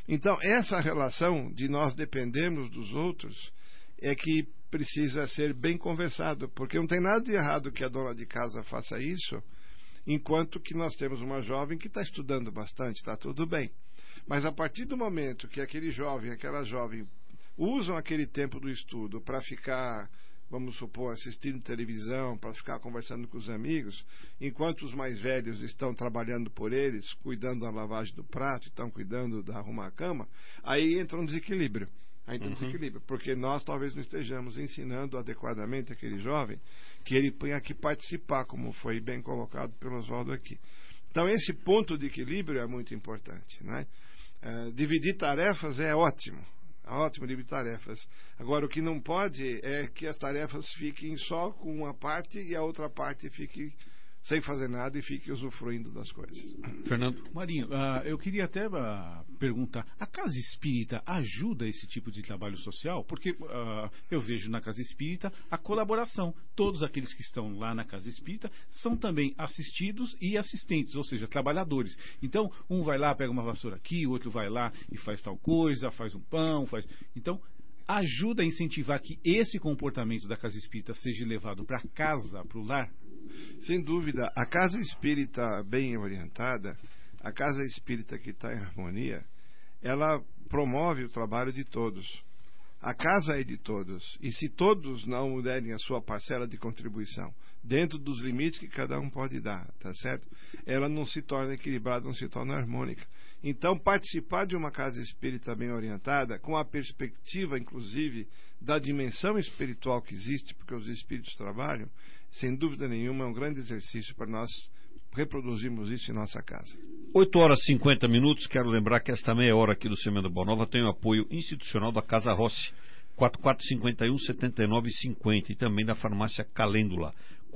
[SPEAKER 9] Então, essa relação de nós dependermos dos outros é que precisa ser bem conversado, porque não tem nada de errado que a dona de casa faça isso, enquanto que nós temos uma jovem que está estudando bastante, está tudo bem. Mas a partir do momento que aquele jovem, aquela jovem usam aquele tempo do estudo para ficar, vamos supor, assistindo televisão, para ficar conversando com os amigos, enquanto os mais velhos estão trabalhando por eles, cuidando da lavagem do prato, estão cuidando de arrumar a cama, aí entra um desequilíbrio. Porque nós talvez não estejamos ensinando adequadamente aquele jovem que ele tenha que participar, como foi bem colocado pelo Oswaldo aqui. Então esse ponto de equilíbrio é muito importante, né? Dividir tarefas é ótimo dividir tarefas. Agora o que não pode é que as tarefas fiquem só com uma parte e a outra parte fique sem fazer nada e fique usufruindo das coisas.
[SPEAKER 4] Fernando?
[SPEAKER 6] Marinho, eu queria até perguntar, a Casa Espírita ajuda esse tipo de trabalho social? Porque eu vejo na Casa Espírita a colaboração. Todos aqueles que estão lá na Casa Espírita são também assistidos e assistentes, ou seja, trabalhadores. Então, um vai lá, pega uma vassoura aqui, o outro vai lá e faz tal coisa, faz um pão, faz... Então, ajuda a incentivar que esse comportamento da Casa Espírita seja levado para casa, para o lar?
[SPEAKER 9] Sem dúvida, a casa espírita bem orientada, a casa espírita que está em harmonia, ela promove o trabalho de todos. A casa é de todos. E se todos não derem a sua parcela de contribuição, dentro dos limites que cada um pode dar, tá certo? Ela não se torna equilibrada, não se torna harmônica. Então, participar de uma casa espírita bem orientada, com a perspectiva, inclusive, da dimensão espiritual que existe, porque os espíritos trabalham, sem dúvida nenhuma, é um grande exercício para nós reproduzirmos isso em nossa casa.
[SPEAKER 4] 8h50. Quero lembrar que esta meia hora aqui do Semeando Boa Nova tem o apoio institucional da Casa Rossi, 4451-7950, e também da Farmácia Calêndula,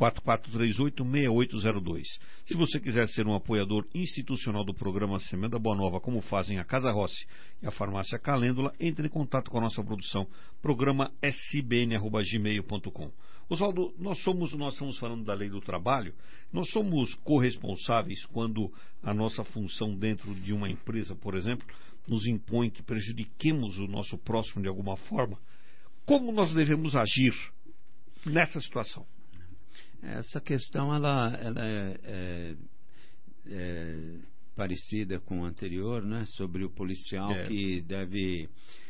[SPEAKER 4] 4438-6802. Se você quiser ser um apoiador institucional do programa Semeando Boa Nova, como fazem a Casa Rossi e a Farmácia Calêndula, entre em contato com a nossa produção, programa sbn@gmail.com. Oswaldo, nós estamos falando da lei do trabalho, nós somos corresponsáveis quando a nossa função dentro de uma empresa, por exemplo, nos impõe que prejudiquemos o nosso próximo de alguma forma. Como nós devemos agir nessa situação?
[SPEAKER 5] Essa questão ela é parecida com a anterior, né? Sobre o policial que deve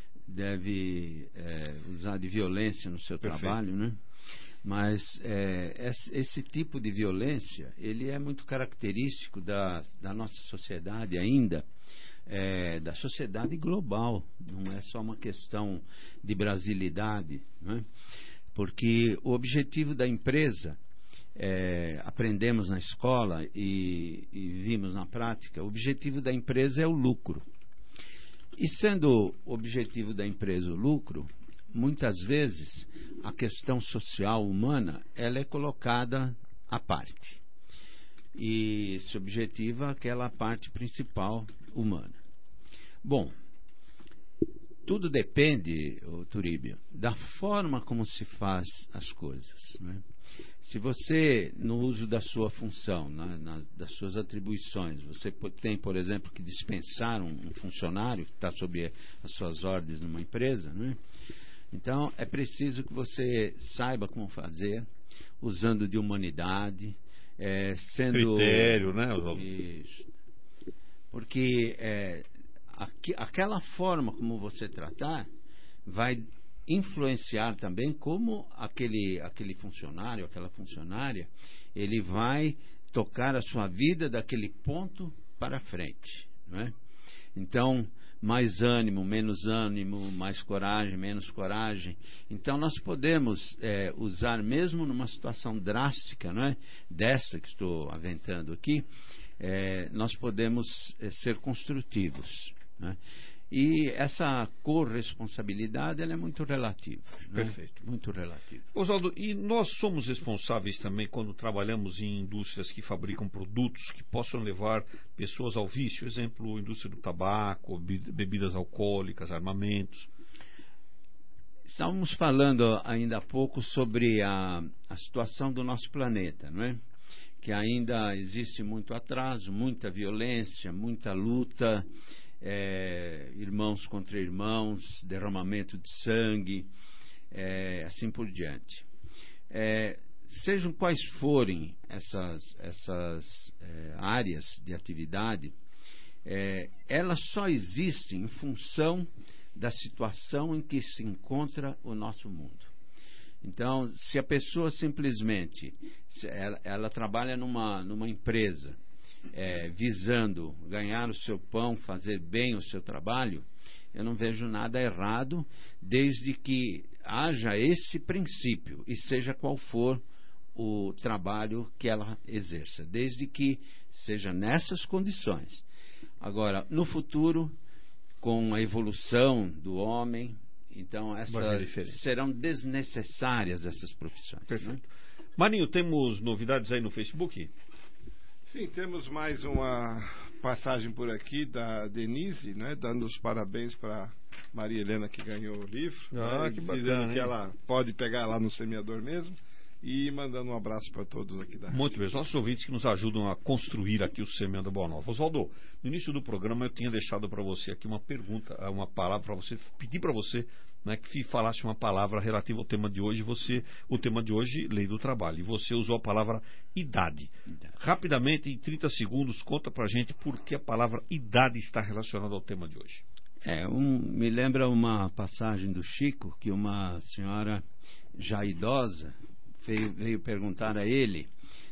[SPEAKER 5] usar de violência no seu trabalho, né? Mas esse tipo de violência ele é muito característico da nossa sociedade ainda, da sociedade global, não é só uma questão de brasilidade, né? Porque o objetivo da empresa, aprendemos na escola e vimos na prática, o objetivo da empresa é o lucro. E sendo o objetivo da empresa o lucro, muitas vezes a questão social humana ela é colocada à parte e se objetiva aquela parte principal humana. Bom, tudo depende, Turíbio, da forma como se faz as coisas, né? Se você, no uso da sua função, das suas atribuições, você tem, por exemplo, que dispensar um funcionário que está sob as suas ordens numa empresa, né? Então, é preciso que você saiba como fazer, usando de humanidade, sendo...
[SPEAKER 4] Critério, né?
[SPEAKER 5] Isso. Porque aquela forma como você tratar vai influenciar também como aquele funcionário, aquela funcionária, ele vai tocar a sua vida daquele ponto para frente, não é? Então, mais ânimo, menos ânimo, mais coragem, menos coragem. Então, nós podemos usar, mesmo numa situação drástica, não é? Dessa que estou aventando aqui, nós podemos ser construtivos, não é? E essa corresponsabilidade ela é muito relativa.
[SPEAKER 4] Perfeito.
[SPEAKER 5] Né? Muito relativa.
[SPEAKER 4] Oswaldo, e nós somos responsáveis também quando trabalhamos em indústrias que fabricam produtos que possam levar pessoas ao vício? Exemplo, indústria do tabaco, bebidas alcoólicas, armamentos.
[SPEAKER 5] Estávamos falando ainda há pouco sobre a situação do nosso planeta, não é? Que ainda existe muito atraso, muita violência, muita luta. irmãos contra irmãos, derramamento de sangue, assim por diante. Sejam quais forem essas áreas de atividade, elas só existem em função da situação em que se encontra o nosso mundo. Então, se a pessoa simplesmente ela trabalha numa empresa visando ganhar o seu pão, fazer bem o seu trabalho, eu não vejo nada errado, desde que haja esse princípio e seja qual for o trabalho que ela exerça, desde que seja nessas condições. Agora, no futuro, com a evolução do homem, então serão desnecessárias essas profissões.
[SPEAKER 4] Perfeito. Né? Marinho, temos novidades aí no Facebook?
[SPEAKER 9] Sim, temos mais uma passagem por aqui da Denise, né, dando os parabéns para Maria Helena, que ganhou o livro,
[SPEAKER 4] que
[SPEAKER 9] dizendo
[SPEAKER 4] bacana,
[SPEAKER 9] que ela pode pegar lá no semeador mesmo, e mandando um abraço para todos aqui da rádio.
[SPEAKER 4] Muito bem, os nossos ouvintes que nos ajudam a construir aqui o Semeando a Boa Nova. Oswaldo, no início do programa eu tinha deixado para você aqui uma pergunta, uma palavra para você, pedir para você, né, que falasse uma palavra relativa ao tema de hoje. O tema de hoje, lei do trabalho, e você usou a palavra idade. Rapidamente, em 30 segundos, conta pra gente por que a palavra idade está relacionada ao tema de hoje.
[SPEAKER 5] Me lembra uma passagem do Chico, que uma senhora já idosa veio perguntar a ele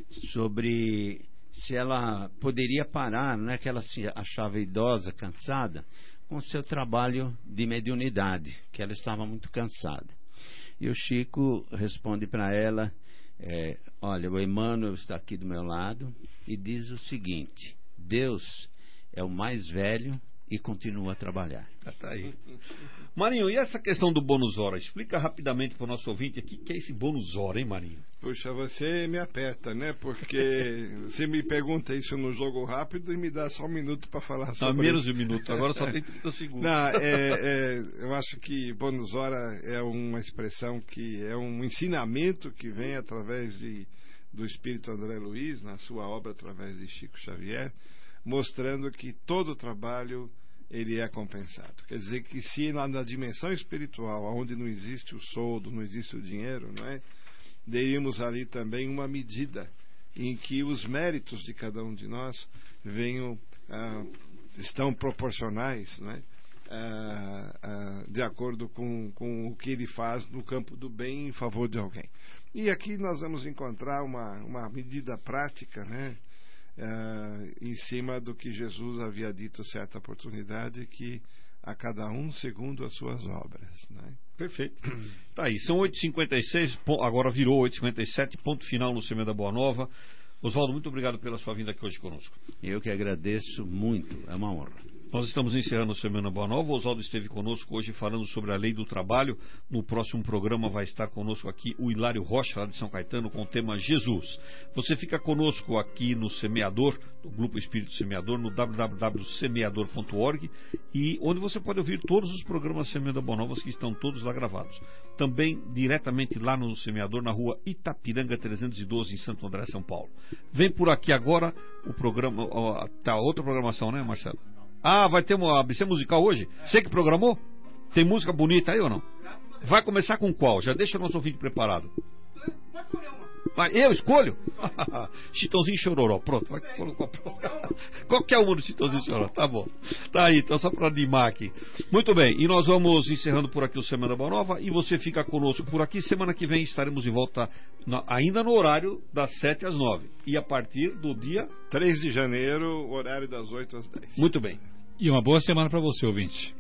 [SPEAKER 5] sobre se ela poderia parar, né, que ela se achava idosa, cansada, com o seu trabalho de mediunidade, que ela estava muito cansada. E o Chico responde para ela, olha, o Emmanuel está aqui do meu lado e diz o seguinte: Deus é o mais velho e continua a trabalhar.
[SPEAKER 4] Tá aí. Marinho, e essa questão do bônus hora? Explica rapidamente para o nosso ouvinte aqui o que é esse bônus hora, hein, Marinho?
[SPEAKER 9] Puxa, você me aperta, né? Porque você me pergunta isso no jogo rápido e me dá só um minuto para falar sobre
[SPEAKER 4] menos
[SPEAKER 9] isso.
[SPEAKER 4] de um minuto, agora só tem 30 segundos.
[SPEAKER 9] Não, eu acho que bônus hora é uma expressão que é um ensinamento que vem através do Espírito André Luiz, na sua obra através de Chico Xavier, mostrando que todo trabalho ele é compensado. Quer dizer que se na dimensão espiritual, onde não existe o soldo, não existe o dinheiro, não é? Teríamos ali também uma medida em que os méritos de cada um de nós estão proporcionais, não é? De acordo com o que ele faz no campo do bem em favor de alguém. E aqui nós vamos encontrar uma medida prática, né? Em cima do que Jesus havia dito certa oportunidade, que a cada um segundo as suas obras, né?
[SPEAKER 4] Perfeito. Tá aí, são 8h56, agora virou 8h57, ponto final no Semeando a Boa Nova. Oswaldo, muito obrigado pela sua vinda aqui hoje conosco.
[SPEAKER 5] Eu que agradeço muito, é uma honra.
[SPEAKER 4] Nós estamos encerrando o Semana Boa Nova. O Oswaldo esteve conosco hoje falando sobre a lei do trabalho. No próximo programa vai estar conosco aqui o Hilário Rocha, lá de São Caetano, com o tema Jesus. Você fica conosco aqui no Semeador, do Grupo Espírito Semeador, no www.semeador.org, e onde você pode ouvir todos os programas Semeando Boa Nova, que estão todos lá gravados. Também diretamente lá no Semeador, na rua Itapiranga 312, em Santo André, São Paulo. Vem por aqui agora o programa, tá outra programação, né, Marcelo? Vai ter uma ABC musical hoje? Você que programou? Tem música bonita aí ou não? Vai começar com qual? Já deixa o nosso ouvinte preparado. Eu escolho? Chitãozinho e Chororó. Pronto, vai colocar qualquer uma do Chitãozinho e Chororó. Tá bom. Tá aí, então só para animar aqui. Muito bem, e nós vamos encerrando por aqui o Semana Boa Nova. E você fica conosco por aqui. Semana que vem estaremos de volta ainda no horário das 7 às 9. E a partir do dia
[SPEAKER 9] 3 de janeiro, horário das 8 às 10.
[SPEAKER 4] Muito bem.
[SPEAKER 7] E uma boa semana para você, ouvinte.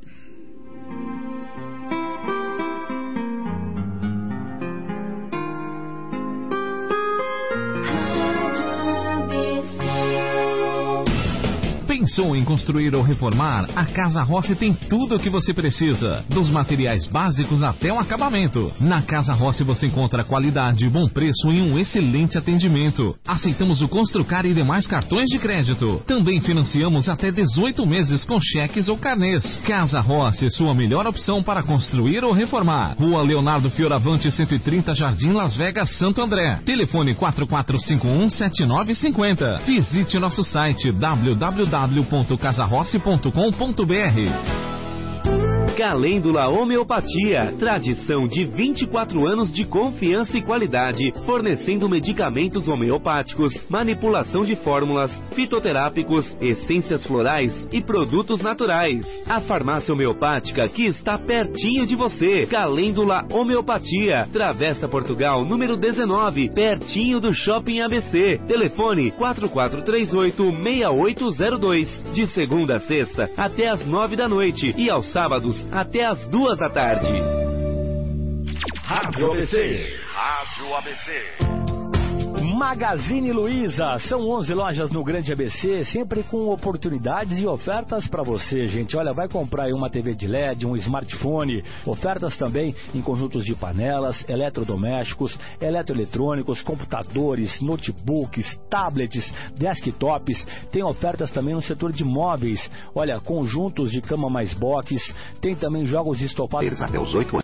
[SPEAKER 22] Pensou em construir ou reformar? A Casa Rossi tem tudo o que você precisa, dos materiais básicos até o acabamento. Na Casa Rossi você encontra qualidade, bom preço e um excelente atendimento. Aceitamos o Construcar e demais cartões de crédito. Também financiamos até 18 meses com cheques ou carnês. Casa Rossi, sua melhor opção para construir ou reformar. Rua Leonardo Fioravante 130, Jardim Las Vegas, Santo André. Telefone 4451-7950. Visite nosso site www.casarossi.com.br. www.casarossi.com.br.
[SPEAKER 13] Calêndula Homeopatia, tradição de 24 anos de confiança e qualidade, fornecendo medicamentos homeopáticos, manipulação de fórmulas, fitoterápicos, essências florais e produtos naturais. A farmácia homeopática que está pertinho de você. Calêndula Homeopatia, Travessa Portugal, número 19, pertinho do Shopping ABC. Telefone 4438-6802, de segunda a sexta até às 9 da noite e aos sábados até às 2 da tarde.
[SPEAKER 1] Rádio ABC. Rádio ABC.
[SPEAKER 14] Magazine Luiza, são 11 lojas no Grande ABC, sempre com oportunidades e ofertas para você, gente. Olha, vai comprar aí uma TV de LED, um smartphone, ofertas também em conjuntos de panelas, eletrodomésticos, eletroeletrônicos, computadores, notebooks, tablets, desktops. Tem ofertas também no setor de móveis. Olha, conjuntos de cama mais box, tem também jogos estofados.
[SPEAKER 22] Até os 8 anos.